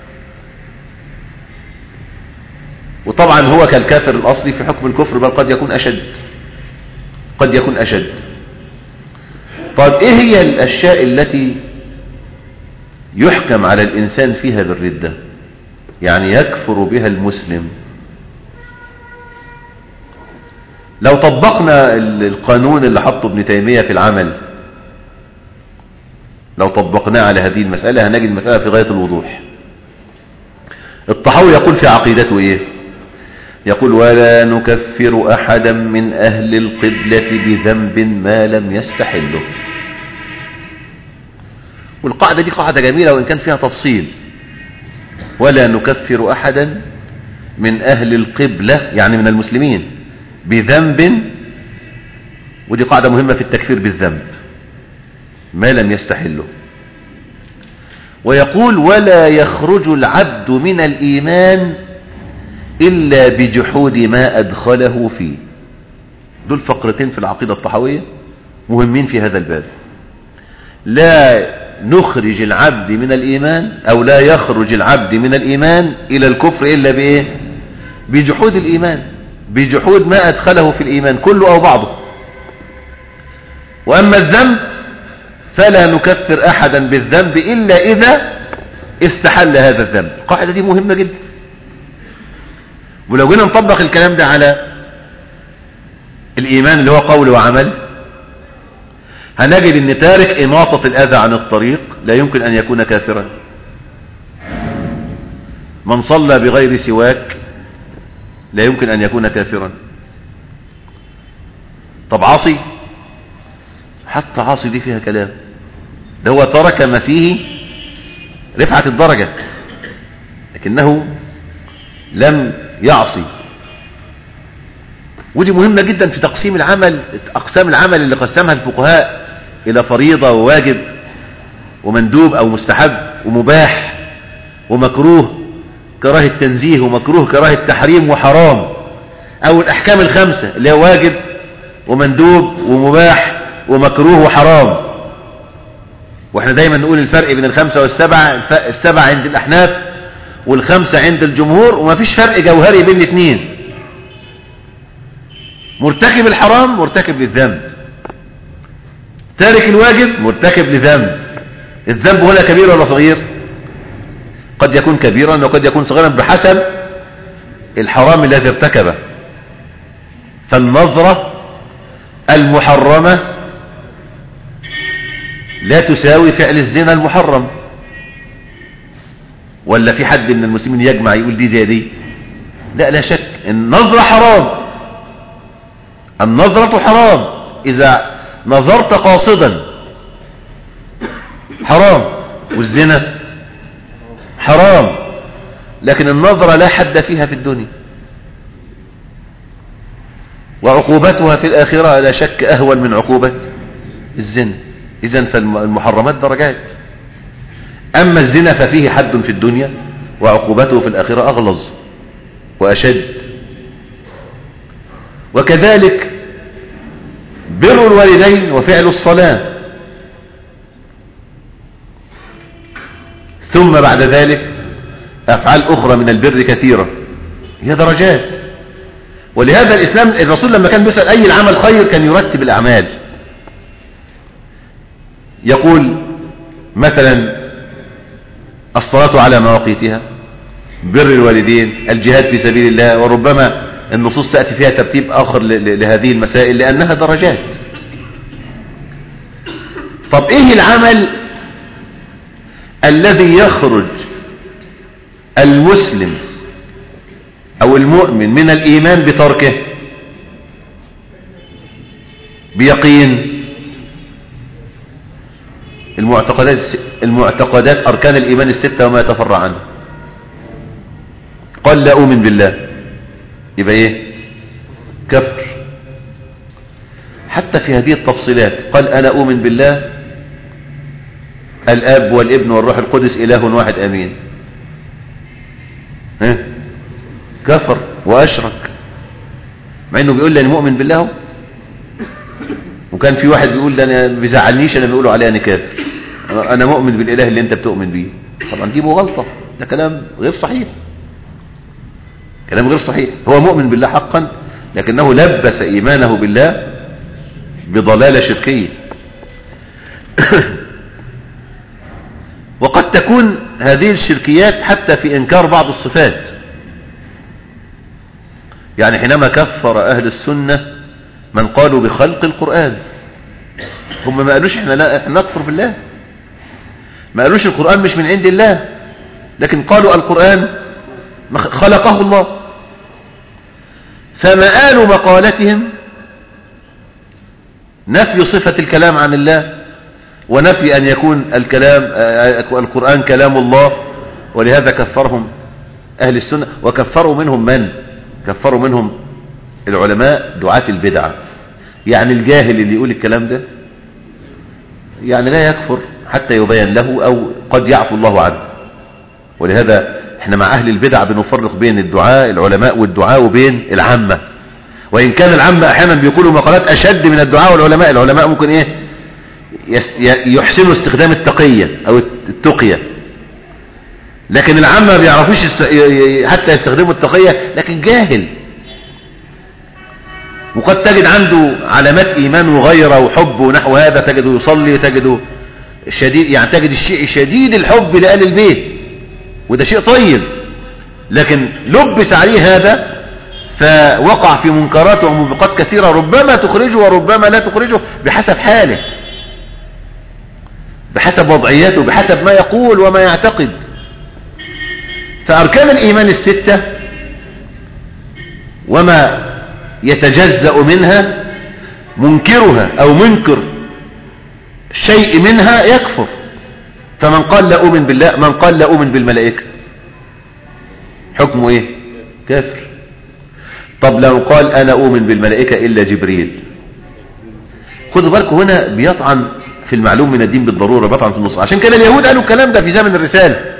وطبعا هو كالكافر الأصلي في حكم الكفر، بل قد يكون أشد. طيب إيه هي الأشياء التي يحكم على الإنسان فيها بالردة، يعني يكفر بها المسلم؟ لو طبقنا القانون اللي حطه ابن تيمية في العمل، لو طبقناه على هذه المسألة هنجد المسألة في غاية الوضوح. الطحاوي يقول في عقيدته إيه؟ يقول ولا نكفر أحدا من أهل القبلة بذنب ما لم يستحله. والقاعدة دي قاعدة جميلة وإن كان فيها تفصيل. ولا نكفر أحدا من أهل القبلة يعني من المسلمين بذنب، ودي قاعدة مهمة في التكفير بالذنب، ما لم يستحله. ويقول ولا يخرج العبد من الإيمان إلا بجحود ما أدخله فيه. دول فقرتين في العقيدة الطحاوية مهمين في هذا الباب. لا نخرج العبد من الإيمان أو لا يخرج العبد من الإيمان إلى الكفر إلا بإيه؟ بجحود الإيمان، بجحود ما أدخله في الإيمان كله أو بعضه. وأما الذنب فلا نكفر أحدا بالذنب إلا إذا استحل هذا الذنب. القاعدة دي مهمة جدا. ولو جينا نطبق الكلام ده على الإيمان اللي هو قول وعمل، هنجد ان تارك إماطة الأذى عن الطريق لا يمكن أن يكون كافرا. من صلى بغير سواك لا يمكن أن يكون كافرا. طب عاصي، حتى عاصي دي فيها كلام، ده هو ترك ما فيه رفعة الدرجة لكنه لم يعصي. ودي مهمة جدا في تقسيم العمل، أقسام العمل اللي قسمها الفقهاء إلى فريضة وواجب ومندوب أو مستحب ومباح ومكروه كراهة تنزيه ومكروه كراهة تحريم وحرام، أو الأحكام الخمسة اللي هي واجب ومندوب ومباح ومكروه وحرام. واحنا دايما نقول الفرق بين الخمسة والسبعة، السبعة عند الأحناف والخمسة عند الجمهور، وما فيش فرق جوهري بين الاثنين. مرتكب الحرام مرتكب للذنب، تارك الواجب مرتكب لذنب. الذنب هنا كبير ولا صغير؟ قد يكون كبيرا وقد يكون صغيرا بحسب الحرام الذي ارتكبه. فالنظرة المحرمة لا تساوي فعل الزنا المحرم. ولا في حد من المسلمين يجمع يقول دي زي دي؟ لا، لا شك النظرة حرام، النظرة حرام. إذا نظرت قاصدا حرام، والزنا حرام، لكن النظرة لا حد فيها في الدنيا، وعقوبتها في الآخرة لا شك أهون من عقوبة الزنا. إذن فالمحرمات درجات. أما الزنا ففيه حد في الدنيا وعقوبته في الآخرة أغلظ وأشد. وكذلك بر الوالدين وفعل الصلاة. ثم بعد ذلك أفعال أخرى من البر كثيرة، هي درجات. ولهذا الإسلام الرسول لما كان بيسأل أي العمل خير كان يرتب الأعمال، يقول مثلا الصلاة على مواقيتها، بر الوالدين، الجهاد في سبيل الله، وربما النصوص تأتي فيها ترتيب آخر لهذه المسائل لأنها درجات. طب إيه العمل الذي يخرج المسلم أو المؤمن من الإيمان بتركه بيقين؟ المعتقدات أركان الإيمان الستة وما يتفرع عنه. قال لا أؤمن بالله، يبقى إيه؟ كفر. حتى في هذه التفصيلات قال أنا أؤمن بالله الآب والابن والروح القدس إله واحد أمين، كفر وأشرك، مع إنه بيقول لي أنا مؤمن بالله. وكان في واحد بيقول ده أنا بيزعلنيش أنا بيقولوا عليه أنا كافر، أنا مؤمن بالإله اللي أنت بتؤمن بيه. طبعا دي غلطة، ده كلام غير صحيح، كلام غير صحيح. هو مؤمن بالله حقا لكنه لبس إيمانه بالله بضلالة شركية. وقد تكون هذه الشركيات حتى في إنكار بعض الصفات. يعني حينما كفر أهل السنة من قالوا بخلق القرآن، هم ما قالوش احنا لا نكفر بالله، ما قالوش القرآن مش من عند الله، لكن قالوا القرآن خلقه الله. فمآل مقالتهم نفي صفة الكلام عن الله، ونفي أن يكون القرآن كلام الله. ولهذا كفرهم أهل السنة. وكفروا منهم من؟ كفروا منهم العلماء دعاة البدعة. يعني الجاهل اللي يقول الكلام ده يعني لا يكفر حتى يبين له، أو قد يعفو الله عنه. ولهذا احنا مع أهل البدع بنفرق بين الدعاء العلماء والدعاء وبين العامة. وإن كان العامة أحيانا بيقولوا مقالات أشد من الدعاء والعلماء. العلماء ممكن يحسنوا استخدام التقية أو التقية، لكن العامة ما بيعرفوش حتى يستخدموا التقية، لكن جاهل. وقد تجد عنده علامات إيمان وغيرة وحب ونحو هذا، تجده يصلي، تجده شديد، يعني تجد الشيء شديد الحب لآل البيت، وده شيء طيب، لكن لبس عليه هذا فوقع في منكرات وموبقات كثيرة ربما تخرجه وربما لا تخرجه بحسب حاله، بحسب وضعيته، بحسب ما يقول وما يعتقد. فأركان الإيمان الستة وما يتجزأ منها منكرها أو منكر شيء منها يكفر. فمن قال لا أؤمن بالله، من قال لا أؤمن بالملائكة حكمه إيه؟ كافر. طب لو قال أنا أؤمن بالملائكة إلا جبريل، خدوا بالكم هنا بيطعن في المعلوم من الدين بالضرورة، بيطعن في النص. عشان كده اليهود قالوا الكلام ده في زمن الرسالة،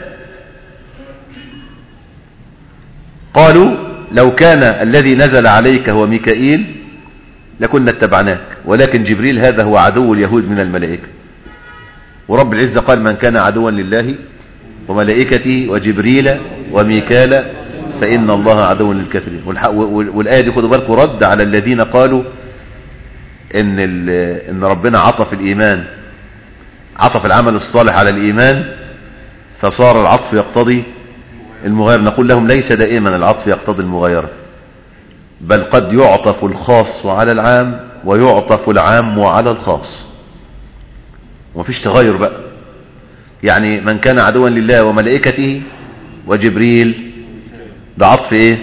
قالوا لو كان الذي نزل عليك هو ميكائيل لكنا اتبعناك، ولكن جبريل هذا هو عدو اليهود من الملائكة. ورب العزة قال من كان عدوا لله وملائكته وجبريل وميكال فإن الله عدو للكافرين. والآية دي خدوا بالكم رد على الذين قالوا إن ربنا عطف الإيمان، عطف العمل الصالح على الإيمان فصار العطف يقتضي المغايرة. نقول لهم ليس دائما العطف يقتضي المغايرة، بل قد يعطف الخاص على العام ويعطف العام على الخاص، ومفيش تغير بقى. يعني من كان عدوا لله وملائكته وجبريل ده عطف ايه؟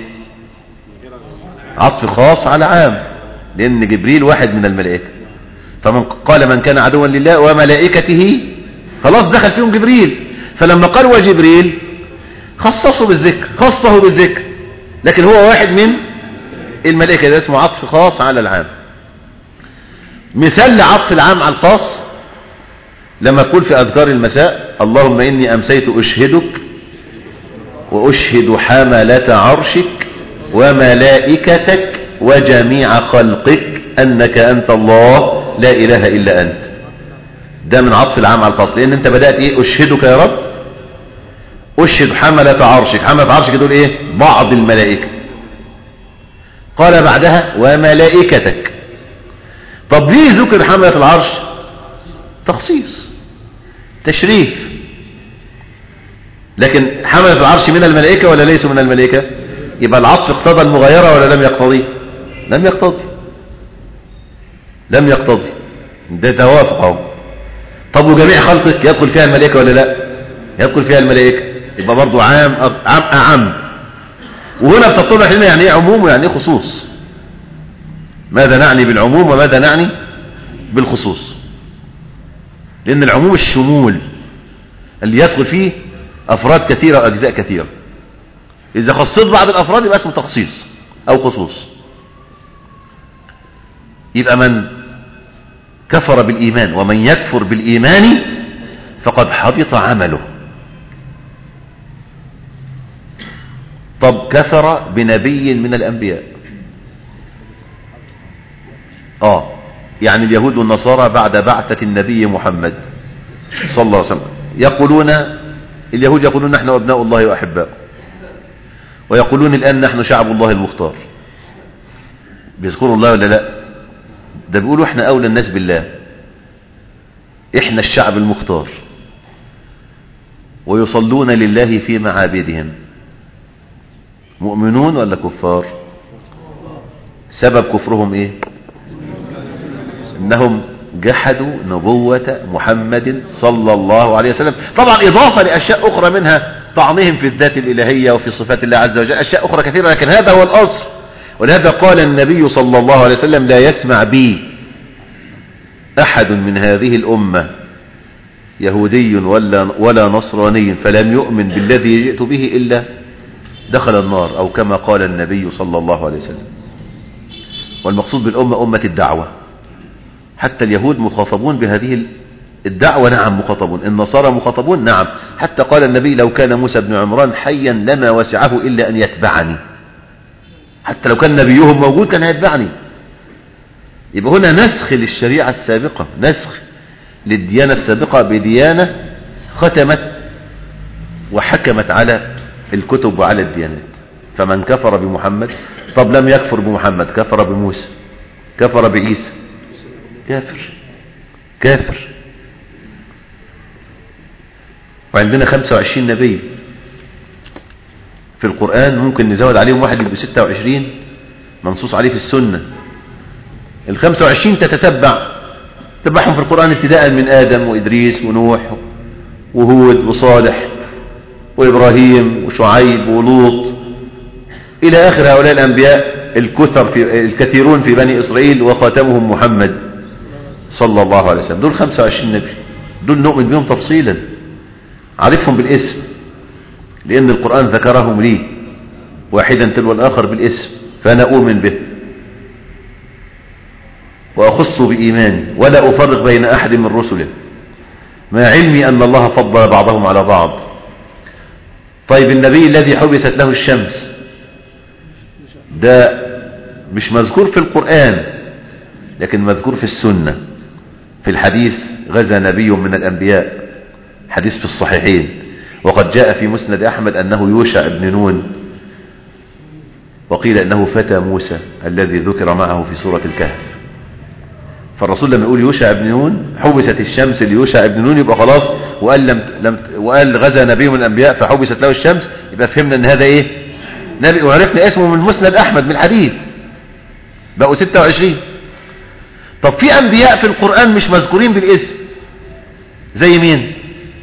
عطف خاص على عام، لان جبريل واحد من الملائكة. فمن قال من كان عدوا لله وملائكته خلاص دخل فيهم جبريل. فلما قال وجبريل خصصه بالذكر، خصه بالذكر، لكن هو واحد من الملائكة، ده اسمه عطف خاص على العام. مثال لعطف العام على الخاص لما تقول في أذكار المساء اللهم إني أمسيت أشهدك وأشهد حملة عرشك وملائكتك وجميع خلقك أنك أنت الله لا إله إلا أنت. ده من عطف العام على الخاص، لأن أنت بدأت إيه؟ أشهدك يا رب، أشهد حملة عرشك. حملة عرشك دول إيه؟ بعض الملائكة. قال بعدها وملائكتك. طب ليه ذكر حملة العرش؟ تخصيص، تشريف. لكن حملة العرش من الملائكة ولا ليسوا من الملائكة؟ يبقى العطف اقتضى المغايرة ولا لم يقتضي؟ لم يقتضي، لم يقتضي. ده توافق اهو. طب وجميع خلقك يدخل فيها الملائكة ولا لا؟ يدخل فيها الملائكة. يبقى برضو عام أعم. وهنا بتتضح لنا يعني ايه عموم ويعني ايه خصوص. ماذا نعني بالعموم وماذا نعني بالخصوص؟ لأن العموم الشمول اللي يدخل فيه أفراد كثيرة وأجزاء كثيرة. إذا خصصت بعض الأفراد يبقى اسمه تخصيص أو خصوص. يبقى من كفر بالإيمان ومن يكفر بالإيمان فقد حبط عمله. طب كفر بنبي من الأنبياء، يعني اليهود والنصارى بعد بعثة النبي محمد صلى الله عليه وسلم يقولون، اليهود يقولون نحن أبناء الله وأحباؤه، ويقولون الآن نحن شعب الله المختار. بيذكروا الله ولا لا؟ ده بيقولوا احنا أولى الناس بالله، احنا الشعب المختار، ويصلون لله في معابدهم. مؤمنون ولا كفار؟ سبب كفرهم ايه؟ انهم جحدوا نبوة محمد صلى الله عليه وسلم. طبعا اضافة لاشياء اخرى منها طعنهم في الذات الالهية وفي صفات الله عز وجل، اشياء اخرى كثيرة، لكن هذا هو الاصل. ولهذا قال النبي صلى الله عليه وسلم لا يسمع بي احد من هذه الامة يهودي ولا نصراني فلم يؤمن بالذي جئت به الا دخل النار، او كما قال النبي صلى الله عليه وسلم. والمقصود بالامة امة الدعوة. حتى اليهود مخاطبون بهذه الدعوة، نعم مخاطبون. النصارى مخاطبون، نعم. حتى قال النبي لو كان موسى بن عمران حيا لما وسعه إلا أن يتبعني. حتى لو كان نبيهم موجود كان هيتبعني. يبقى هنا نسخ للشريعة السابقة، نسخ للديانة السابقة بديانة ختمت وحكمت على الكتب وعلى الديانات. فمن كفر بمحمد، طب لم يكفر بمحمد، كفر بموسى، كفر بعيسى، كافر كافر. وعندنا 25 نبي في القرآن، ممكن نزود عليهم واحد يبقى 26 منصوص عليه في السنة. ال 25 تتبعهم في القرآن ابتداء من آدم وإدريس ونوح وهود وصالح وإبراهيم وشعيب ولوط إلى آخر هؤلاء الأنبياء الكثيرون في بني إسرائيل، وخاتمهم محمد صلى الله عليه وسلم. دول 25 نبي، دول نؤمن بهم تفصيلا، عرفهم بالاسم لأن القرآن ذكرهم لي واحدا تلو الآخر بالاسم، فأنا أؤمن به وأخص بإيماني ولا أفرق بين أحد من رسله، مع علمي أن الله فضل بعضهم على بعض. طيب النبي الذي حبست له الشمس ده مش مذكور في القرآن لكن مذكور في السنة. في الحديث غزا نبي من الأنبياء، حديث في الصحيحين، وقد جاء في مسند أحمد أنه يوشع بن نون، وقيل أنه فتى موسى الذي ذكر معه في سورة الكهف. فالرسول لما يقول يوشع بن نون حبست الشمس ليوشع بن نون يبقى خلاص، وقال غزا نبي من الأنبياء فحبست له الشمس، يبقى فهمنا أن هذا إيه؟ نبي، وعرفنا اسمه من مسند أحمد من الحديث، بقوا 26. طب في أنبياء في القرآن مش مذكورين بالاسم، زي مين؟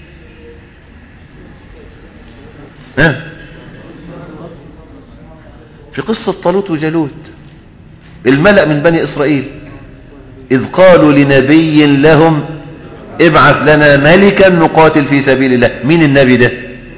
في قصة طالوت وجالوت، الملأ من بني إسرائيل إذ قالوا لنبي لهم ابعث لنا ملكا نقاتل في سبيل الله. مين النبي ده؟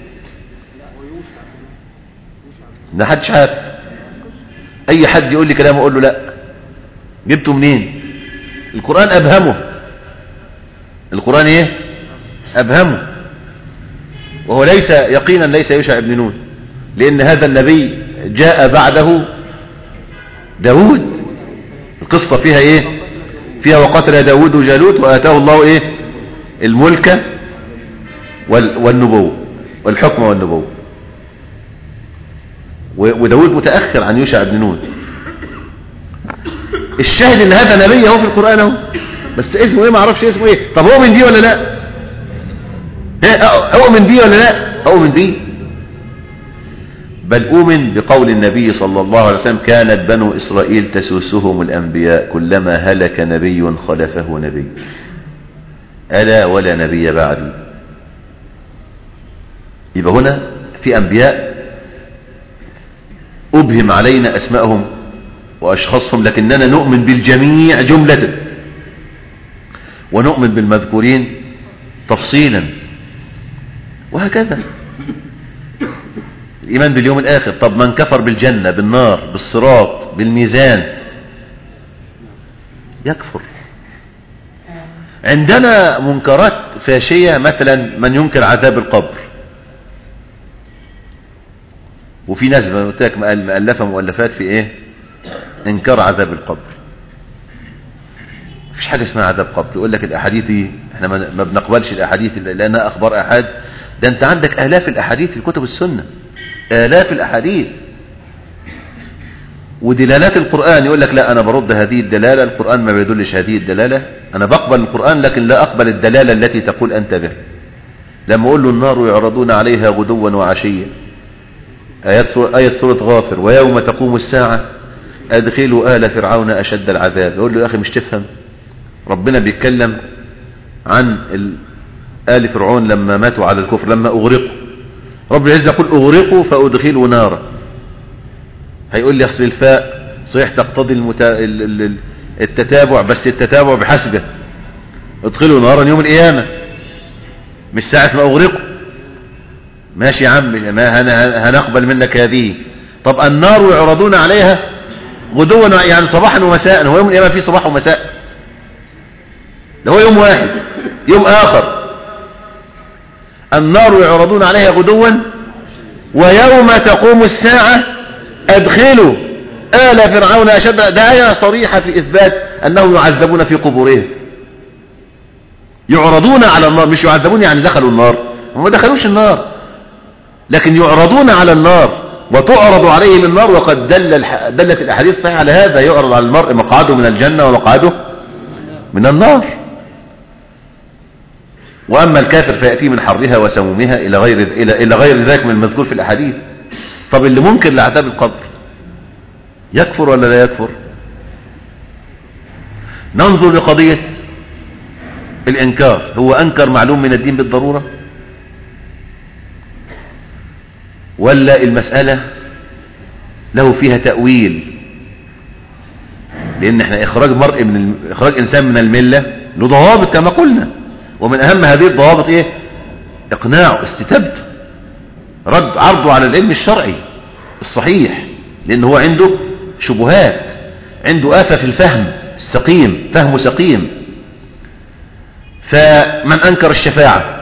ده حدش عارف. أي حد يقول لي كلام أقول له لا، جبته منين؟ القرآن أبهمه. القرآن إيه؟ أبهمه. وهو ليس يقينا ليس يوشع ابن نون، لأن هذا النبي جاء بعده داود. القصة فيها إيه؟ فيها وقتل داود وجالوت وآتاه الله إيه؟ الملك والنبوة. والحكم والنبوة. وداود متأخر عن يوشع بن نون. الشاهد ان هذا نبي اهو في القرآن اهو، بس اسمه ايه ما اعرفش اسمه ايه. طب اؤمن بيه ولا لا؟ اؤمن بيه ولا لا؟ اؤمن بيه، بل أؤمن بقول النبي صلى الله عليه وسلم: كانت بنو إسرائيل تسوسهم الأنبياء كلما هلك نبي خلفه نبي، ألا ولا نبي بعدي. يبقى هنا في أنبياء أبهم علينا أسماءهم وأشخاصهم، لكننا نؤمن بالجميع جملة، ونؤمن بالمذكورين تفصيلا، وهكذا. الإيمان باليوم الآخر. طب من كفر بالجنة، بالنار، بالصراط، بالميزان، يكفر. عندنا منكرات فاشية، مثلا من ينكر عذاب القبر، وفي ناس مؤلفة مؤلفات في ايه؟ انكار عذاب القبر. مفيش حاجة اسمها عذاب قبر. يقول لك الاحاديث دي احنا ما بنقبلش الاحاديث لانها اخبار احاد. ده انت عندك الاف الاحاديث في كتب السنة، آلاف الأحاديث ودلالات القرآن. يقول لك لا، أنا برد هذه الدلالة، القرآن ما بيدلش هذه الدلالة. أنا بقبل القرآن لكن لا أقبل الدلالة التي تقول أنت به. لما أقول له النار يعرضون عليها غدوا وعشيا، آية سورة غافر: ويوم تقوم الساعة أدخلوا آل فرعون أشد العذاب. يقول له يا أخي مش تفهم، ربنا بيتكلم عن آل فرعون لما ماتوا على الكفر، لما أغرقوا. رب العزة يقول أغرقوا فأدخلوا نارا. هيقول لي أصل الفاء صحيح تقتضي التتابع، بس التتابع بحسبه. ادخلوا نارا يوم القيامة، مش ساعة ما أغرقوا. ماشي يا عم، ما هنقبل منك هذه. طب النار يعرضون عليها غدوا، يعني صباحا ومساء. هو يوم القيامة فيه صباح ومساء؟ ده هو يوم واحد، يوم آخر. النار يعرضون عليها غدوا ويوم تقوم الساعة أدخلوا آل فرعون أشد. ده آية صريحة في إثبات أنهم يعذبون في قبورهم. يعرضون على النار، مش يعذبون يعني دخلوا النار، هم ما دخلوش النار، لكن يعرضون على النار وتعرض عليهم النار. وقد دلت الأحاديث الصحيحة على هذا. يعرض على المرء مقعده من الجنة ومقعده من النار. وأما الكافر فيأتي من حرها وسمومها إلى غير ذلك من المذكور في الأحاديث. طب اللي منكر لعذاب القبر يكفر ولا لا يكفر؟ ننظر لقضية الإنكار. هو أنكر معلوم من الدين بالضرورة، ولا المسألة له فيها تأويل؟ لأن احنا إخراج إنسان من الملة له ضوابط كما قلنا، ومن أهم هذه الضوابط إيه؟ إقناعه، استتابته، رد عرضه على العلم الشرعي الصحيح، لأن هو عنده شبهات، عنده آفة في الفهم السقيم، فهمه سقيم. فمن أنكر الشفاعة،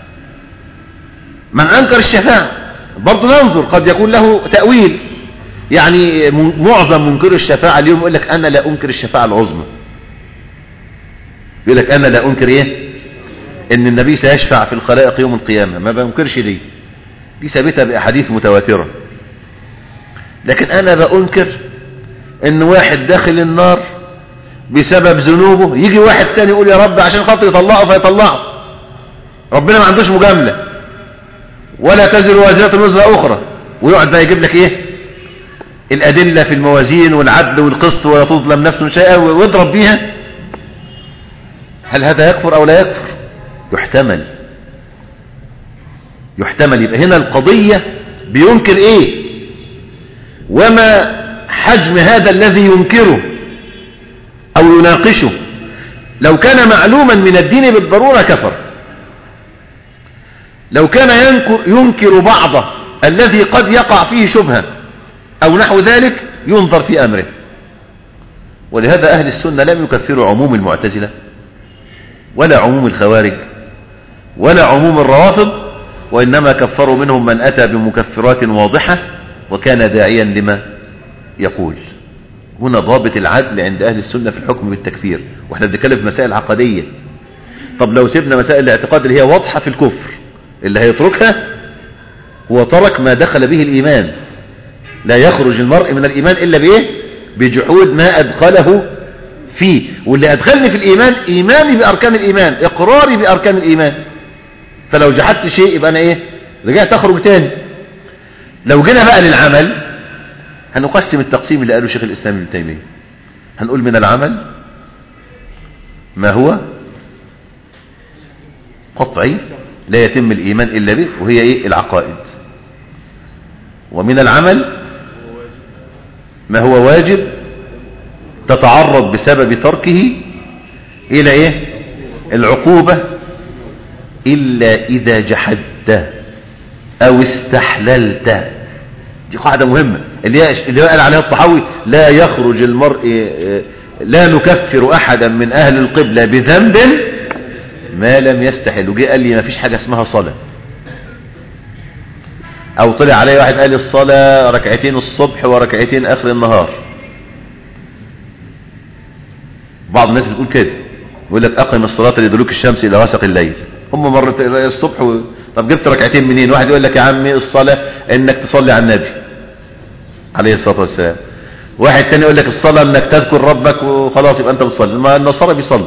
من أنكر الشفاعة برضه ننظر، قد يكون له تأويل. يعني معظم منكر الشفاعة اليوم يقول لك أنا لا أنكر الشفاعة العظمى. يقول لك أنا لا أنكر إيه؟ إن النبي سيشفع في الخلائق يوم القيامة، ما بنكرش دي ثابتة بأحاديث متواترة. لكن أنا بأنكر إن واحد داخل النار بسبب ذنوبه، يجي واحد تاني يقول يا رب عشان خاطر يطلعه فيطلعه. ربنا ما عندوش مجاملة، ولا تزر وازرة وزر أخرى، ويقعد بقى يجيب لك إيه؟ الأدلة في الموازين والعدل والقسط ولا تظلم نفس شيئا واضرب بيها. هل هذا يكفر أو لا يكفر؟ يحتمل. يبقى هنا القضية بينكر إيه، وما حجم هذا الذي ينكره أو يناقشه. لو كان معلوما من الدين بالضرورة كفر. لو كان ينكر بعضه الذي قد يقع فيه شبهة أو نحو ذلك ينظر في أمره. ولهذا أهل السنة لم يكفروا عموم المعتزلة ولا عموم الخوارج ولا عموم الروافض، وإنما كفروا منهم من أتى بمكفرات واضحة وكان داعيا لما يقول. هنا ضابط العدل عند أهل السنة في الحكم بالتكفير، وإحنا بنتكلم في مسائل عقدية. طب لو سيبنا مسائل الاعتقاد اللي هي واضحة في الكفر، اللي هيتركها هو ترك ما دخل به الإيمان. لا يخرج المرء من الإيمان إلا بإيه؟ بجحود ما أدخله فيه. واللي أدخلني في الإيمان إيماني بأركان الإيمان، إقراري بأركان الإيمان. فلو جحدت شيء يبقى أنا إيه؟ رجعت أخرج تاني. لو جينا بقى للعمل هنقسم التقسيم اللي قاله شيخ الإسلام ابن تيمية. هنقول من العمل ما هو قطعي لا يتم الإيمان إلا به، وهي إيه؟ العقائد. ومن العمل ما هو واجب تتعرض بسبب تركه إلى إيه؟ العقوبة إلا إذا جحدت أو استحللت. دي قاعدة مهمة اللي قال عليها الطحاوي: لا يخرج المرء، لا نكفر أحدا من أهل القبلة بذنب ما لم يستحل. وجي قال لي ما فيش حاجة اسمها صلاة، أو طلع علي واحد قال الصلاة ركعتين الصبح وركعتين آخر النهار. بعض الناس بتقول كده، يقول لك أقم الصلاة لدلوك الشمس إلى غسق الليل. هم مرة الصبح طب جبت ركعتين منين؟ واحد يقول لك يا عمي الصلاة إنك تصلي على النبي عليه الصلاة والسلام. واحد تاني يقول لك الصلاة إنك تذكر ربك وخلاص يبقى أنت بتصلي. ما النصارى بيصلوا.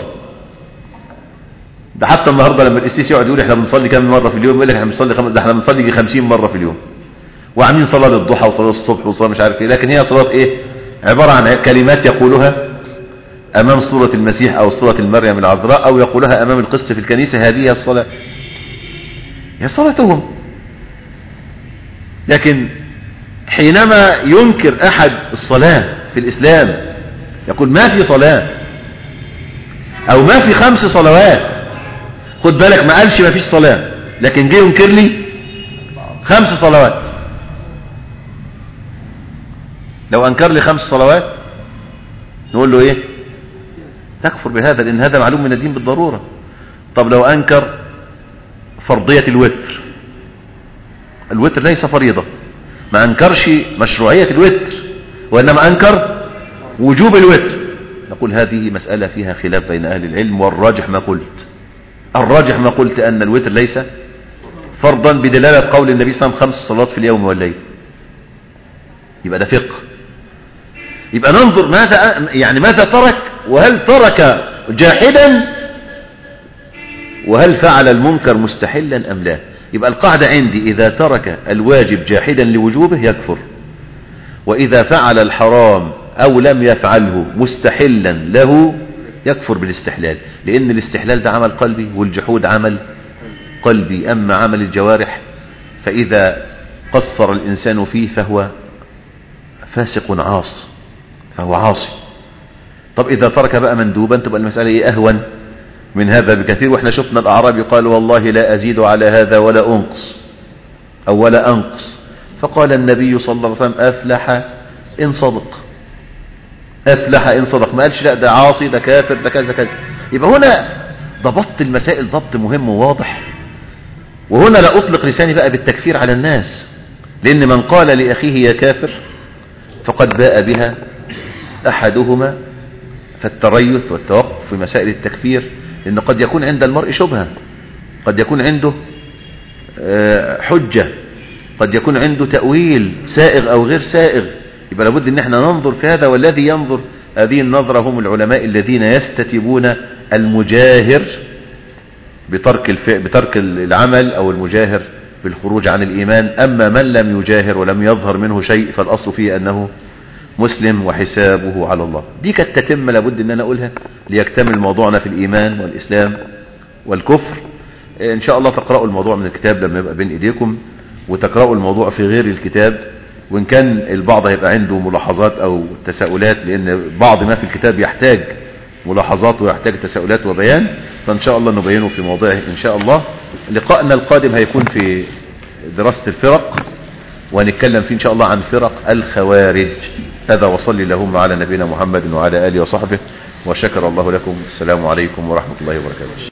ده حتى النهارده لما القسيس يقعد يقول احنا بنصلي كام مرة في اليوم، يقول لك احنا بنصلي ده احنا بنصلي 50 مرة في اليوم، وعاملين صلاة للضحى وصلاة الصبح وصلاة مش عارف ايه. لكن هي صلاة ايه؟ عبارة عن كلمات يقولها امام صورة المسيح او صورة المريم العذراء، او يقولها امام القس في الكنيسة. هذه هي الصلاة، هي صلاتهم. لكن حينما ينكر احد الصلاة في الاسلام، يقول ما في صلاة او ما في 5 صلوات. خد بالك ما قالش ما فيش صلاة، لكن جه ينكر لي 5 صلوات. لو انكر لي 5 صلوات نقول له ايه؟ تكفر بهذا، لان هذا معلوم من الدين بالضرورة. طب لو انكر فرضية الوتر، الوتر ليس فريضة، ما انكرش مشروعية الوتر وانما انكر وجوب الوتر، نقول هذه مسألة فيها خلاف بين اهل العلم، والراجح ما قلت. الراجح ما قلت أن الوتر ليس فرضا بدلالة قول النبي صلى الله عليه وسلم 5 صلوات في اليوم والليل. يبقى ده فقه. يبقى ننظر ماذا ترك، وهل ترك جاحدا، وهل فعل المنكر مستحلا أم لا. يبقى القاعدة عندي إذا ترك الواجب جاحدا لوجوبه يكفر، وإذا فعل الحرام أو لم يفعله مستحلا له يكفر بالاستحلال، لأن الاستحلال ده عمل قلبي والجحود عمل قلبي. أما عمل الجوارح فإذا قصر الإنسان فيه فهو فاسق عاص، فهو عاصي. طب إذا ترك بقى مندوبا تبقى المسألة إيه؟ أهون من هذا بكثير. وإحنا شفنا الأعرابي قال والله لا أزيد على هذا ولا أنقص أو ولا أنقص، فقال النبي صلى الله عليه وسلم أفلح إن صدق، أفلح إن صدق. ما قالش لا ده عاصي ده كافر ده كذا كذا. يبقى هنا ضبطت المسائل ضبط مهم وواضح. وهنا لا أطلق لساني بقى بالتكفير على الناس، لأن من قال لأخيه يا كافر فقد باء بها أحدهما. فالتريث والتوقف في مسائل التكفير، لأن قد يكون عند المرء شبهة، قد يكون عنده حجة، قد يكون عنده تأويل سائغ أو غير سائغ. يبقى لابد ان احنا ننظر في هذا، والذي ينظر هذه النظرة هم العلماء الذين يستتبون المجاهر بترك العمل او المجاهر بالخروج عن الإيمان. أما من لم يجاهر ولم يظهر منه شيء فالأصل فيه أنه مسلم وحسابه على الله. دي كانت تتم لابد ان انا اقولها ليكتمل موضوعنا في الإيمان والإسلام والكفر. ان شاء الله تقرأوا الموضوع من الكتاب لما يبقى بين ايديكم، وتقرأوا الموضوع في غير الكتاب. وإن كان البعض هيبقى عنده ملاحظات أو تساؤلات، لأن بعض ما في الكتاب يحتاج ملاحظات ويحتاج تساؤلات وبيان، فإن شاء الله نبينه في موضعه إن شاء الله. لقاءنا القادم هيكون في دراسة الفرق، ونتكلم فيه إن شاء الله عن فرق الخوارج. هذا وصلي اللهم على نبينا محمد وعلى آله وصحبه، وشكر الله لكم. السلام عليكم ورحمة الله وبركاته.